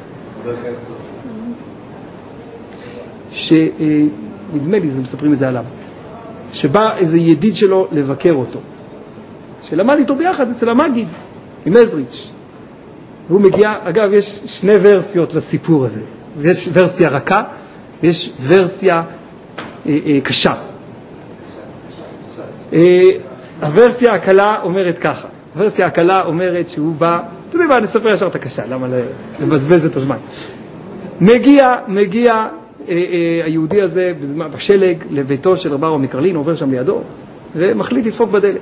S1: שנדמה לי, מספרים את זה עליו. שבא איזה ידיד שלו לבקר אותו. שלמד איתו ביחד אצל המגיד, עם עזריץ'. והוא מגיע, אגב, יש שני ורסיות לסיפור הזה. יש ורסיה רכה, ויש ורסיה קשה. הוורסיה הקלה אומרת ככה. הוורסיה הקלה אומרת שהוא בא, אתה יודע מה, נספר ישר את הקשה, למה לבזבז את הזמן. מגיע היהודי הזה בשלג לביתו של רבי אהרון מקרלין, עובר שם לידו, ומחליט לדפוק בדלת.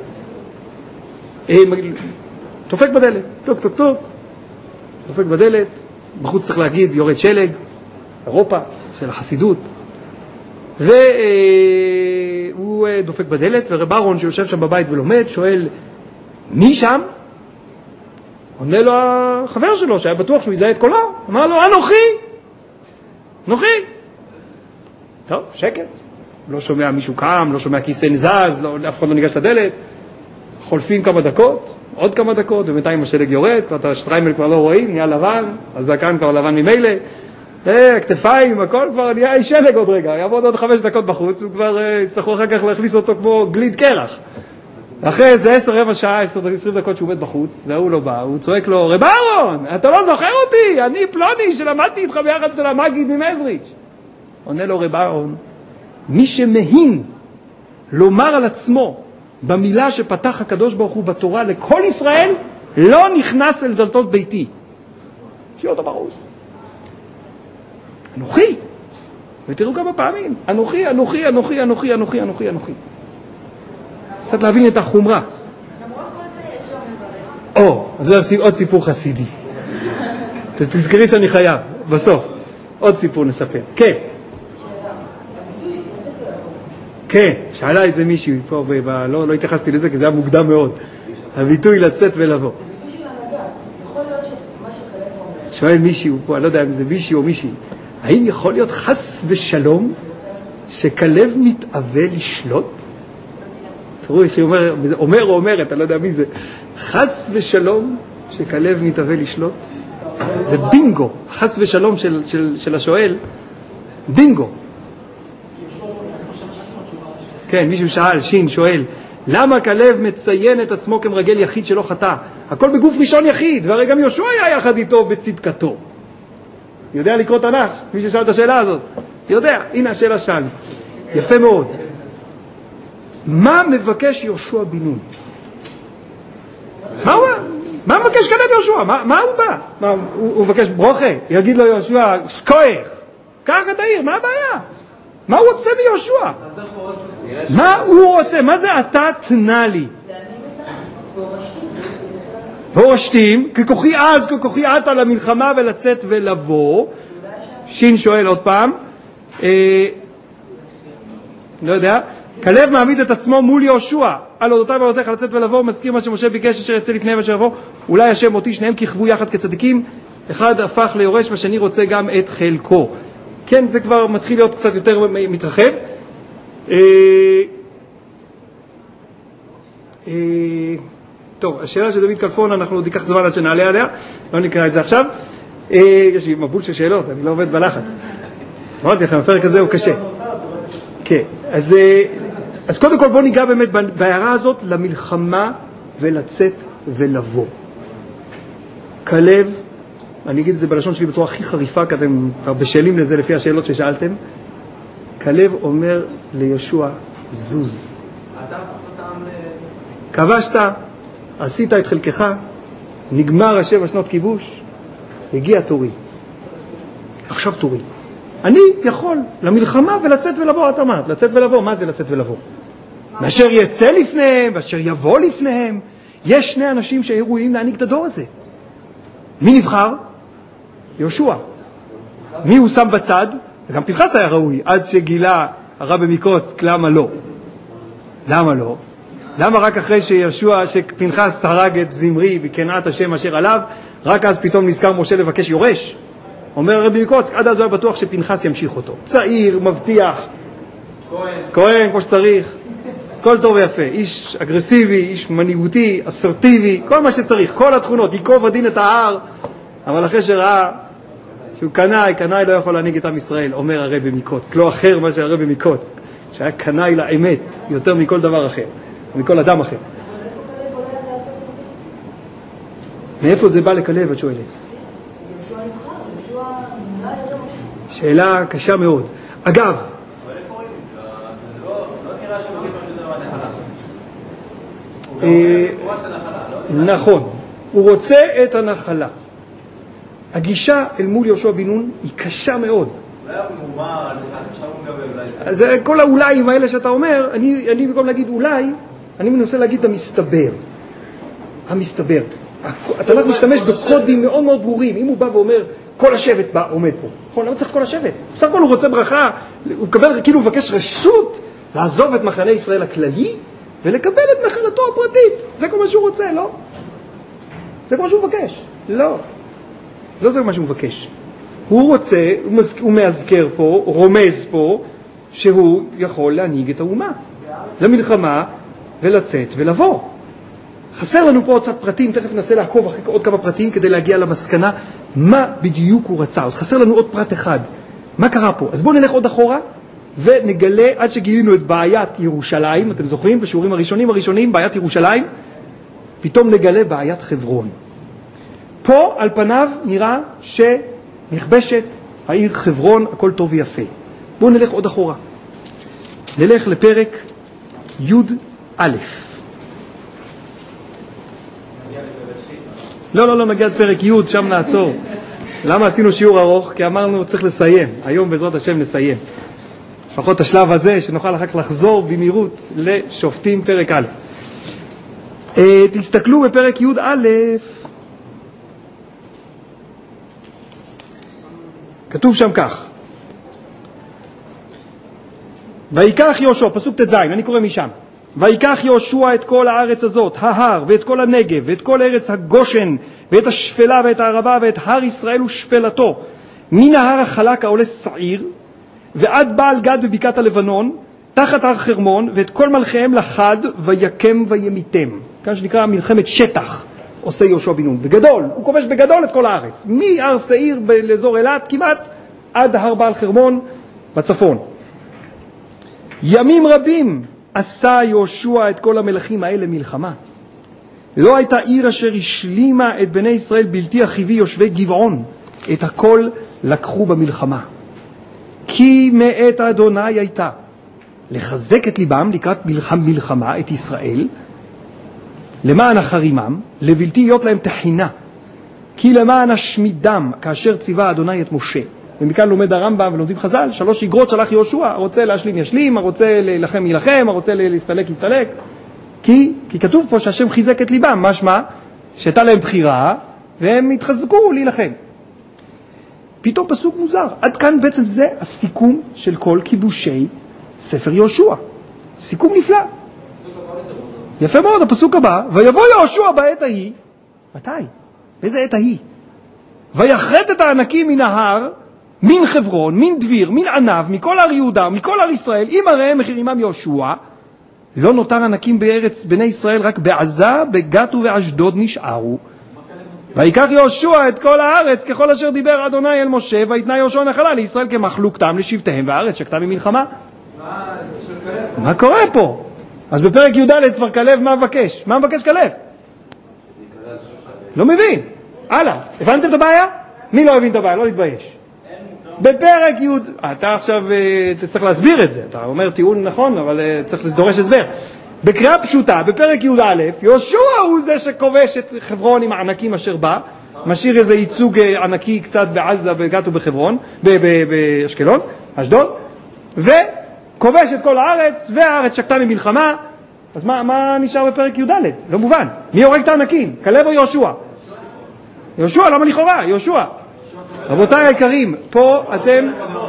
S1: דופק בדלת, טוק, דופק בדלת, בחוץ צריך להגיד, יורד שלג, אירופה, של החסידות, והוא דופק בדלת, ורבי אהרון שיושב שם בבית ולומד, שואל, מי שם? עונה לו החבר שלו, שהיה בטוח שהוא יזהה את קולו, אמר לו, אנוכי. טוב, שקט. לא שומע מישהו קם, לא שומע כיסא נזז, אף אחד לא ניגש לדלת. חולפים כמה דקות, עוד כמה דקות, ובינתיים השלג יורד, כבר את השטריימל כבר לא רואים, נהיה לבן, הזקן כבר לבן ממילא, הכתפיים, הכל כבר נהיה שלג עוד רגע, יעבוד עוד 5 דקות בחוץ, הוא כבר יצטרכו אחר כך להכניס אותו כמו גליד קרח. אחרי איזה 10 שעה, 20 דקות שהוא עומד בחוץ, והוא לא בא, הוא צועק לו, רבי אהרון, אתה לא זוכר אותי, אני פלוני שלמדתי איתך ביחד אצל המגיד ממזריץ'. עונה לו רבי אהרון, מי שמהין לומר על עצמו במילה שפתח הקדוש ברוך הוא בתורה לכל ישראל, לא נכנס אל דלתות ביתי. שיהיה אותו בחוץ. אנוכי. ותראו כמה פעמים, אנוכי. קצת להבין את החומרה. אז זה עוד סיפור חסידי. תזכרי שאני חייב, בסוף. עוד סיפור נספר. כן, שאלה את זה מישהו פה, לא התייחסתי לזה כי זה היה מוקדם מאוד. הביטוי לצאת ולבוא. שואל מישהו פה, אני לא יודע אם זה מישהו או מישהי, האם יכול להיות חס ושלום שכלב מתאווה לשלוט? תראו, אומר או אומרת, אני לא יודע מי זה, חס ושלום שכלב מתאווה לשלוט? זה בינגו, חס ושלום של השואל, בינגו. כן, מישהו שאל, שין שואל, למה כלב מציין את עצמו כמרגל יחיד שלא חטא? הכל בגוף ראשון יחיד, והרי גם יהושע היה יחד איתו בצדקתו. יודע לקרוא תנ"ך? מי ששאל את השאלה הזאת? יודע, הנה השאלה שאל. יפה מאוד. מה מבקש יהושע בן נון? מה מבקש כלב יהושע? מה הוא בא? הוא מבקש ברוכה? יגיד לו יהושע, כוח, קח את העיר, מה הבעיה? מה הוא רוצה מיהושע? מה הוא רוצה? מה זה אתה תנה לי? והורשתים, ככוחי אז, ככוחי עתה למלחמה ולצאת ולבוא. שין שואל עוד פעם, לא יודע, כלב מעמיד את עצמו מול יהושע. על אודותיי ועלותיך לצאת ולבוא, מזכיר מה שמשה ביקש אשר יצא לפניהם ואשר יבוא, אולי השם אותי, שניהם כיכבו יחד כצדיקים, אחד הפך ליורש והשני רוצה גם את חלקו. כן, זה כבר מתחיל להיות קצת יותר מתרחב. טוב, השאלה של דוד כלפון, אנחנו עוד ייקח זמן עד שנעלה עליה, לא נקרא את זה עכשיו. יש לי מבול של שאלות, אני לא עובד בלחץ. אמרתי לכם, הפרק הזה הוא קשה. כן, אז קודם כל בוא ניגע באמת בהערה הזאת למלחמה ולצאת ולבוא. כלב, אני אגיד את זה בלשון שלי בצורה הכי חריפה, כי אתם בשאלים לזה לפי השאלות ששאלתם. כלב אומר לישוע, זוז. כבשת, עשית את חלקך, נגמר 7 שנות כיבוש, הגיע תורי. עכשיו תורי. אני יכול למלחמה ולצאת ולבוא, את אמרת, לצאת ולבוא, מה זה לצאת ולבוא? מאשר יצא לפניהם, ואשר יבוא לפניהם. יש 2 אנשים שראויים להנהיג את הדור הזה. מי נבחר? יהושע. מי הוא שם בצד? וגם פנחס היה ראוי, עד שגילה הרב מקוצק, למה לא? למה לא? למה רק אחרי שפנחס הרג את זמרי וקנאת השם אשר עליו, רק אז פתאום נזכר משה לבקש יורש? אומר הרבי מקוצק, עד אז הוא היה בטוח שפנחס ימשיך אותו. צעיר, מבטיח, כהן כמו שצריך, כל טוב ויפה, איש אגרסיבי, איש מנהיגותי, אסרטיבי, כל מה שצריך, כל התכונות, ייקוב הדין את ההר, אבל אחרי שראה שהוא קנאי לא יכול להנהיג את עם ישראל, אומר הרבי מקוצק, לא אחר מה שהרבי מקוצק, שהיה קנאי לאמת יותר מכל דבר אחר, מכל אדם אחר. מאיפה זה בא לכלב, את שואלת? שאלה קשה מאוד. אגב, נכון, הוא רוצה את הנחלה. הגישה אל מול יהושע בן נון היא קשה מאוד. זה כל האוליים האלה שאתה אומר, אני במקום להגיד אולי, אני מנסה להגיד המסתבר. התנ"ך משתמש בקודים מאוד מאוד ברורים. אם הוא בא ואומר, כל השבט בא, עומד פה. נכון, למה צריך כל השבט? בסך הכל הוא רוצה ברכה, הוא מקבל, כאילו הוא מבקש רשות לעזוב את מחנה ישראל הכללי, ולקבל את נחלתו הפרטית. זה כל מה שהוא רוצה, לא? זה כל מה שהוא מבקש. לא. לא זה מה שהוא מבקש. הוא רוצה, הוא מאזכר פה, רומז פה, שהוא יכול להנהיג את האומה. למלחמה, ולצאת ולבוא. חסר לנו פה עוד קצת פרטים, תכף ננסה לעקוב אחרי עוד כמה פרטים כדי להגיע למסקנה מה בדיוק הוא רצה. עוד חסר לנו עוד פרט אחד. מה קרה פה? אז בואו נלך עוד אחורה ונגלה עד שגילינו את בעיית ירושלים. אתם זוכרים? בשיעורים הראשונים, בעיית ירושלים. פתאום נגלה בעיית חברון. פה על פניו נראה שנכבשת העיר חברון, הכל טוב ויפה. בואו נלך עוד אחורה. נלך לפרק י' לא נגיע לפרק י', שם נעצור. למה עשינו שיעור ארוך? כי אמרנו צריך לסיים. היום בעזרת השם נסיים. לפחות השלב הזה, שנוכל אחר כך לחזור במהירות לשופטים פרק א'. תסתכלו בפרק י' כתוב שם כך. ויקח יהושע, פסוק ט"ז, אני קורא משם. ויקח יהושע את כל הארץ הזאת, ההר ואת כל הנגב ואת כל ארץ הגושן ואת השפלה ואת הערבה ואת הר ישראל ושפלתו, מן ההר החלק העולה שעיר ועד בעל גד בבקעת הלבנון, תחת הר חרמון, ואת כל מלכיהם לחד ויקם וימיתם. כאן שנקרא מלחמת שטח עושה יהושע בן נון. בגדול, הוא כובש בגדול את כל הארץ. מהר שעיר לאזור אילת כמעט עד הר בעל חרמון בצפון. ימים רבים עשה יהושע את כל המלכים האלה מלחמה. לא הייתה עיר אשר השלימה את בני ישראל בלתי אחיבי יושבי גבעון. את הכל לקחו במלחמה. כי מאת אדוני הייתה לחזק את ליבם לקראת מלחמה את ישראל, למען החרימם, לבלתי להיות להם תחינה, כי למען השמידם, כאשר ציווה אדוני את משה. ומכאן לומד הרמב"ם ולומדים חז"ל, 3 אגרות שלח יהושע, הרוצה להשלים ישלים, הרוצה להילחם ילחם, הרוצה להסתלק יסתלק. כי כתוב פה שהשם חיזק את ליבם, משמע שהייתה להם בחירה והם התחזקו להילחם. פתאום פסוק מוזר. עד כאן בעצם זה הסיכום של כל כיבושי ספר יהושע. סיכום נפלא. יפה מאוד, הפסוק הבא, ויבוא יהושע בעת ההיא, מתי? באיזה עת ההיא? ויחרט את הענקים מן ההר, מן חברון, מן דביר, מן ענב, מכל הר יהודה, מכל הר ישראל, עם עריהם מחירימם יהושע, לא נותר ענקים בארץ בני ישראל, רק בעזה, בגת ובאשדוד נשארו. ויקח יהושע את כל הארץ ככל אשר דיבר אדוני אל משה, ויתנה יהושע נחלה לישראל כמחלוקתם לשבטיהם, והארץ שקטה ממלחמה. מה קורה פה? אז בפרק י"ד כבר כלב מה מבקש? מה מבקש כלב? לא מבין. הלאה, הבנתם את הבעיה? מי לא הבין את הבעיה? לא להתבייש. בפרק י' אתה עכשיו צריך להסביר את זה, אתה אומר טיעון נכון, אבל צריך לדורש הסבר. בקריאה פשוטה, בפרק י"א, יהושע הוא זה שכובש את חברון עם הענקים אשר בא, משאיר איזה ייצוג ענקי קצת בעזה, בגת ובחברון, באשקלון, אשדוד, וכובש את כל הארץ, והארץ שקטה ממלחמה. אז מה נשאר בפרק י"ד? לא מובן. מי הורג את הענקים? כלב או יהושע? יהושע, למה לכאורה? יהושע. רבותיי היקרים, פה אתם...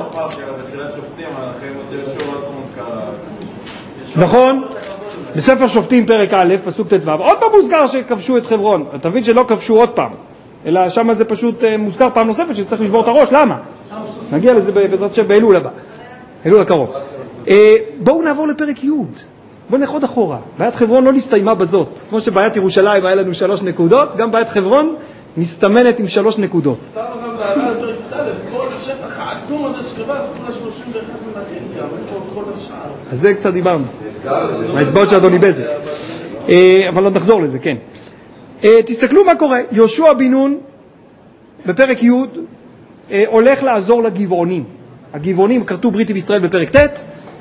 S1: נכון, בספר שופטים פרק א', פסוק ט"ו, עוד פעם מוזכר שכבשו את חברון. אתה מבין שלא כבשו עוד פעם, אלא שם זה פשוט מוזכר פעם נוספת שצריך לשבור את הראש. למה? נגיע לזה בעזרת השם באלול הבא, אלול הקרוב. בואו נעבור לפרק י'. בואו נלך אחורה. בעיית חברון לא נסתיימה בזאת. כמו שבעיית ירושלים היה לנו 3 נקודות, גם בעיית חברון מסתמנת עם 3 נקודות.
S2: סתם גם בעיית פרק א', כל השטח העצום הזה שכבש, כל ה-31 מנחים, כל השאר. אז
S1: זה קצת דיברנו. מהאצבעות של אדוני בזה. אבל עוד נחזור לזה, כן. תסתכלו מה קורה. יהושע בן נון, בפרק י', הולך לעזור לגבעונים. הגבעונים כרתו ברית עם ישראל בפרק ט',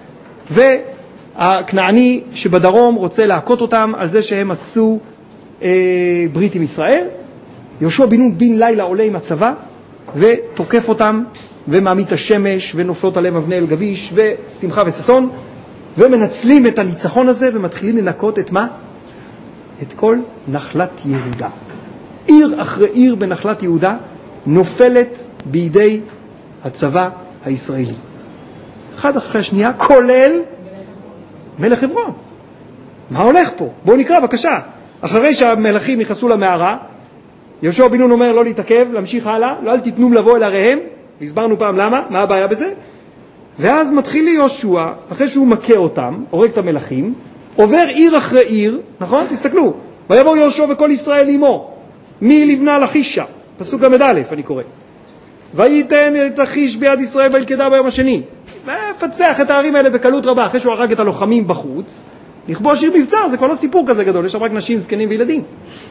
S1: והכנעני שבדרום רוצה להכות אותם על זה שהם עשו ברית עם ישראל. יהושע בן נון בן לילה עולה עם הצבא, ותוקף אותם, ומעמיד את השמש, ונופלות עליהם אבני אל גביש, ושמחה וששון, ומנצלים את הניצחון הזה, ומתחילים לנקות את מה? את כל נחלת יהודה. עיר אחרי עיר בנחלת יהודה, נופלת בידי הצבא הישראלי. אחד אחרי השנייה, כולל מלך חברון. מה הולך פה? בואו נקרא, בבקשה. אחרי שהמלכים נכנסו למערה, יהושע בן נון אומר לא להתעכב, להמשיך הלאה, לא אל תיתנו לבוא אל עריהם, והסברנו פעם למה, מה הבעיה בזה? ואז מתחיל יהושע, אחרי שהוא מכה אותם, הורג את המלכים, עובר עיר אחרי עיר, נכון? תסתכלו, ויבוא יהושע וכל ישראל עמו, מלבנה לחישה, פסוק ל"א אני קורא. וייתן את החיש ביד ישראל וילכדה ביום השני. ופצח את הערים האלה בקלות רבה, אחרי שהוא הרג את הלוחמים בחוץ, לכבוש עיר מבצר, זה כבר לא סיפור כזה גדול, יש שם רק נשים, זקנים וילדים.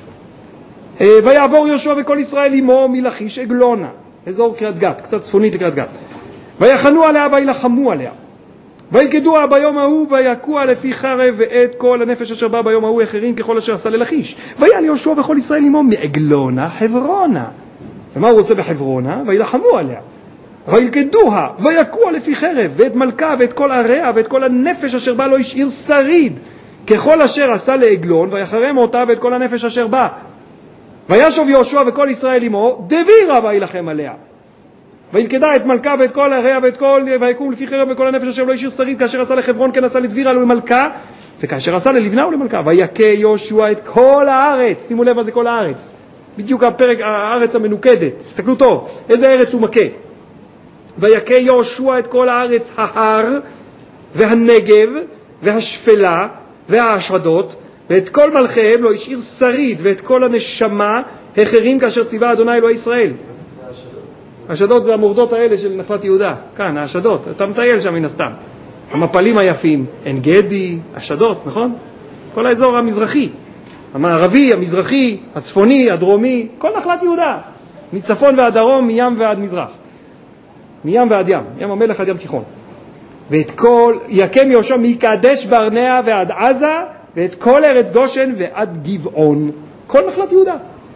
S1: ויעבור יהושע וכל ישראל עמו מלחיש עגלונה, אזור קריית גת, קצת צפונית לקריית גת. ויחנו עליה וילחמו עליה. וילכדוה ביום ההוא ויקוע לפי חרב ואת כל הנפש אשר בא ביום ההוא אחרים ככל אשר עשה ללחיש. ויעל יהושע וכל ישראל עמו מעגלונה חברונה. ומה הוא עושה בחברונה? וילחמו עליה. וילכדוה ויקוע לפי חרב ואת מלכה ואת כל עריה ואת כל הנפש אשר בא לא השאיר שריד ככל אשר עשה לעגלון ויחרם אותה ואת כל הנפש אשר בא. וישוב יהושע וכל ישראל עמו דבירה וילחם עליה. וילכדה את מלכה ואת כל עריה ואת כל ויקום לפי חרב וכל הנפש אשר לא השאיר שריד כאשר עשה לחברון כן עשה לדבירה ולמלכה וכאשר עשה ללבנה ולמלכה. ויכה יהושע את כל הארץ. שימו לב מה זה כל הארץ. בדיוק הפרק הארץ המנוקדת. תסתכלו טוב איזה ארץ הוא מכה. ויכה יהושע את כל הארץ ההר והנגב והשפלה והאשדות ואת כל מלכיהם לא השאיר שריד ואת כל הנשמה החרים כאשר ציווה אדוני אלוהי ישראל. האשדות זה המורדות האלה של נחלת יהודה. כאן, האשדות. אתה מטייל שם מן הסתם. המפלים היפים, עין גדי, אשדות, נכון? כל האזור המזרחי. המערבי, המזרחי, הצפוני, הדרומי, כל נחלת יהודה. מצפון ועד דרום, מים ועד מזרח. מים ועד ים. ים המלח עד ים תיכון. ואת כל, יקם יהושע מקדש ברנע ועד עזה, ואת כל ארץ גושן ועד גבעון. כל נחלת יהודה.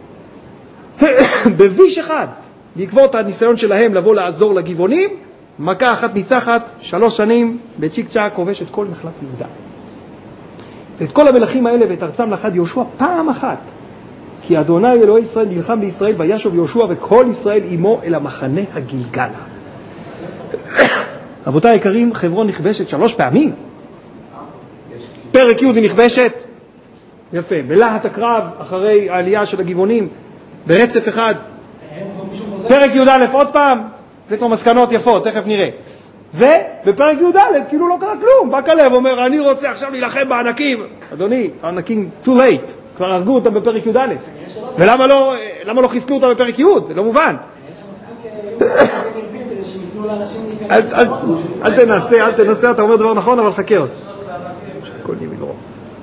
S1: בביש אחד. בעקבות הניסיון שלהם לבוא לעזור לגבעונים, מכה אחת ניצחת, 3 שנים, בצ'יק צ'ק כובש את כל נחלת יהודה. ואת כל המלכים האלה ואת ארצם לחד יהושע פעם אחת. כי אדוני אלוהי ישראל נלחם לישראל, וישוב יהושע וכל ישראל עמו אל המחנה הגלגלה. רבותיי היקרים, חברון נכבשת 3 פעמים. פרק י' היא נכבשת, יפה. בלהט הקרב, אחרי העלייה של הגבעונים, ברצף אחד. פרק י"א עוד פעם, זה כבר מסקנות יפות, תכף נראה. ובפרק י"ד כאילו לא קרה כלום, בא כלב אומר, אני רוצה עכשיו להילחם בענקים. אדוני, הענקים too late, כבר הרגו אותם בפרק י"ד. ולמה לא חיסלו אותם בפרק י'? זה לא מובן. אל תנסה, אתה אומר דבר נכון, אבל חכה עוד. הכל נהיה מגרום.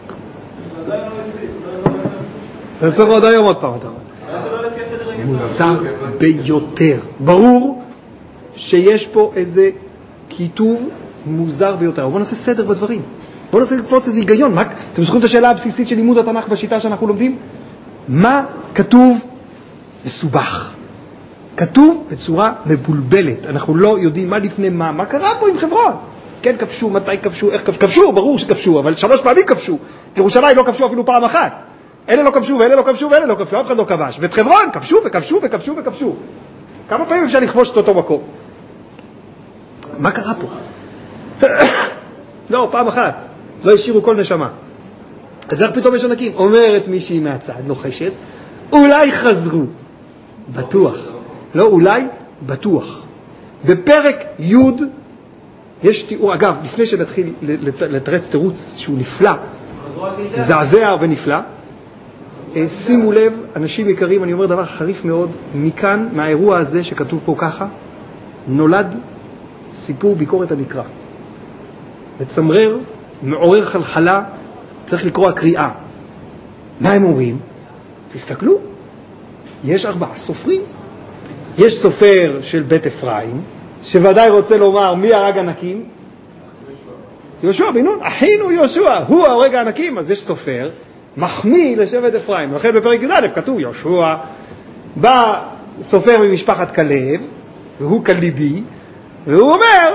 S1: זה צריך עוד היום עוד פעם, אתה אומר. מוזר ביותר. ברור שיש פה איזה כיתוב מוזר ביותר. בואו נעשה סדר בדברים. בואו נעשה לקפוץ איזה היגיון. אתם זוכרים את השאלה הבסיסית של לימוד התנ"ך בשיטה שאנחנו לומדים? מה כתוב מסובך? כתוב בצורה מבולבלת. אנחנו לא יודעים מה לפני מה. מה קרה פה עם חברון? כן כבשו, מתי כבשו, איך כבשו? כבשו, ברור שכבשו, אבל 3 פעמים כבשו. את ירושלים לא כבשו אפילו פעם אחת. אלה לא כבשו ואלה לא כבשו ואלה לא כבשו, אף אחד לא כבש. ואת חברון כבשו וכבשו וכבשו וכבשו. כמה פעמים אפשר לכבוש את אותו מקום? מה קרה פה? לא, פעם אחת. לא השאירו כל נשמה. אז איך פתאום יש ענקים? אומרת מישהי מהצד, נוחשת, אולי חזרו. בטוח. לא אולי, בטוח. בפרק י' יש תיאור, אגב, לפני שנתחיל לתרץ תירוץ שהוא נפלא, זעזע ונפלא, שימו לב, אנשים יקרים, אני אומר דבר חריף מאוד, מכאן, מהאירוע הזה שכתוב פה ככה, נולד סיפור ביקורת המקרא. מצמרר, מעורר חלחלה, צריך לקרוא הקריאה. מה הם אומרים? תסתכלו, יש 4 סופרים. יש סופר של בית אפרים, שוודאי רוצה לומר מי הרג ענקים? יהושע בן נון, אחינו יהושע, הוא הרג הענקים. אז יש סופר, מחמיא לשבט אפרים. לכן בפרק י"א כתוב יהושע, בא סופר ממשפחת כלב, והוא כליבי, והוא אומר,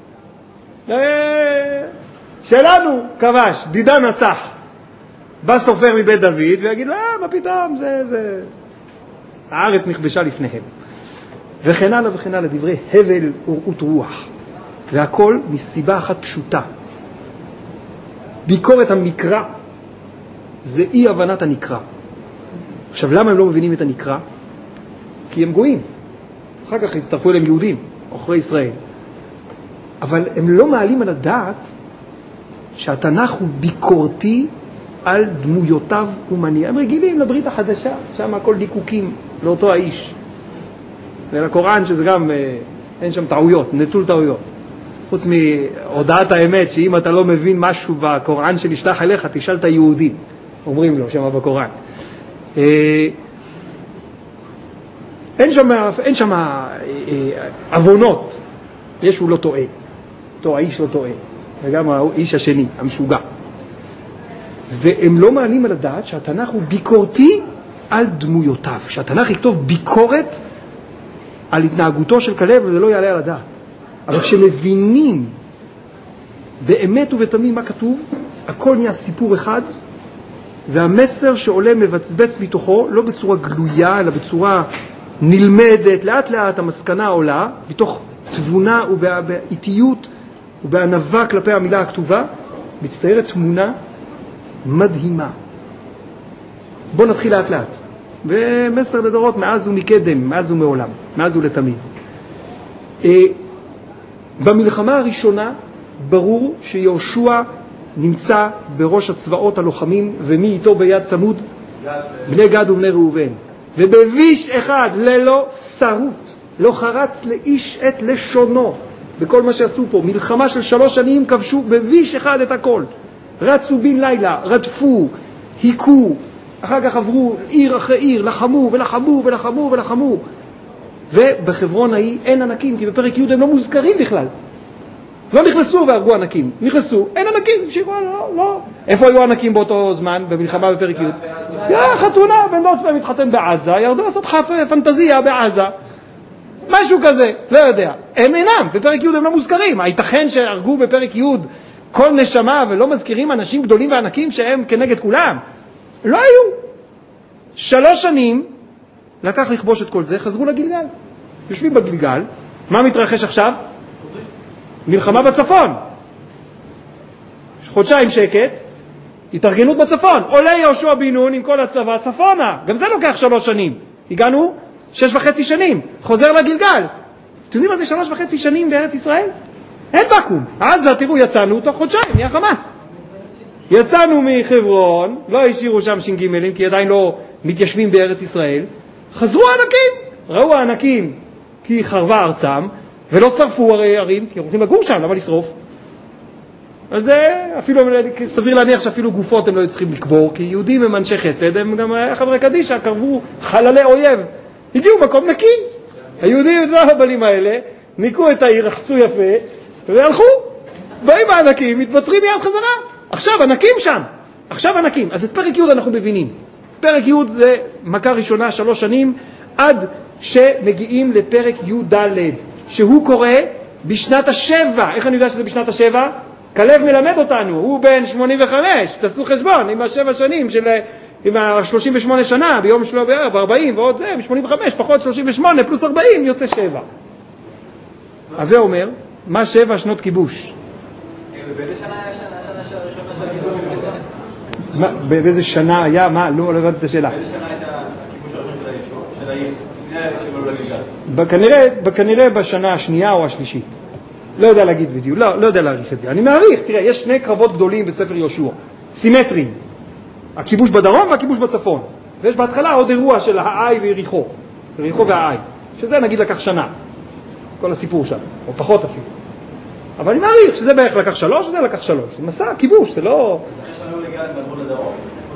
S1: שלנו כבש, דידה נצח. בא סופר מבית דוד ויגיד, מה פתאום, זה... הארץ נכבשה לפניהם. וכן הלאה וכן הלאה, דברי הבל ורעות רוח. והכל מסיבה אחת פשוטה. ביקורת המקרא זה אי הבנת הנקרא. עכשיו, למה הם לא מבינים את הנקרא? כי הם גויים. אחר כך הצטרפו אליהם יהודים, עוכרי ישראל. אבל הם לא מעלים על הדעת שהתנ"ך הוא ביקורתי על דמויותיו ומניע. הם רגילים לברית החדשה, שם הכל דיקוקים לאותו האיש. ולקוראן שזה גם, אין שם טעויות, נטול טעויות. חוץ מהודעת האמת, שאם אתה לא מבין משהו בקוראן שנשלח אליך, תשאל את היהודים, אומרים לו שם בקוראן. אין שם אבונות, ישו לא טועה, אותו האיש לא טועה, וגם האיש השני, המשוגע. והם לא מעלים על הדעת שהתנ"ך הוא ביקורתי על דמויותיו, שהתנ"ך יכתוב ביקורת על התנהגותו של כלב, וזה לא יעלה על הדעת. אבל כשמבינים באמת ובתמים מה כתוב, הכל נהיה סיפור אחד, והמסר שעולה מבצבץ מתוכו, לא בצורה גלויה, אלא בצורה נלמדת, לאט לאט המסקנה עולה, מתוך תבונה ובאיטיות ובענווה כלפי המילה הכתובה, מצטיירת תמונה מדהימה. בואו נתחיל לאט לאט. ומסר לדורות מאז ומקדם, מאז ומעולם, מאז ולתמיד. במלחמה הראשונה ברור שיהושע נמצא בראש הצבאות הלוחמים, ומי איתו ביד צמוד? בני גד ובני ראובן. ובביש אחד ללא שרות, לא חרץ לאיש את לשונו בכל מה שעשו פה. מלחמה של 3 שנים כבשו בביש אחד את הכל. רצו בן לילה, רדפו, היכו, אחר כך עברו עיר אחרי עיר, לחמו ולחמו ולחמו ולחמו. ובחברון ההיא אין ענקים, כי בפרק י' הם לא מוזכרים בכלל. לא נכנסו והרגו ענקים. נכנסו, אין ענקים, המשיכו, לא. איפה היו ענקים באותו זמן, במלחמה בפרק י'? חתונה, בן דוד שלהם התחתן בעזה, ירדו לעשות פנטזיה בעזה. משהו כזה, לא יודע. הם אינם, בפרק י' הם לא מוזכרים. הייתכן שהרגו בפרק י' כל נשמה ולא מזכירים אנשים גדולים וענקים שהם כנגד כולם? לא היו. 3 שנים לקח לכבוש את כל זה, חזרו לגלגל. יושבים בגלגל, מה מתרחש עכשיו? מלחמה בצפון. 2 חודשים שקט, התארגנות בצפון. עולה יהושע בן נון עם כל הצבא צפונה. גם זה לוקח 3 שנים. הגענו 6.5 שנים. חוזר לגלגל. אתם יודעים מה זה 3.5 שנים בארץ ישראל? אין בקום. אז תראו, יצאנו תוך חודשיים, נהיה חמאס. יצאנו מחברון, לא השאירו שם ש"ג, כי עדיין לא מתיישבים בארץ ישראל. חזרו הענקים. ראו הענקים כי חרבה ארצם, ולא שרפו ערים, כי הולכים לגור שם, למה לשרוף? אז אפילו, סביר להניח שאפילו גופות הם לא צריכים לקבור, כי יהודים הם אנשי חסד, הם גם חברי קדישה, קרבו חללי אויב. הגיעו מקום נקי. היהודים את הבלים האלה, ניקו את העיר, רחצו יפה, והלכו. באים הענקים, מתבצרים מיד חזרה. עכשיו ענקים שם. עכשיו ענקים. אז את פרק י' אנחנו מבינים. פרק י' זה מכה ראשונה 3 שנים, עד שמגיעים לפרק י' ד', שהוא קורא בשנת השבע. איך אני יודע שזה בשנת השבע? כלב מלמד אותנו, הוא בן 85, תעשו חשבון, עם 7 שנים, עם 38 שנה, ביום שלו ב-40, ועוד זה, ב-85, פחות 38, פלוס 40, יוצא 7. הווה אומר, מה 7 שנות כיבוש?
S6: באיזה שנה היה השנה הראשונה של הכיבוש?
S1: באיזה שנה היה? מה? לא הבנתי את השאלה.
S6: באיזה שנה הייתה הכיבוש הראשון של העיר? לפני שבאו לגלגל.
S1: כנראה בשנה השנייה או השלישית. לא יודע להגיד בדיוק, לא יודע להעריך את זה. אני מעריך, תראה, יש 2 קרבות גדולים בספר יהושע, סימטריים. הכיבוש בדרום והכיבוש בצפון. ויש בהתחלה עוד אירוע של העי ויריחו, יריחו והעי, שזה נגיד לקח שנה, כל הסיפור שם, או פחות אפילו. אבל אני מעריך שזה בערך לקח 3 וזה לקח 3. זה מסע, כיבוש, זה לא...
S6: אחרי שנה לגלגל, נעבור לדרום?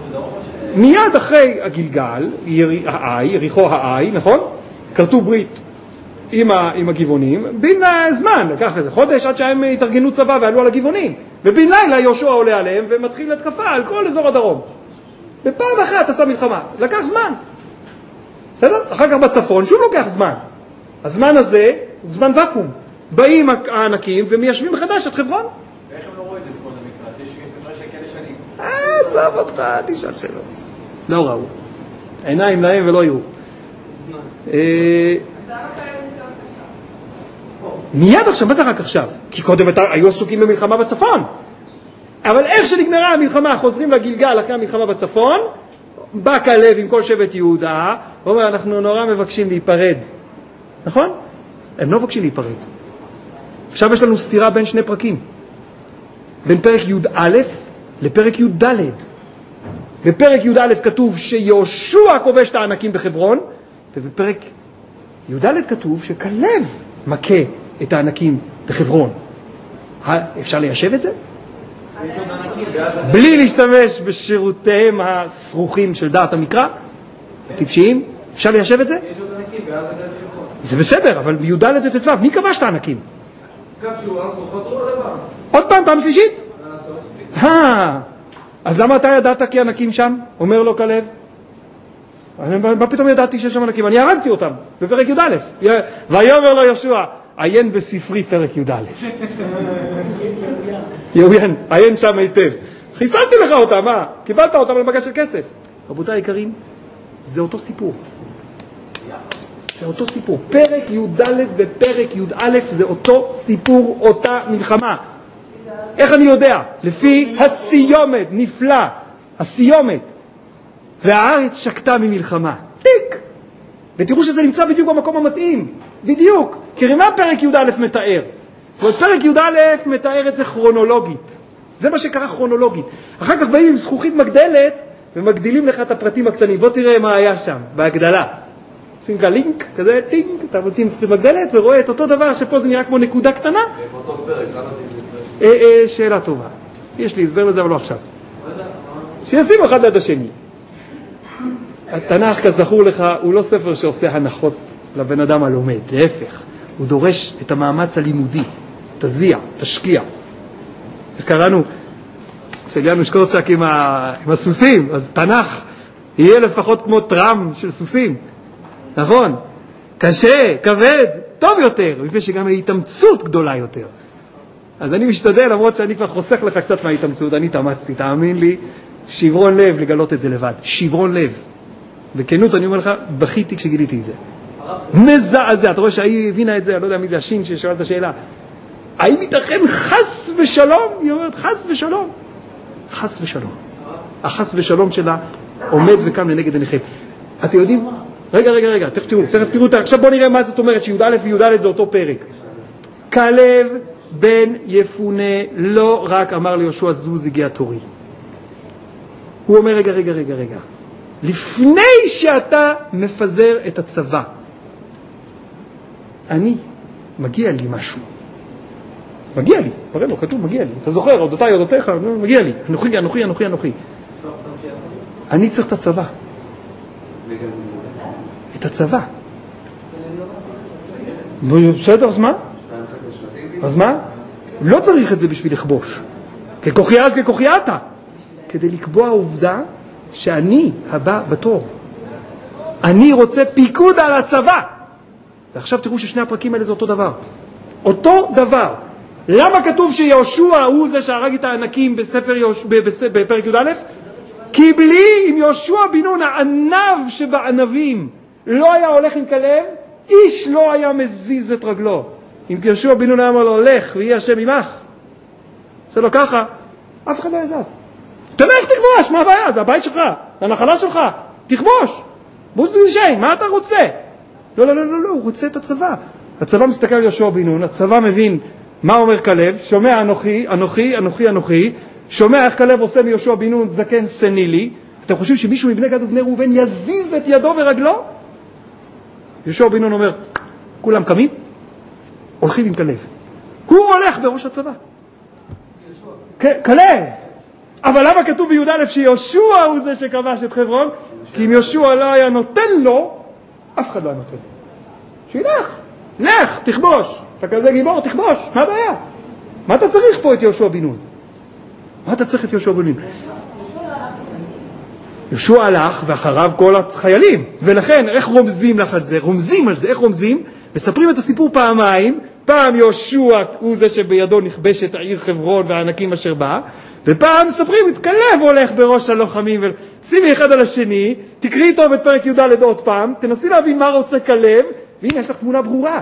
S1: מיד אחרי הגלגל, העי, יריחו העי, נכון? כרתו ברית עם הגבעונים, בין זמן, לקח איזה חודש עד שהם התארגנו צבא ועלו על הגבעונים. ובין לילה יהושע עולה עליהם ומתחיל התקפה על כל אזור הדרום. בפעם אחת עשה מלחמה, לקח זמן. בסדר? אחר כך בצפון שוב לוקח זמן. הזמן הזה הוא זמן וקום. באים הענקים ומיישבים מחדש את חברון.
S6: ואיך הם לא רואים את זה בכל המקרא? יש כנראה של כאלה שנים.
S1: עזוב אותך, תשאל שלא. לא ראו. עיניים להם ולא יראו. מיד עכשיו, מה זה רק עכשיו? כי קודם היו עסוקים במלחמה בצפון. אבל איך שנגמרה המלחמה, חוזרים לגלגל אחרי המלחמה בצפון, בא כלב עם כל שבט יהודה, ואומר, אנחנו נורא מבקשים להיפרד. נכון? הם לא מבקשים להיפרד. עכשיו יש לנו סתירה בין 2 פרקים. בין פרק י"א לפרק י"ד. בפרק י"א כתוב שיהושע כובש את הענקים בחברון, ובפרק י"ד כתוב שכלב מכה את הענקים בחברון. אפשר ליישב את זה? בלי להשתמש בשירותיהם הסרוכים של דעת המקרא, הטיפשיים, אפשר ליישב את זה? זה בסדר, אבל בי"ד וט"ו, מי כבש את הענקים? עוד פעם שלישית? אז למה אתה ידעת כי ענקים שם? אומר לו כלב. מה פתאום ידעתי שיש שם ענקים? אני הרגתי אותם בפרק י"א. ויאמר לו יהושע, עיין בספרי פרק י"א. יאוין, עיין שם היטב. חיסלתי לך אותם, מה? קיבלת אותם למגע של כסף. רבותיי היקרים, זה אותו סיפור. זה אותו סיפור. פרק י"ד ופרק י"א זה אותו סיפור, אותה מלחמה. איך אני יודע? לפי הסיומת, נפלא, הסיומת. והארץ שקטה ממלחמה. טיק! ותראו שזה נמצא בדיוק במקום המתאים. בדיוק. כי מה פרק י"א מתאר? פרק י"א מתאר את זה כרונולוגית. זה מה שקרה כרונולוגית. אחר כך באים עם זכוכית מגדלת ומגדילים לך את הפרטים הקטנים. בוא תראה מה היה שם, בהגדלה. עושים לך לינק, כזה לינק, אתה מוציא עם זכוכית מגדלת ורואה את אותו דבר שפה זה נראה כמו נקודה קטנה.
S3: באותו פרק, למה זה?
S1: שאלה טובה. יש לי הסבר לזה, אבל לא עכשיו. שישימו אחד ליד השני. התנ"ך, כזכור לך, הוא לא ספר שעושה הנחות לבן אדם הלומד, להפך. הוא דורש את המאמץ הלימודי, תזיע, תשקיע. קראנו, סגרנו שקורצ'ק עם הסוסים, אז תנ"ך יהיה לפחות כמו טרם של סוסים. נכון? קשה, כבד, טוב יותר, מפני שגם ההתאמצות גדולה יותר. אז אני משתדל, למרות שאני כבר חוסך לך קצת מההתאמצות, אני התאמצתי, תאמין לי, שברון לב לגלות את זה לבד, שברון לב. בכנות אני אומר לך, בכיתי כשגיליתי את זה. מזעזע, אתה רואה שהיא הבינה את זה, אני לא יודע מי זה השין ששואל את השאלה. האם ייתכן חס ושלום? היא אומרת חס ושלום. חס ושלום. החס ושלום שלה עומד וקם לנגד עיניכם. אתם יודעים? רגע, תכף תראו, עכשיו בואו נראה מה זאת אומרת שי"א וי"ד זה אותו פרק. כלב בן יפונה לא רק אמר ליהושע זוז הגיע תורי. הוא אומר רגע, לפני שאתה מפזר את הצבא, אני, מגיע לי משהו. מגיע לי, פרם לו, כתוב מגיע לי. אתה זוכר, אודותיך, מגיע לי. אנוכי. אני צריך את הצבא. את הצבא. בסדר, אז מה? לא צריך את זה בשביל לכבוש. ככוחי אז ככוחי אתה. כדי לקבוע עובדה שאני הבא בתור. אני רוצה פיקוד על הצבא. ועכשיו תראו ששני הפרקים האלה זה אותו דבר. אותו דבר. למה כתוב שיהושע הוא זה שהרג את הענקים בפרק י"א? כי בלי אם יהושע בן נון, הענב שבענבים, לא היה הולך עם כלב, איש לא היה מזיז את רגלו. אם יהושע בן נון היה אומר לו, הולך ויהיה השם עמך, זה לא ככה, אף אחד לא יזז. תלך תכבוש, מה הבעיה? זה הבית שלך, זה הנחלה שלך, תכבוש. מה אתה רוצה? לא, הוא רוצה את הצבא. הצבא מסתכל על יהושע בן נון, הצבא מבין מה אומר כלב, שומע אנוכי, שומע איך כלב עושה מיהושע בן נון זקן סנילי. אתם חושבים שמישהו מבני גד ובני ראובן יזיז את ידו ורגלו? יהושע בן נון אומר, כולם קמים, הולכים עם כלב. הוא הולך בראש הצבא. כלב. אבל למה כתוב בי"א שיהושע הוא זה שכבש את חברון? כי אם יהושע לא היה נותן לו, אף אחד לא היה נותן. שילך, לך, תכבוש. אתה כזה גיבור, תכבוש. מה הבעיה? מה אתה צריך פה את יהושע בן נון? מה אתה צריך את יהושע בן נון? יהושע הלך ואחריו כל החיילים. ולכן, איך רומזים לך על זה? איך רומזים? מספרים את הסיפור פעמיים. פעם יהושע הוא זה שבידו נכבשת העיר חברון והענקים אשר בא. ופעם מספרים את כלב הולך בראש הלוחמים. שימי אחד על השני, תקראי טוב את פרק י"ד עוד פעם, תנסי להבין מה רוצה כלב, והנה יש לך תמונה ברורה.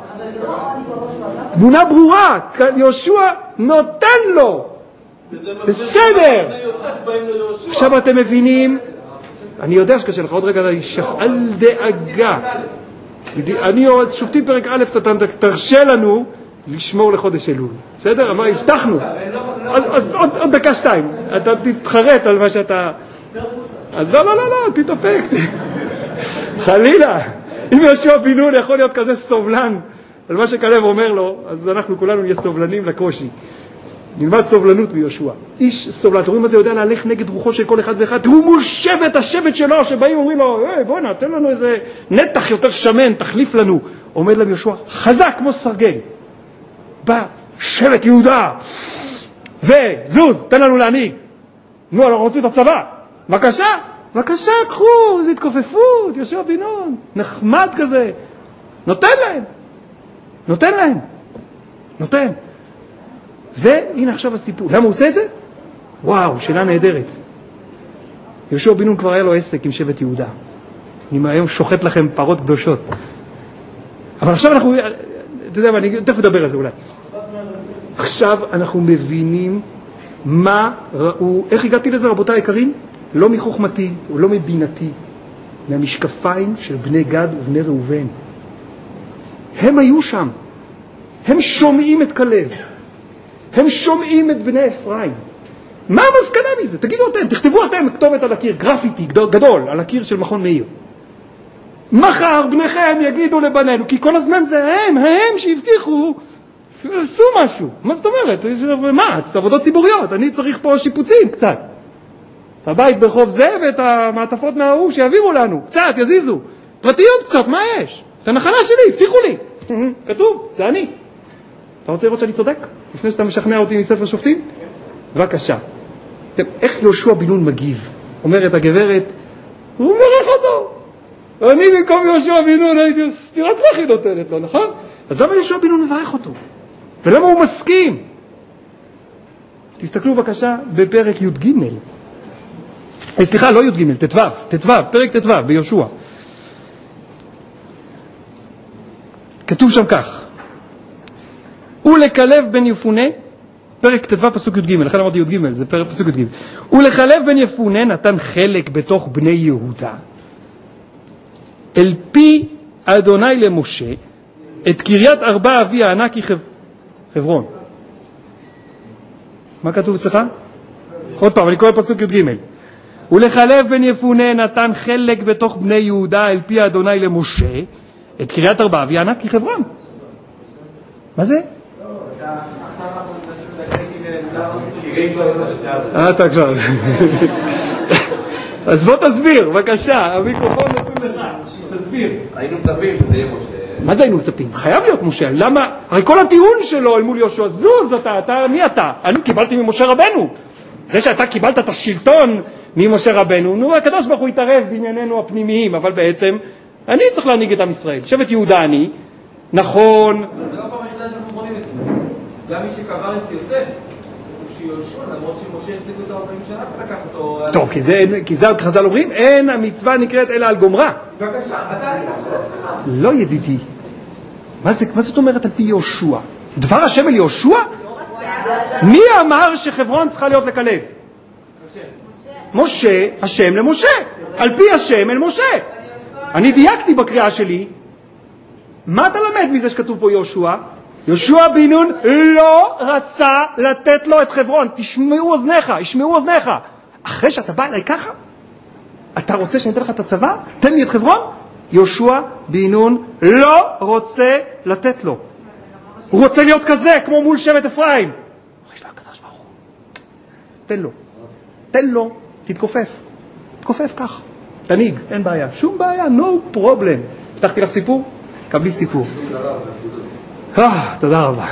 S1: תמונה ברורה, יהושע נותן לו. בסדר. עכשיו אתם מבינים, אני יודע שקשה לך, עוד רגע, אל דאגה. אני שופטים פרק א', תרשה לנו לשמור לחודש אלול. בסדר? אבל הבטחנו. אז עוד דקה שתיים. אתה תתחרט על מה שאתה... אז לא, תתאפק. חלילה. אם יהושע בן נון יכול להיות כזה סובלן על מה שכלב אומר לו, אז אנחנו כולנו נהיה סובלנים לקושי. נלמד סובלנות מיהושע. איש סובלן. אתם רואים מה זה יודע להלך נגד רוחו של כל אחד ואחד? תראו מול השבט שלו, שבאים אומרים לו, בוא נתן לנו איזה נתח יותר שמן, תחליף לנו. עומד להם יהושע חזק כמו סרגל. בא שבט יהודה וזוז, תן לנו להנהיג. נו, אנחנו רוצים את הצבא. בבקשה, קחו, זה התכופפות, יהושע בן נון, נחמד כזה. נותן להם. והנה עכשיו הסיפור. למה הוא עושה את זה? וואו, שאלה נהדרת. יהושע בן נון כבר היה לו עסק עם שבט יהודה. אני היום שוחט לכם פרות קדושות. אבל עכשיו אנחנו, אתה יודע מה, אני תכף אדבר על זה אולי. עכשיו אנחנו מבינים מה ראו, איך הגעתי לזה רבותיי היקרים? לא מחוכמתי, או לא מבינתי, מהמשקפיים של בני גד ובני ראובן. הם היו שם. הם שומעים את כלב. הם שומעים את בני אפרים. מה המסקנה מזה? תגידו אתם, תכתבו אתם כתובת על הקיר, גרפיטי גדול, על הקיר של מכון מאיר. מחר בניכם יגידו לבנינו, כי כל הזמן זה הם שהבטיחו, עשו משהו. מה זאת אומרת? מה? עבודות ציבוריות, אני צריך פה שיפוצים קצת. הבית ברחוב זה ואת המעטפות מההוא שיעבירו לנו, קצת, יזיזו. פרטיות קצת, מה יש? את הנחלה שלי, הבטיחו לי. כתוב, זה אני. אתה רוצה לראות שאני צודק? לפני שאתה משכנע אותי מספר שופטים? בבקשה. איך יהושע בן נון מגיב? אומרת הגברת, הוא מברך אותו. אני במקום יהושע בן נון הייתי סתירת לחי נותנת לו, נכון? אז למה יהושע בן נון מברך אותו? ולמה הוא מסכים? תסתכלו בבקשה בפרק י"ג. סליחה, לא י"ג, ט"ו, פרק ט"ו ביהושע. כתוב שם כך, ולכלב בן יפונה פרק ט"ו פסוק י"ג, לכן אמרתי י"ג, זה פרק פסוק י"ג. ולחלב בן יפונה נתן חלק בתוך בני יהודה, אל פי אדוני למשה, את קריית ארבע אבי הענק היא חברון. מה כתוב אצלך? עוד פעם, אני קורא פסוק י"ג. ולחלב בן יפונה נתן חלק בתוך בני יהודה, אל פי אדוני למשה, את קריית ארבע אבי הענק היא חברון. מה זה? אתה כבר. אז בוא תסביר, בבקשה, המיקרופון נתון לך, תסביר.
S3: היינו מצפים שזה יהיה משה.
S1: מה זה היינו מצפים? חייב להיות משה. למה? הרי כל הטיעון שלו אל מול יהושע, זוז אתה, מי אתה? אני קיבלתי ממשה רבנו. זה שאתה קיבלת את השלטון ממשה רבנו, נו, הקדוש ברוך הוא יתערב בענייננו הפנימיים, אבל בעצם אני צריך להנהיג את עם ישראל. שבט יהודה אני, נכון.
S5: זה לא פעם היחידה שאנחנו רואים את זה. גם מי שקבר את יוסף, הוא שיהושע, למרות שמשה החזיק אותו 40 שנה, ולקח אותו...
S1: טוב, כי זה חז"ל אומרים, אין המצווה נקראת אלא על גומרה.
S5: בבקשה, אתה ענית של עצמך.
S1: לא ידידי. מה זאת אומרת על פי יהושע? דבר השם אל יהושע? מי אמר שחברון צריכה להיות לכלב? משה, השם למשה. על פי השם אל משה. אני דייקתי בקריאה שלי. מה אתה למד מזה שכתוב פה יהושע? יהושע בן נון לא רצה לתת לו את חברון. תשמעו אוזניך, ישמעו אוזניך. אחרי שאתה בא אליי ככה, אתה רוצה שאני אתן לך את הצבא? תן לי את חברון? יהושע בן נון לא רוצה לתת לו. הוא רוצה להיות כזה, כמו מול שבט אפרים. יש לו הקדוש ברוך הוא. תן לו, תתכופף. תתכופף כך. תניג, אין בעיה. שום בעיה, no problem. פתחתי לך סיפור? קבלי סיפור. תודה רבה.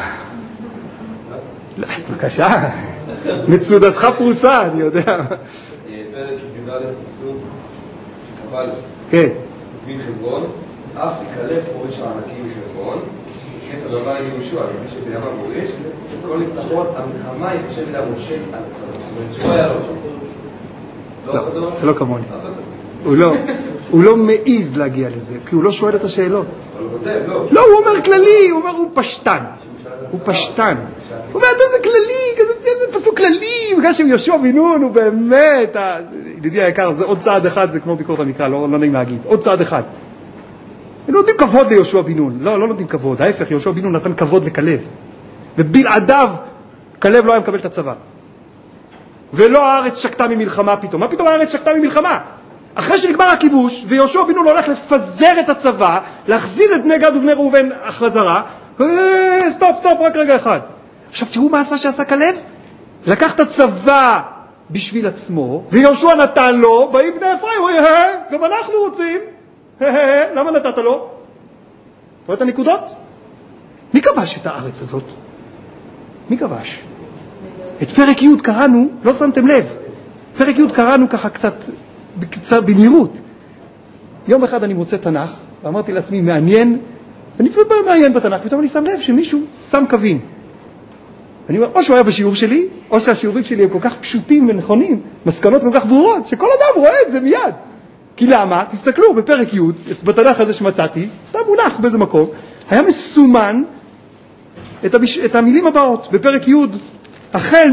S1: בבקשה. מצודתך פרוסה, אני יודע.
S3: פרק י"ד פסוק שקבל מחברון, אף יקלף פורש הענקים מחברון, כס אדוני יהושע, לפי שבנימין פורש, וכל ניצחון המלחמה יחשב אליה משה על הצבא. שהוא היה לו שם.
S1: זה לא כמוני. הוא לא מעיז להגיע לזה, כי הוא לא שואל את השאלות. לא, הוא אומר כללי, הוא אומר הוא פשטן. הוא אומר, זה כללי, זה פסוק כללי, בגלל שיהושע בן נון הוא באמת, ידידי היקר, זה עוד צעד אחד, זה כמו ביקורת המקרא, לא נעים להגיד, עוד צעד אחד. הם לא נותנים כבוד ליהושע בן נון, לא נותנים כבוד, ההפך, יהושע בן נון נתן כבוד לכלב, ובלעדיו כלב לא היה מקבל את הצבא. ולא הארץ שקטה ממלחמה פתאום. מה פתאום הארץ שקטה ממלחמה? אחרי שנגמר הכיבוש, ויהושע בן נון הולך לפזר את הצבא, להחזיר את בני גד ובני ראובן חזרה, סטופ, רק רגע אחד. עכשיו תראו מה שעשה כלב? לקח את הצבא בשביל עצמו, ויהושע נתן לו, באים בני אפרים, גם אנחנו רוצים. למה נתת לו? אתה רואה את הנקודות? מי כבש את הארץ הזאת? מי כבש? את פרק י' קראנו, לא שמתם לב, פרק י' קראנו ככה קצת במהירות. יום אחד אני מוצא תנ"ך, ואמרתי לעצמי, מעניין, ואני מעניין בתנ"ך, פתאום אני שם לב שמישהו שם קווים. אני אומר, או שהוא היה בשיעור שלי, או שהשיעורים שלי הם כל כך פשוטים ונכונים, מסקנות כל כך ברורות, שכל אדם רואה את זה מיד. כי למה? תסתכלו, בפרק י', בתנ"ך הזה שמצאתי, סתם מונח באיזה מקום, היה מסומן את המילים הבאות, בפרק י', החל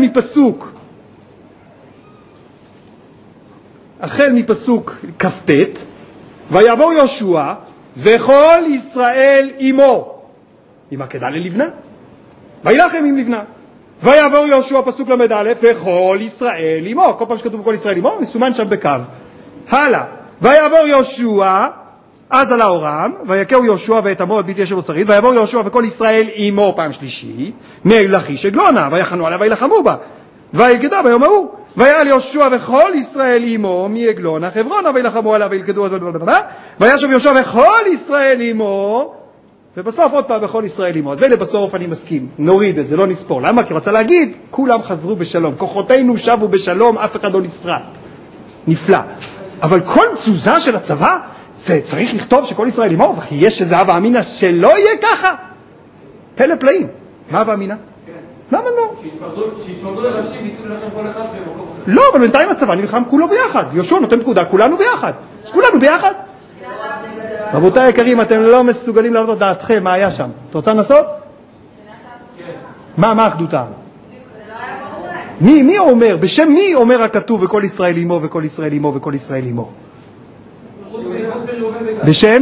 S1: מפסוק כ"ט, ויעבור יהושע וכל ישראל עמו, עם עקדה ללבנה, וילחם עם לבנה. ויעבור יהושע פסוק ל"א, וכל ישראל עמו, כל פעם שכתוב כל ישראל עמו, מסומן שם בקו. הלאה, ויעבור יהושע אז על האורם, ויקהו יהושע ואת עמו את בלתי אשר לא שריד, ויעבור יהושע וכל ישראל עמו פעם שלישית, מלכיש עגלונה, ויחנו עליה וילחמו בה, ויגדה ביום ההוא. ויעל יהושע וכל ישראל עמו מעגלונה חברונה, וילחמו עליה וילכדו, וישב יהושע וכל ישראל עמו, ובסוף עוד פעם וכל ישראל עמו. אז בסוף אני מסכים, נוריד את זה, לא נספור. למה? כי רצה להגיד, כולם חזרו בשלום, כוחותינו שבו בשלום, אף אחד לא נסרט. נפלא. אבל כל תזוזה של הצבא, זה צריך לכתוב שכל ישראל עמו, וכי יש איזה אבא אמינה שלא יהיה ככה. פלא פלאים. מה אבא אמינה? למה לא?
S5: שישמרו לראשים ויצאו לכם כל אחד במקום אחר.
S1: לא, אבל בינתיים הצבא נלחם כולו ביחד. יהושע נותן פקודה, כולנו ביחד. אז כולנו ביחד. רבותיי היקרים, אתם לא מסוגלים להעלות את דעתכם מה היה שם. אתה רוצה לנסות? כן. מה אחדות העם? מי אומר? בשם מי אומר הכתוב וכל ישראל עמו וכל ישראל עמו וכל ישראל עמו? בשם?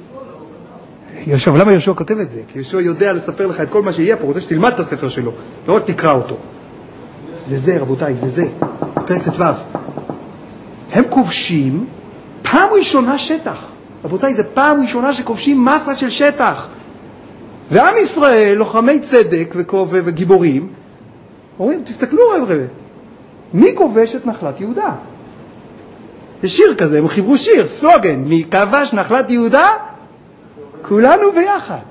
S1: יהושע. למה יהושע כותב את זה? כי יהושע יודע לספר לך את כל מה שיהיה פה, רוצה שתלמד את הספר שלו, לא רק תקרא אותו. זה רבותיי, זה פרק ט"ו. הם כובשים פעם ראשונה שטח. רבותיי, זה פעם ראשונה שכובשים מסה של שטח. ועם ישראל, לוחמי צדק וגיבורים, אומרים, תסתכלו רב, מי כובש את נחלת יהודה? זה שיר כזה, הם חיברו שיר, סלוגן, מי כבש נחלת יהודה? כולנו ביחד.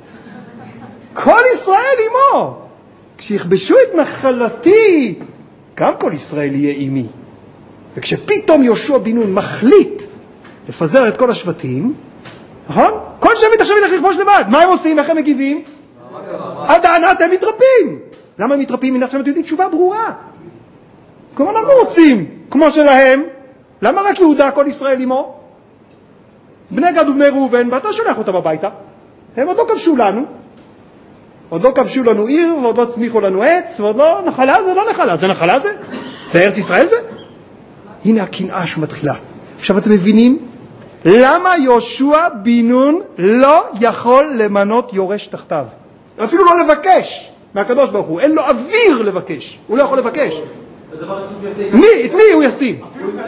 S1: כל ישראל עמו. כשיכבשו את נחלתי, גם כל ישראל יהיה עמי. וכשפתאום יהושע בן נון מחליט לפזר את כל השבטים, נכון? כל שבט עכשיו ילך לכבוש לבד. מה הם עושים? איך הם מגיבים? עד הענת הם מתרפים. למה הם מתרפים? הנה עכשיו אתם יודעים תשובה ברורה. כלומר, אנחנו רוצים, כמו שלהם, למה רק יהודה כל ישראל עמו? בני גד ובני ראובן, ואתה שולח אותם הביתה. הם עוד לא כבשו לנו. עוד לא כבשו לנו עיר, ועוד לא צמיחו לנו עץ, ועוד לא נחלה זה, לא נחלה. זה נחלה זה? זה ארץ ישראל זה? הנה הקנאה שמתחילה. עכשיו אתם מבינים? למה יהושע בן נון לא יכול למנות יורש תחתיו? אפילו לא לבקש מהקדוש ברוך הוא. אין לו אוויר לבקש. הוא לא יכול לבקש. את מי הוא ישים?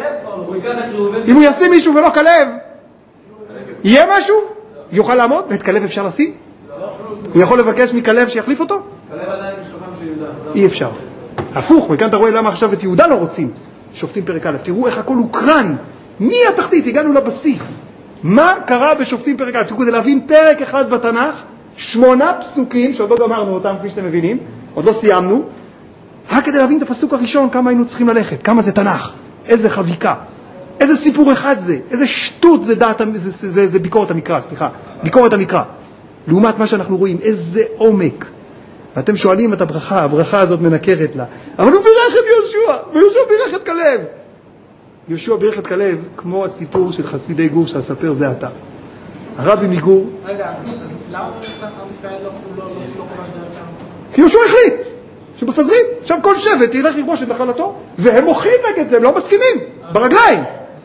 S1: אם הוא ישים מישהו ולא כלב, יהיה משהו? יוכל לעמוד? ואת כלב אפשר לשים? הוא יכול לבקש מכלב שיחליף אותו?
S2: כלב עדיין משלוחם של יהודה.
S1: אי אפשר. הפוך, וכאן אתה רואה למה עכשיו את יהודה לא רוצים. שופטים פרק א', תראו איך הכל הוקרן. מהתחתית הגענו לבסיס. מה קרה בשופטים פרק א'? תראו, כדי להבין פרק אחד בתנ"ך, 8 פסוקים, שעוד לא גמרנו אותם, כפי שאתם מבינים, עוד לא סיימנו, רק כדי להבין את הפסוק הראשון, כמה היינו צריכים ללכת, כמה זה תנ"ך, איזה חביקה, איזה סיפור אחד זה, איזה שטות זה דעת, זה ביקורת המקרא, סליחה, ביקורת המקרא. לעומת מה שאנחנו רואים, איזה עומק. ואתם שואלים את הברכה הזאת מנקרת לה. אבל הוא בירך את יהושע, ויהושע בירך את כלב. יהושע בירך את כלב, כמו הסיפור של חסידי גור שהספר זה אתה. הרבי מגור...
S4: רגע, אז למה עם ישראל לא כובש דרך שם?
S1: כי יהושע החליט שבפזרים. עכשיו כל שבט ילך לכבוש את נחלתו, והם מוחים נגד זה, הם לא מסכימים, ברגליים.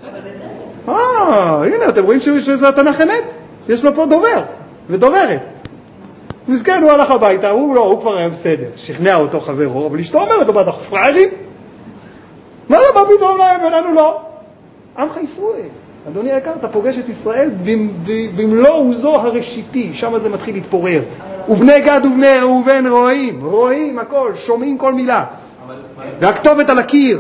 S1: הנה, אתם רואים שזה התנ"ך אמת? יש לו פה דובר ודוברת. מסכן, הוא הלך הביתה, הוא כבר היה בסדר, שכנע אותו חברו, אבל אשתו אומרת, אנחנו פראיירים? מה פתאום להם ולנו לא? עמך ישראל. אדוני היקר, אתה פוגש את ישראל במלוא עוזו הראשיתי, שם זה מתחיל להתפורר. ובני גד ובני ראובן רואים הכל, שומעים כל מילה. והכתובת על הקיר.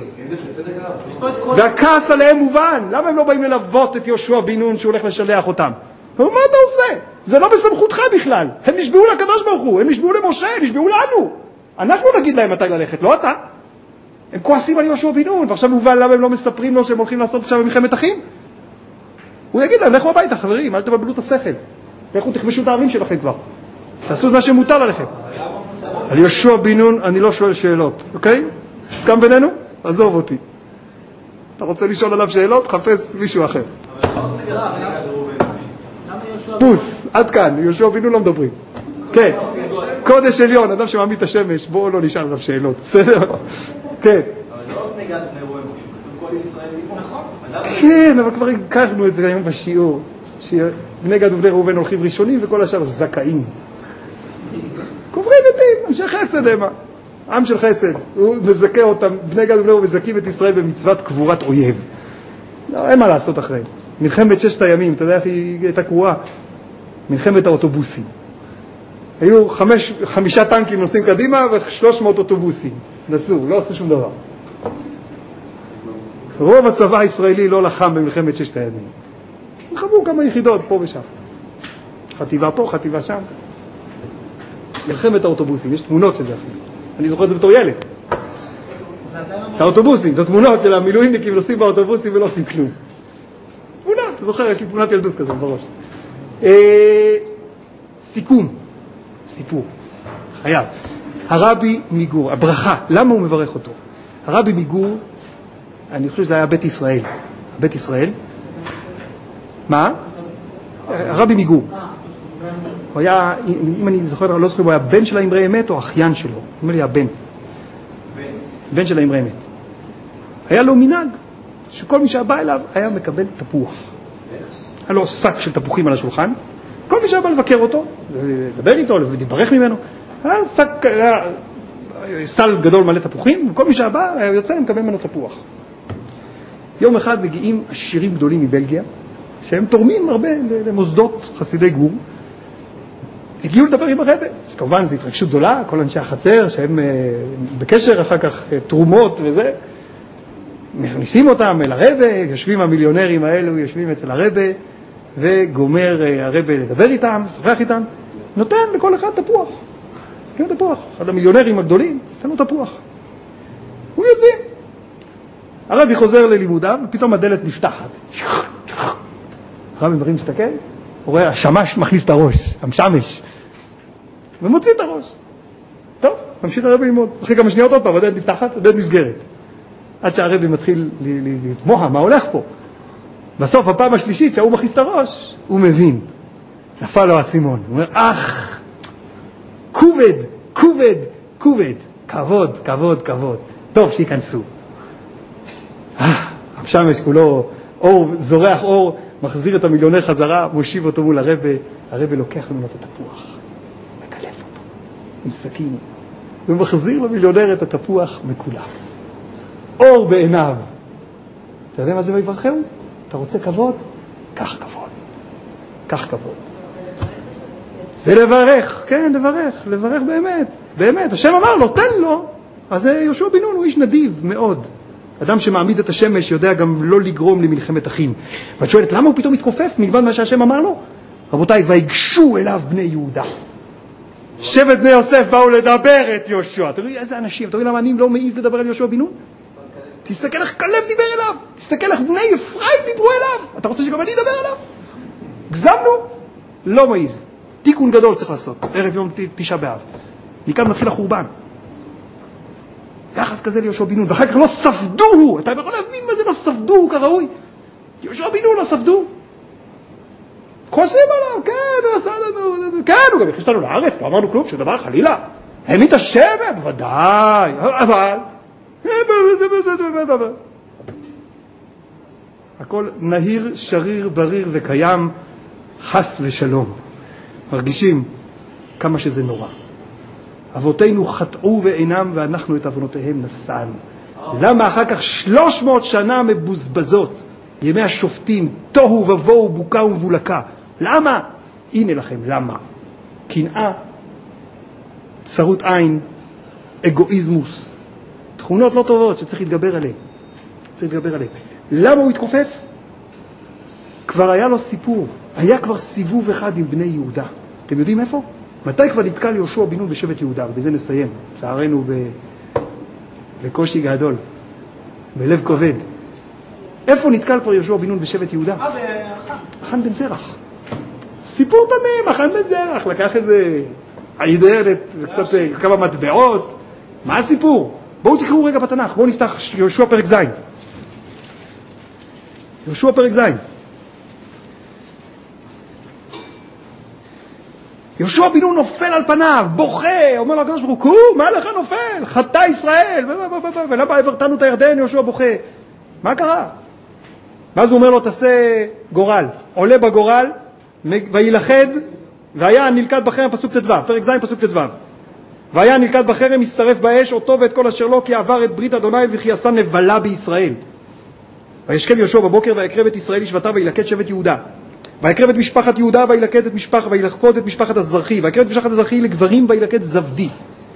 S1: והכעס עליהם מובן. למה הם לא באים ללוות את יהושע בן נון שהוא הולך לשלח אותם? מה אתה עושה? זה לא בסמכותך בכלל. הם נשבעו לקדוש ברוך הוא, הם נשבעו למשה, נשבעו לנו. אנחנו נגיד להם מתי ללכת, לא אתה. הם כועסים על יהושע בן נון, ועכשיו מובן למה הם לא מספרים לו שהם הולכים לעשות עכשיו מלחמת אחים? הוא יגיד להם, לכו הביתה חברים, אל תבלבלו את השכל. לכו תכבשו את הערים שלכם כבר. תעשו את מה שמותר עליכם. על יהושע בן נון אני לא שואל שאלות, אוקיי? הסכם בינינו? עזוב אותי. אתה רוצה לשאול עליו שאלות? חפש מישהו אחר. פוס, עד כאן, יהושע בן נון לא מדברים. כן, קודש עליון, אדם שמעמיד את השמש, בואו לא נשאל עליו שאלות, בסדר? כן.
S5: אבל לא נגד נאורים, כל ישראל עמו. נכון.
S1: כן, אבל כבר הזכרנו את זה היום בשיעור, שבני גד ובני ראובן הולכים ראשונים וכל השאר זכאים. קוברים מתים, אנשי חסד הם, עם של חסד. הוא מזכה אותם, בני גד ובני ראובן מזכים את ישראל במצוות קבורת אויב. לא, אין מה לעשות אחרי. מלחמת 6 הימים, אתה יודע איך היא הייתה קרואה? מלחמת האוטובוסים. היו 5 טנקים נוסעים קדימה ו300 אוטובוסים. נסעו, לא עשו שום דבר. רוב הצבא הישראלי לא לחם במלחמת 6 הימים. לחמו כמה יחידות פה ושם. חטיבה פה, חטיבה שם. מלחמת האוטובוסים, יש תמונות שזה אפילו. אני זוכר את זה בתור ילד. את האוטובוסים, את התמונות של המילואימניקים נוסעים באוטובוסים ולא עושים כלום. תמונה, אתה זוכר, יש לי תמונת ילדות כזאת בראש. סיכום, סיפור, חייב. הרבי מגור, הברכה, למה הוא מברך אותו? הרבי מגור, אני חושב שזה היה בית ישראל. בית ישראל? מה? הרבי מגור. הוא היה, אם אני זוכר, לא זוכר, הוא היה בן של האמרי אמת או אחיין שלו? נדמה לי הבן. בן של האמרי אמת. היה לו מנהג שכל מי שבא אליו היה מקבל תפוח. היה לו שק של תפוחים על השולחן, כל מי שבא לבקר אותו, לדבר איתו, להתברך ממנו, היה סל גדול מלא תפוחים, וכל מי שבא היה יוצא ומקבל ממנו תפוח. יום אחד מגיעים עשירים גדולים מבלגיה, שהם תורמים הרבה למוסדות חסידי גור, הגיעו לדבר עם הרבי. אז כמובן זו התרגשות גדולה, כל אנשי החצר שהם בקשר אחר כך תרומות וזה, מכניסים אותם אל הרבי, יושבים המיליונרים האלו, יושבים אצל הרבי, וגומר הרבי לדבר איתם, שוחח איתם, נותן לכל אחד תפוח. נותן תפוח. אחד המיליונרים הגדולים, נותן לו תפוח. הוא יוצא. הרבי חוזר ללימודיו, ופתאום הדלת נפתחת. הרבי מרים מסתכל, הוא רואה, השמש מכניס את הראש, המשמש, ומוציא את הראש. טוב, ממשיך הרבי ללמוד. אחרי כמה שניות עוד פעם, הדלת נפתחת, הדלת נסגרת. עד שהרבי מתחיל לתמוה, מה הולך פה? בסוף, הפעם השלישית, שהוא מכניס את הראש, הוא מבין. נפל לו הסימון. הוא אומר, כובד, כובד, כובד. כבוד, כבוד, כבוד. טוב שיכנסו. המשמש כולו, אור, זורח אור, מחזיר את המיליונר חזרה, מושיב אותו מול הרבי, הרבי לוקח ממנו את התפוח, מקלף אותו עם סכין, ומחזיר למיליונר את התפוח מכולם. אור בעיניו. אתה יודע מה זה ויברכהו? אתה רוצה כבוד? קח כבוד. קח כבוד. זה לברך, כן, לברך באמת, באמת. השם אמר לו, תן לו. אז יהושע בן נון הוא איש נדיב מאוד. אדם שמעמיד את השמש יודע גם לא לגרום למלחמת אחים. ואת שואלת, למה הוא פתאום מתכופף מלבד מה שהשם אמר לו? רבותיי, ויגשו אליו בני יהודה. שבט בני יוסף באו לדבר את יהושע. תראי איזה אנשים, תראי למה אני לא מעיז לדבר על יהושע בן נון? תסתכל איך כלב דיבר אליו, תסתכל איך בני אפרים דיברו אליו. אתה רוצה שגם אני אדבר אליו? גזמנו? לא מעיז. תיקון גדול צריך לעשות, ערב יום תשעה באב. מכאן מתחיל החורבן. יחס כזה ליהושע בן נון, ואחר כך לא ספדוהו. אתה יכול להבין מה זה לא ספדוהו כראוי? יהושע בן נון לא ספדו. כוסים עליו, כן, הוא עשה לנו, כן, הוא גם הכניס אותנו לארץ, לא אמרנו כלום, שדבר חלילה. העמיד השם, בוודאי, אבל... הכל נהיר, שריר, בריר וקיים, חס ושלום. מרגישים כמה שזה נורא. אבותינו חטאו ואינם, ואנחנו את אבונותיהם נשאנו. למה אחר כך 300 שנה מבוזבזות, ימי השופטים, תוהו ובוהו, בוקה ומבולקה? למה? הנה לכם, למה? קנאה, צרות עין, אגואיזמוס, תכונות לא טובות שצריך להתגבר עליהן. צריך להתגבר עליהן. למה הוא התכופף? כבר היה לו סיפור, היה כבר סיבוב אחד עם בני יהודה. אתם יודעים איפה? מתי כבר נתקל יהושע בן נון בשבט יהודה? ובזה נסיים. צערנו בקושי גדול, בלב כובד. איפה נתקל כבר יהושע בן נון בשבט יהודה? אחן בן זרח. סיפור תמים, אחן בן זרח. לקח איזה עידרת, קצת כמה מטבעות. מה הסיפור? בואו תקראו רגע בתנ"ך. בואו נפתח יהושע פרק ז'. יהושע פרק ז'. יהושע בן נון נופל על פניו, בוכה, אומר לו הקדוש ברוך הוא, מה לך נופל? חטא ישראל, ולמה העברתנו את הירדן? יהושע בוכה. מה קרה? ואז הוא אומר לו, תעשה גורל. עולה בגורל, וילכד, והיה נלכד בחרם, פסוק ט"ו, פרק ז' פסוק ט"ו. והיה נלכד בחרם, ישרף באש, אותו ואת כל אשר לו, כי עבר את ברית אדוני וכי עשה נבלה בישראל. וישכם יהושע בבוקר, ויקרב את ישראל לשבטיו, וילכד שבט יהודה. ויקרב את משפחת יהודה, וילכד את משפחת הזרחי, ויקרב את משפחת הזרחי לגברים, וילכד זבדי.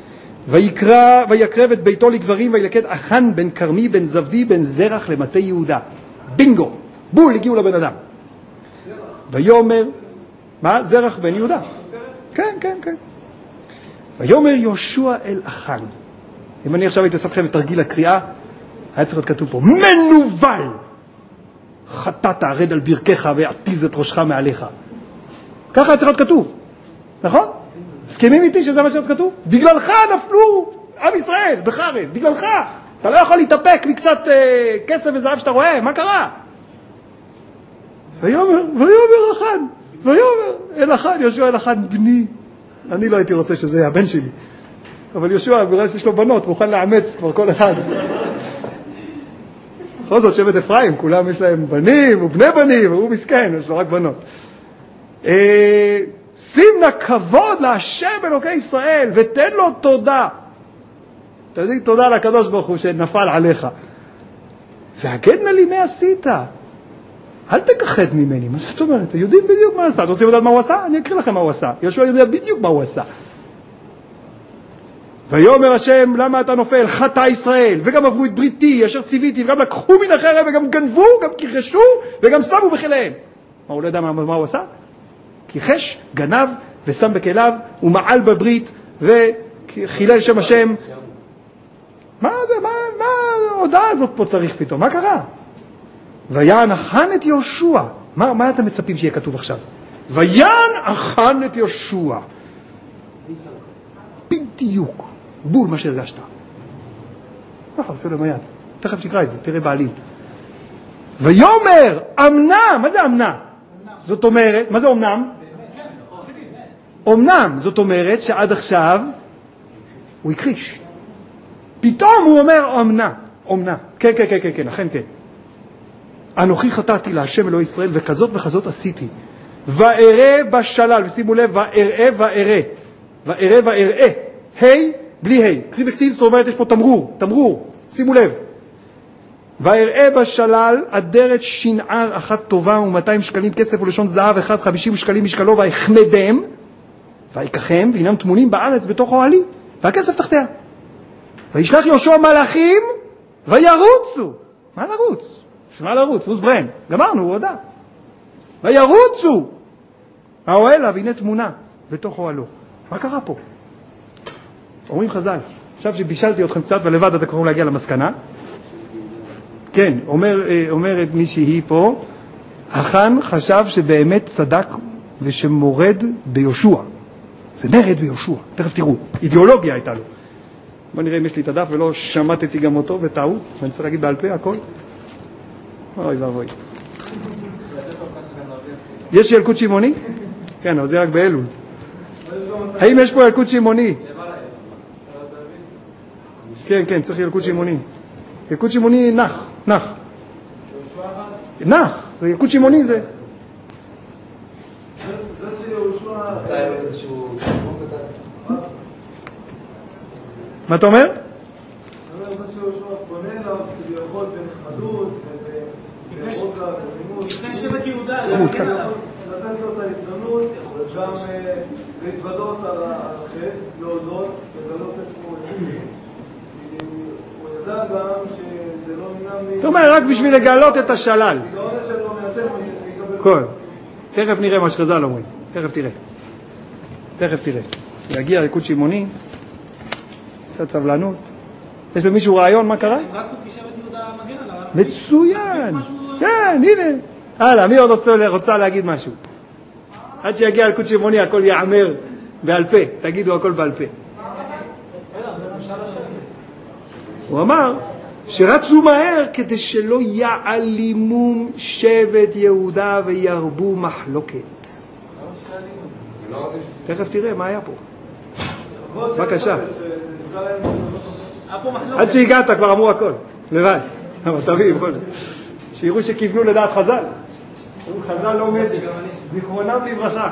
S1: ויקרב את ביתו לגברים, וילכד אחן בן כרמי, בן זבדי, בן זרח למטה יהודה. בינגו, בול, הגיעו לבן אדם. ויאמר, מה? זרח בן יהודה. כן, כן, כן. ויאמר יהושע אל אחן. אם אני עכשיו הייתי עושה לכם את תרגיל הקריאה, היה צריך להיות כתוב פה, מנוול! חטאת, רד על ברכך ועתיז את ראשך מעליך. ככה היה צריך להיות כתוב. נכון? מסכימים איתי שזה מה שהיה כתוב? בגללך נפלו עם ישראל בחרב, בגללך. אתה לא יכול להתאפק מקצת כסף וזהב שאתה רואה, מה קרה? ויאמר אחן, ויאמר אל אחן, יהושע אל אחן, בני. אני לא הייתי רוצה שזה יהיה הבן שלי. אבל יהושע, בגלל שיש לו בנות, מוכן לאמץ כבר כל אחד. בכל זאת, שבט אפרים, כולם יש להם בנים ובני בנים, והוא מסכן, יש לו רק בנות. שים נא כבוד להשם אלוקי ישראל, ותן לו תודה. תגיד תודה לקדוש ברוך הוא שנפל עליך. והגד נא לי מה עשית. אל תכחד ממני. מה זאת אומרת? יודעים בדיוק מה עשה. אתם רוצים לדעת מה הוא עשה? אני אקריא לכם מה הוא עשה. יהושע יודע בדיוק מה הוא עשה. ויאמר השם, למה אתה נופל? חטא ישראל, וגם עברו את בריתי, אשר ציוויתי, וגם לקחו מן החרב, וגם גנבו, גם כיחשו, וגם שמו בכליהם. מה, הוא לא יודע מה הוא עשה? כיחש, גנב, ושם בכליו, ומעל בברית, וחילל שם השם. מה ההודעה הזאת פה צריך פתאום? מה קרה? ויען אחן את יהושע. מה אתם מצפים שיהיה כתוב עכשיו? ויען אחן את יהושע. בדיוק. בול מה שהרגשת. נכון, עושה לו מיד. תכף תקרא את זה, תראה בעלים. ויאמר, אמנה, מה זה אמנה? זאת אומרת, מה זה אמנם? אמנם, זאת אומרת שעד עכשיו הוא הכחיש. פתאום הוא אומר אמנה, אמנה. כן, כן, כן, כן, אכן כן. אנוכי חטאתי להשם אלוהי ישראל, וכזאת וכזאת עשיתי. ואראה בשלל, ושימו לב, ואראה ואראה. ואראה ואראה. היי, בלי היי. קריב וכתיב, זאת אומרת, יש פה תמרור. שימו לב. ואראה בשלל אדרת שנער אחת טובה ו200 שקלים כסף ולשון זהב אחד 50 שקלים משקלו, והחמדם, ויקחם, והנם תמונים בארץ בתוך אוהלי, והכסף תחתיה. וישלח יהושע מלאכים, וירוצו. מה לרוץ? שמה לרוץ? פוס ברן. גמרנו, הוא הודע. וירוצו. האוהל, והנה תמונה בתוך אוהלו. מה קרה פה? אומרים חז"ל, עכשיו שבישלתי אתכם קצת ולבד אתה כבר להגיע למסקנה. כן, אומרת מישהי פה, החן חשב שבאמת צדק ושמורד ביהושע. זה מרד ביהושע, תכף תראו, אידיאולוגיה הייתה לו. בוא נראה אם יש לי את הדף ולא שמעתי גם אותו בטעות, ואני צריך להגיד בעל פה הכל. אוי ואבוי. יש ילקוט שמעוני? כן, אבל זה רק באלול. האם יש פה ילקוט שמעוני? כן, כן, צריך ילקוט שמעוני. ילקוט שמעוני נח. זה ילקוט שמעוני זה. מה אתה אומר?
S2: לפני שבט יהודה, לתת לו את ההזדמנות גם להתוודות על החטא, להודות, לגלות את מועדים. הוא ידע גם שזה לא נמנע
S1: זאת אומרת, רק בשביל לגלות את השלל.
S2: זה עונש שלא מייצר מה שיקבל.
S1: תכף נראה מה שחז"ל אומרים. תכף תראה. להגיע לילקוט שמעוני, קצת סבלנות. יש למישהו רעיון מה קרה?
S2: הם רצו כי שבט יהודה מגן עליו.
S1: מצוין. כן, הנה. הלאה, מי עוד רוצה להגיד משהו? עד שיגיע לילקוט שמעוני הכל יאמר בעל פה. תגידו הכל בעל פה. הוא אמר שרצו מהר כדי שלא יעלימום שבט יהודה וירבו מחלוקת. תכף תראה מה היה פה. בבקשה. עד שהגעת כבר אמרו הכל, לבד. אבל תביא, בכל זאת. שיראו שכיוונו לדעת חז"ל. חז"ל לא מת, זיכרונם לברכה.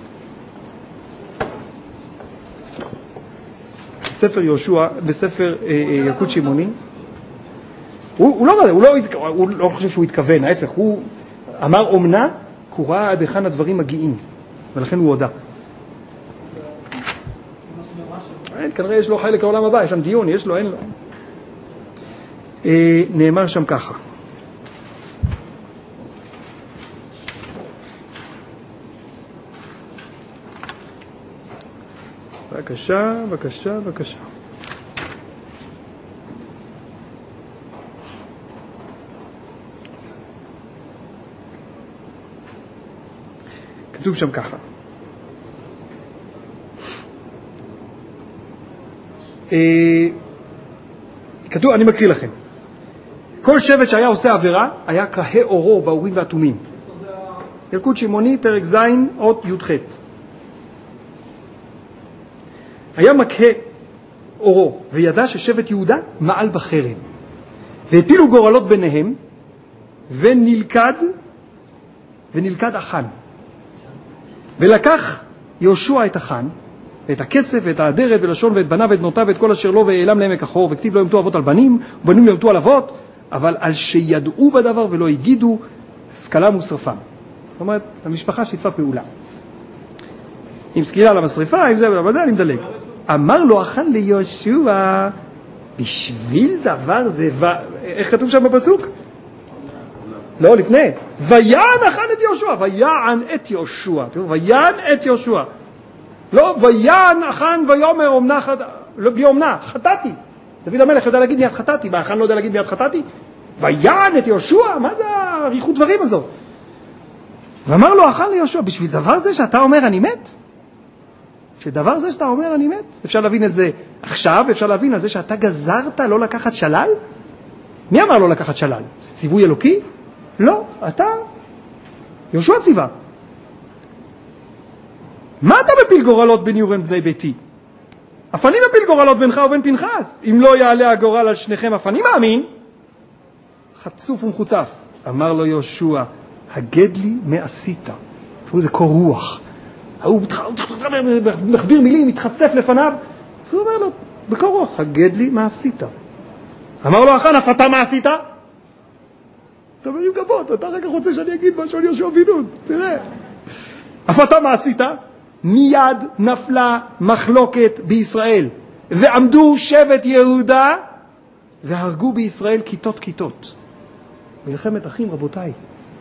S1: בספר יהושע, בספר ילקוט שמעוני, הוא לא חושב שהוא התכוון, ההפך, הוא אמר אומנה, הוא ראה עד היכן הדברים מגיעים, ולכן הוא הודע. כנראה יש לו חלק לעולם הבא, יש שם דיון, יש לו, אין לו. נאמר שם ככה. בבקשה. כתוב שם ככה. כתוב, אני מקריא לכם. כל שבט שהיה עושה עבירה, היה כהה אורו באורים והתומים. ילקוט שמעוני, פרק ז', אות י"ח. היה מקהה אורו, וידע ששבט יהודה מעל בחרב. והפילו גורלות ביניהם, ונלכד אחן. ולקח יהושע את אחן, ואת הכסף, ואת האדרת, ולשון, ואת בניו, ואת בנותיו, ואת כל אשר לו, והעלם לעמק החור, וכתיב לא ימתו אבות על בנים, ובנים לא ימתו על אבות, אבל על שידעו בדבר ולא הגידו, סקלם ושרפם. זאת אומרת, המשפחה שיתפה פעולה. עם סקילה למשריפה, עם זה, אבל זה אני מדלג. אמר לו אחן ליהושע, בשביל דבר זה, איך כתוב שם בפסוק? לא, לפני. ויען אחן את יהושע, ויען את יהושע. ויען את יהושע. לא, ויען אחן ויאמר אומנה, לא, בלי אומנה, חטאתי. דוד המלך יודע להגיד מיד חטאתי, מה, אחן לא יודע להגיד מיד חטאתי? ויען את יהושע, מה זה הריחות דברים הזאת? ואמר לו אחן ליהושע, בשביל דבר זה שאתה אומר אני מת? שדבר זה שאתה אומר אני מת? אפשר להבין את זה עכשיו, אפשר להבין את זה שאתה גזרת לא לקחת שלל? מי אמר לא לקחת שלל? זה ציווי אלוקי? לא, אתה, יהושע ציווה. מה אתה מפיל גורלות ביני ובין בני ביתי? אף אני מפיל גורלות בינך ובין פנחס. אם לא יעלה הגורל על שניכם, אף אני מאמין. חצוף ומחוצף. אמר לו יהושע, הגד לי מעשית. זה קור רוח. הוא מחביר מילים, מתחצף לפניו. הוא אומר לו, בקור רוח, הגד לי מה עשית? אמר לו אחן, אף אתה מה עשית? אתה מרים גבות, אתה רק רוצה שאני אגיד משהו על יהושע בן נון, תראה. אף אתה מה עשית? מיד נפלה מחלוקת בישראל, ועמדו שבט יהודה, והרגו בישראל כיתות כיתות. מלחמת אחים, רבותיי.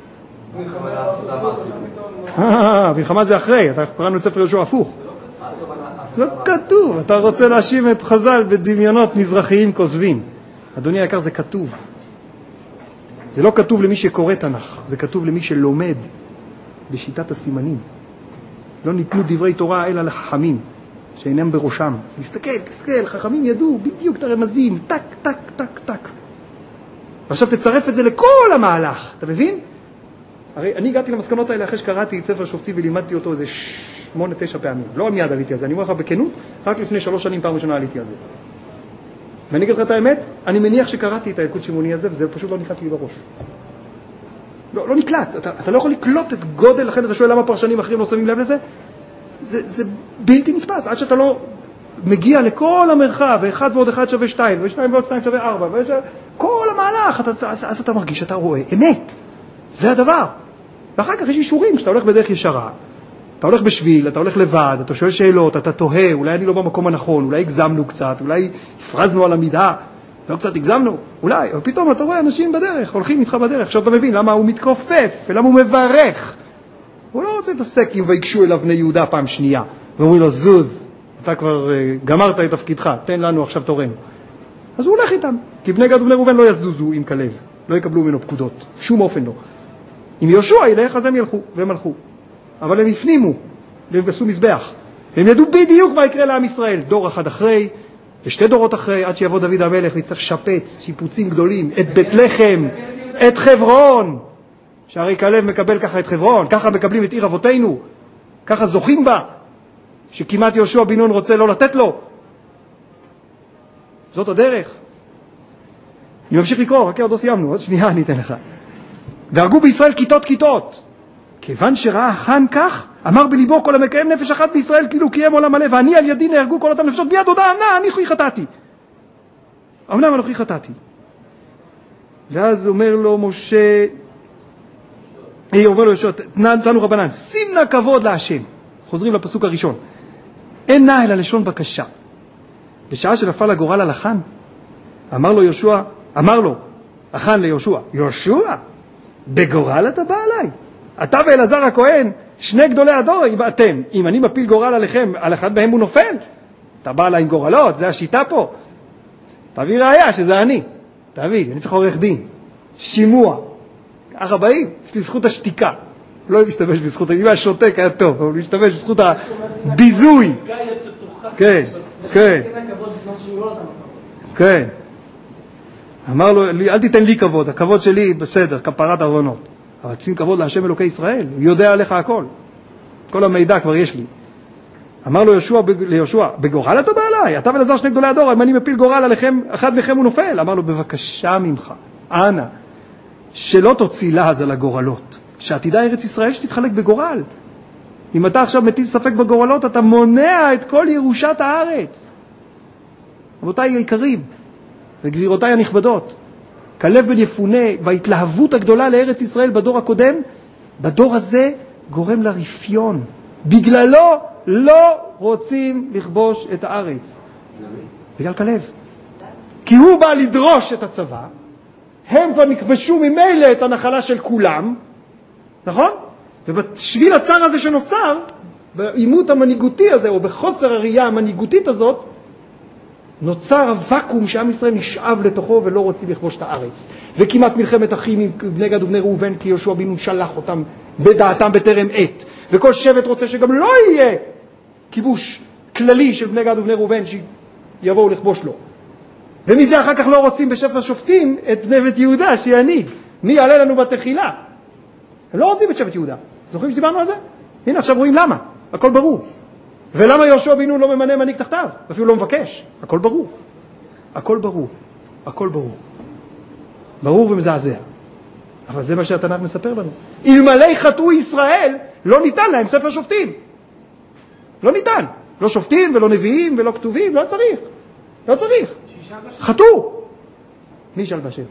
S1: מלחמה זה אחרי, אתה קראנו את ספר יהושע הפוך. לא כתוב, אתה רוצה להאשים את חז"ל בדמיונות מזרחיים כוזבים. אדוני היקר, זה כתוב. זה לא כתוב למי שקורא תנ"ך, זה כתוב למי שלומד בשיטת הסימנים. לא ניתנו דברי תורה אלא לחכמים, שאינם בראשם. תסתכל, חכמים ידעו בדיוק את הרמזים, טק, טק, טק, טק. ועכשיו תצרף את זה לכל המהלך, אתה מבין? הרי אני הגעתי למסקנות האלה אחרי שקראתי את ספר שופטים ולימדתי אותו איזה 8-9 פעמים. לא מיד עליתי על זה, אני אומר לך בכנות, רק לפני 3 שנים פעם ראשונה עליתי על זה. ואני אגיד לך את האמת, אני מניח שקראתי את הילקוט שמעוני הזה, וזה פשוט לא נכנס לי בראש. לא נקלט, אתה לא יכול לקלוט את גודל, לכן אתה שואל למה פרשנים אחרים לא שמים לב לזה? זה בלתי נתפס, עד שאתה לא מגיע לכל המרחב, ו1 ועוד 1 שווה 2, ו2 ועוד 2 שווה 4, כל המהלך, אז אתה מרגיש, אתה רואה, אמת, זה הדבר. ואחר כך יש אישורים, כשאתה הולך בדרך ישרה, אתה הולך בשביל, אתה הולך לבד, אתה שואל שאלות, אתה תוהה, אולי אני לא במקום הנכון, אולי הגזמנו קצת, אולי הפרזנו על המידה, לא קצת הגזמנו, אולי, אבל פתאום אתה רואה אנשים בדרך, הולכים איתך בדרך, עכשיו אתה מבין למה הוא מתכופף, ולמה הוא מברך. הוא לא רוצה להתעסק אם ויגשו אליו בני יהודה פעם שנייה, ואומרים לו, זוז, אתה כבר גמרת את תפקידך, תן לנו עכשיו תורנו. אז הוא הולך איתם, כי בני גד ובני ראובן לא יזוזו עם כלב, לא יקבלו ממנו פקודות, שום אופן לא. אם יהושע ילך, אז הם ילכו, והם הלכו. אבל הם הפנימו, והם עשו מזבח. והם ידעו בדיוק מה יקרה לעם ישראל, דור אחד אחרי, ו2 דורות אחרי, עד שיבוא דוד המלך ויצטרך לשפץ, שיפוצים גדולים, את בית לחם, את חברון. שהרי כלב מקבל ככה את חברון, ככה מקבלים את עיר אבותינו, ככה זוכים בה, שכמעט יהושע בן נון רוצה לא לתת לו. זאת הדרך. אני ממשיך לקרוא, רק עוד לא סיימנו, עוד שנייה אני אתן לך. והרגו בישראל כיתות כיתות. כיוון שראה אחן כך, אמר בליבו כל המקיים נפש אחת בישראל כאילו קיים עולם מלא, ואני על ידי נהרגו כל אותם נפשות ביד הודה, אנוכי חטאתי. אמנם אנוכי חטאתי. ואז אומר לו משה, אומר לו יהושע, תנו רבנן, שים נא כבוד להשם. חוזרים לפסוק הראשון. אין נא אלא לשון בקשה. בשעה שנפל הגורל על אחן, אמר לו אחן ליהושע, יהושע, בגורל אתה בא עליי. אתה ואלעזר הכהן, 2 גדולי הדור, אתם, אם אני מפיל גורל עליכם, על אחד מהם הוא נופל. אתה בא עליי עם גורלות, זה השיטה פה. תביא ראיה שזה אני. תביא, אני צריך עורך דין. שימוע. ככה באים, יש לי זכות השתיקה. לא להשתמש בזכות, אם השותק היה טוב, אבל להשתמש בזכות הביזוי. כן, כן. כן. אמר לו, אל תיתן לי כבוד, הכבוד שלי בסדר, כפרת עוונות. אבל שים כבוד להשם אלוקי ישראל, הוא יודע עליך הכל. כל המידע כבר יש לי. אמר לו ליהושע, בגורל אתה בא אליי? אתה ולעזר שני גדולי הדור, אם אני מפיל גורל עליכם, אחד מכם הוא נופל. אמר לו, בבקשה ממך, אנא, שלא תוציא לעז על הגורלות, שעתידה ארץ ישראל שתתחלק בגורל. אם אתה עכשיו מטיל ספק בגורלות, אתה מונע את כל ירושת הארץ. רבותיי היקרים וגבירותיי הנכבדות, כלב בן יפונה וההתלהבות הגדולה לארץ ישראל בדור הקודם, בדור הזה גורם לרפיון. בגללו לא רוצים לכבוש את הארץ. בגלל כלב. כי הוא בא לדרוש את הצבא, הם כבר נכבשו ממילא את הנחלה של כולם, נכון? ובשביל הצער הזה שנוצר, בעימות המנהיגותי הזה, או בחוסר הראייה המנהיגותית הזאת, נוצר הוואקום שעם ישראל נשאב לתוכו ולא רוצים לכבוש את הארץ. וכמעט מלחמת אחים עם בני גד ובני ראובן, כי יהושע בן נון שלח אותם בדעתם בטרם עת. וכל שבט רוצה שגם לא יהיה כיבוש כללי של בני גד ובני ראובן שיבואו לכבוש לו. ומזה אחר כך לא רוצים בשפר שופטים את בני בית יהודה שינהיג. מי יעלה לנו בתחילה? הם לא רוצים את שבט יהודה. זוכרים שדיברנו על זה? הנה עכשיו רואים למה. הכל ברור. ולמה יהושע בן נון לא ממנה מנהיג תחתיו? אפילו לא מבקש. הכל ברור. הכל ברור. הכל ברור. ברור ומזעזע. אבל זה מה שהתנ"ך מספר לנו. אלמלא חטאו ישראל, לא ניתן להם ספר שופטים. לא ניתן. לא שופטים ולא נביאים ולא כתובים, לא צריך. לא צריך. חטאו. מי ישאל בשם?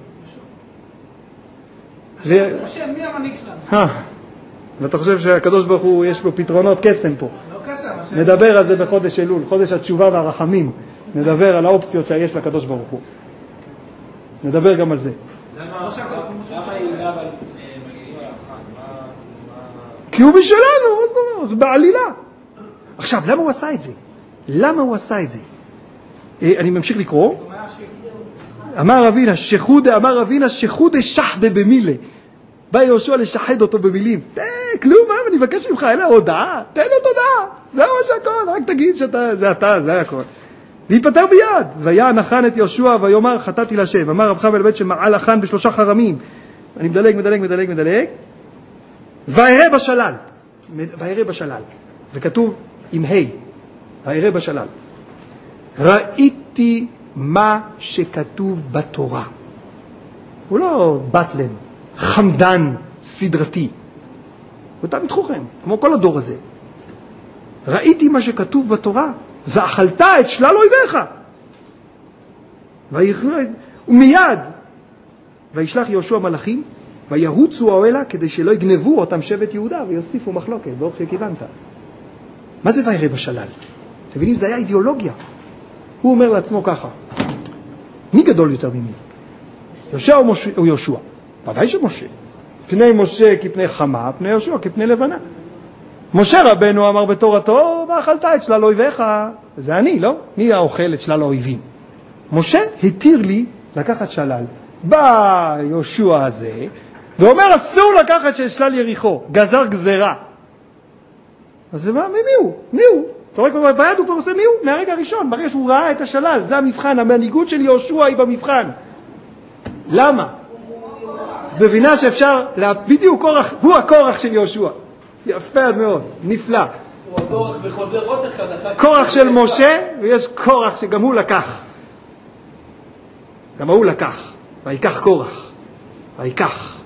S4: משה, מי המנהיג שלנו?
S1: ואתה חושב שהקדוש ברוך הוא יש לו פתרונות קסם פה.
S4: לא קסם.
S1: נדבר על זה בחודש אלול, חודש התשובה והרחמים. נדבר על האופציות שיש לקדוש ברוך הוא. נדבר גם על זה.
S6: למה יהודה אבל מגיעים על החג?
S1: כי הוא בשלנו, מה זאת אומרת? זה בעלילה. עכשיו, למה הוא עשה את זה? למה הוא עשה את זה? אני ממשיך לקרוא. אמר רבינה שחודה שחדה במילה. בא יהושע לשחד אותו במילים. כלום, אני מבקש ממך, אלה הודעה, תן לו תודה. זה מה שהכל, רק תגיד שזה אתה, זה הכל. ויפטר ביד. ויען החן את יהושע ויאמר חטאתי להשם. אמר רב חמאל בית שמעל החן בשלושה חרמים. אני מדלג. וירא בשלל. וירא בשלל. וכתוב עם ה' וירא בשלל. ראיתי מה שכתוב בתורה. הוא לא בטלן, חמדן, סדרתי. הוא תמיד חוכם, כמו כל הדור הזה. ראיתי מה שכתוב בתורה, ואכלת את שלל אויביך. ומיד, וישלח יהושע מלאכים, וירוצו האוהלה, כדי שלא יגנבו אותם שבט יהודה, ויוסיפו מחלוקת, באורח שכיוונת. מה זה וירא בשלל? אתם מבינים, זה היה אידיאולוגיה. הוא אומר לעצמו ככה, מי גדול יותר ממי? יהושע או יהושע? ודאי שמשה. פני משה כפני חמה, פני יהושע כפני לבנה. משה רבנו אמר בתורתו, ואכלת את שלל אויביך. זה אני, לא? מי האוכל את שלל האויבים? משה התיר לי לקחת שלל. בא יהושע הזה, ואומר אסור לקחת של שלל יריחו, גזר גזרה. אז זה מה? מי הוא? אתה רואה ביד הוא כבר עושה מי הוא? מהרגע הראשון, ברגע שהוא ראה את השלל, זה המבחן, המנהיגות של יהושע היא במבחן. למה? בבינה שאפשר, בדיוק קורח, הוא הקורח של יהושע. יפה עד מאוד, נפלא.
S2: הוא הקורח וחוזר עוד אחד.
S1: קורח של משה, ויש קורח שגם הוא לקח. גם הוא לקח. ויקח קורח. ויקח.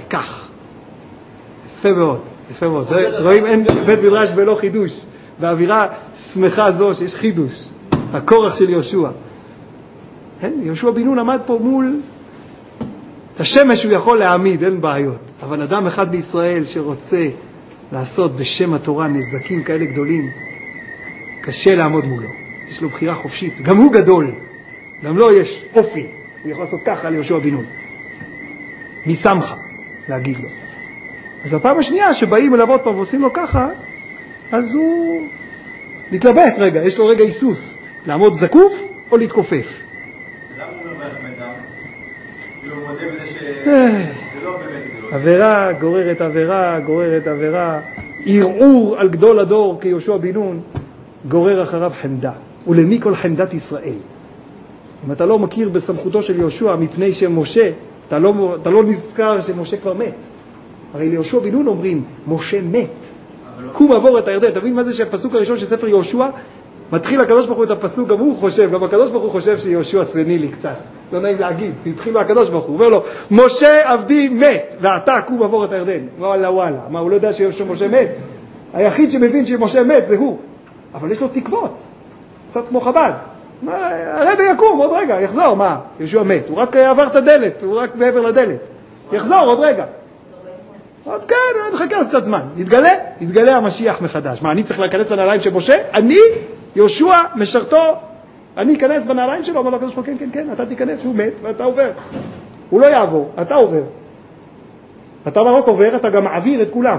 S1: יפה מאוד. רואים אין בית מדרש בלא חידוש. באווירה שמחה זו שיש חידוש. הקורח של יהושע. יהושע בן נון עמד פה מול השמש, הוא יכול להעמיד, אין בעיות. אבל אדם אחד בישראל שרוצה לעשות בשם התורה נזקים כאלה גדולים, קשה לעמוד מולו. יש לו בחירה חופשית. גם הוא גדול. גם לו יש אופי. הוא יכול לעשות ככה על יהושע בן נון. מי שמך להגיד לו. אז הפעם השנייה שבאים אליו עוד פעם ועושים לו ככה, אז הוא מתלבט רגע, יש לו רגע היסוס. לעמוד זקוף או להתכופף.
S6: למה הוא לא בהחמד דם? כאילו הוא מודה בזה שזה לא באמת גדול.
S1: עבירה גוררת עבירה. ערעור על גדול הדור כיהושע בן נון גורר אחריו חמדה. ולמי כל חמדת ישראל? אם אתה לא מכיר בסמכותו של יהושע מפני שמשה, אתה לא נזכר שמשה כבר מת. הרי ליהושע בן נון אומרים, משה מת. קום עבור את הירדן. תבין מה זה שהפסוק הראשון של ספר יהושע, מתחיל הקדוש ברוך הוא את הפסוק, גם הוא חושב, גם הקדוש ברוך הוא חושב שיהושע סנילי קצת. לא נעים להגיד, זה התחיל מהקדוש ברוך הוא. אומר לו, משה עבדי מת, ואתה קום עבור את הירדן. וואלה וואלה. מה, הוא לא יודע שמשה מת? היחיד שמבין שמשה מת זה הוא. אבל יש לו תקוות. קצת כמו חב"ד. הרבי יקום עוד רגע, יחזור. מה? יהושע מת. הוא רק עבר את הדלת, הוא רק מעבר לדלת. יחזור עוד רגע. עוד כן, נחכה עוד קצת זמן. יתגלה המשיח מחדש. מה, אני צריך להיכנס לנעליים של משה? אני, יהושע, משרתו, אני אכנס בנעליים שלו? אומר לו הקדוש ברוך הוא, כן, אתה תיכנס, הוא מת, ואתה עובר. הוא לא יעבור, אתה עובר. אתה לא רק עובר, אתה גם מעביר את כולם.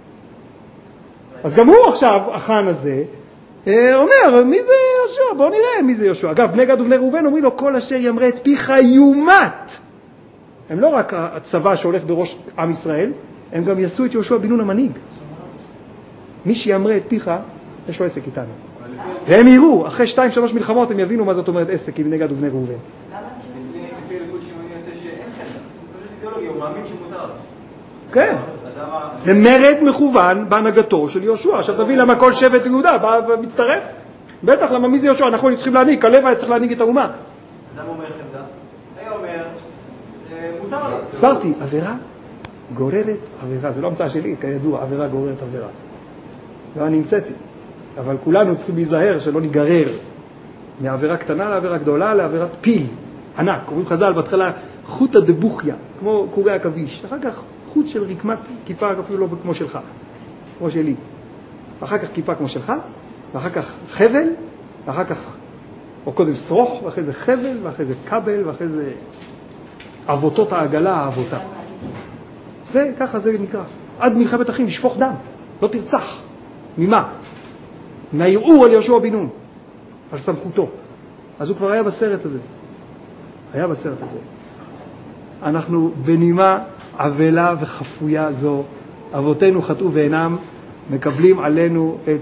S1: אז גם הוא עכשיו, החן הזה, אומר, מי זה יהושע? בואו נראה מי זה יהושע. אגב, בני גד ובני ראובן אומרים לו, כל אשר ימרה את פיך יומת. הם לא רק הצבא שהולך בראש עם ישראל, הם גם יעשו את יהושע בן נון המנהיג. מי שימרה את פיך, יש לו עסק איתנו. והם יראו, אחרי 2-3 מלחמות, הם יבינו מה זאת אומרת עסק עם בני גד ובני ראובן.
S6: לפי ארגון שמעוני יוצא שאין חלק. פשוט אידיאולוגיה, הוא מאמין שמותר.
S1: כן. זה מרד מכוון בהנהגתו של יהושע. עכשיו תבין למה כל שבט יהודה בא ומצטרף? בטח, למה מי זה יהושע? אנחנו צריכים להנהיג, כלב היה צריך להנהיג את האומה.
S6: אדם אומר חמדה. היה אומר, מותר לו.
S1: הסברתי, עבירה גוררת עבירה. זה לא המצאה שלי, כידוע, עבירה גוררת עבירה. לא אני המצאתי. אבל כולנו צריכים להיזהר שלא ניגרר מעבירה קטנה לעבירה גדולה, לעבירת פיל, ענק. קוראים חז"ל בהתחלה חוטא דבוכיה, כמו קורי עכביש. אחר כך חוט של רקמת כיפה אפילו לא כמו שלך, כמו שלי. ואחר כך כיפה כמו שלך, ואחר כך חבל, ואחר כך, או קודם שרוך, ואחרי זה חבל, ואחרי זה קבל, ואחרי זה אבותות העגלה, האבותה. זה, ככה זה נקרא. עד מלחמת אחים, לשפוך דם, לא תרצח. ממה? מהערעור על יהושע בן נון, על סמכותו. אז הוא כבר היה בסרט הזה. היה בסרט הזה. אנחנו בנימה עבלה וחפויה זו, אבותינו חטאו ואינם, מקבלים עלינו את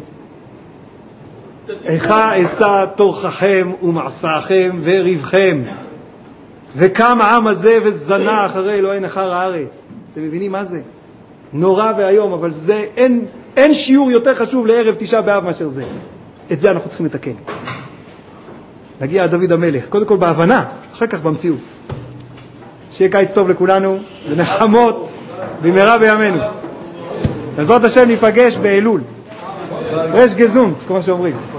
S1: איכה אשא תורככם ומעשכם וריבכם. וקם העם הזה וזנה אחרי אלוהי נחר הארץ. אתם מבינים מה זה? נורא והיום, אבל זה אין שיעור יותר חשוב לערב תשעה באב מאשר זה. את זה אנחנו צריכים לתקן. נגיע עד דוד המלך, קודם כל בהבנה, אחר כך במציאות. שיהיה קיץ טוב לכולנו, ונחמות במהרה בימינו. בעזרת השם ניפגש באלול. רש גזונט, כמו שאומרים.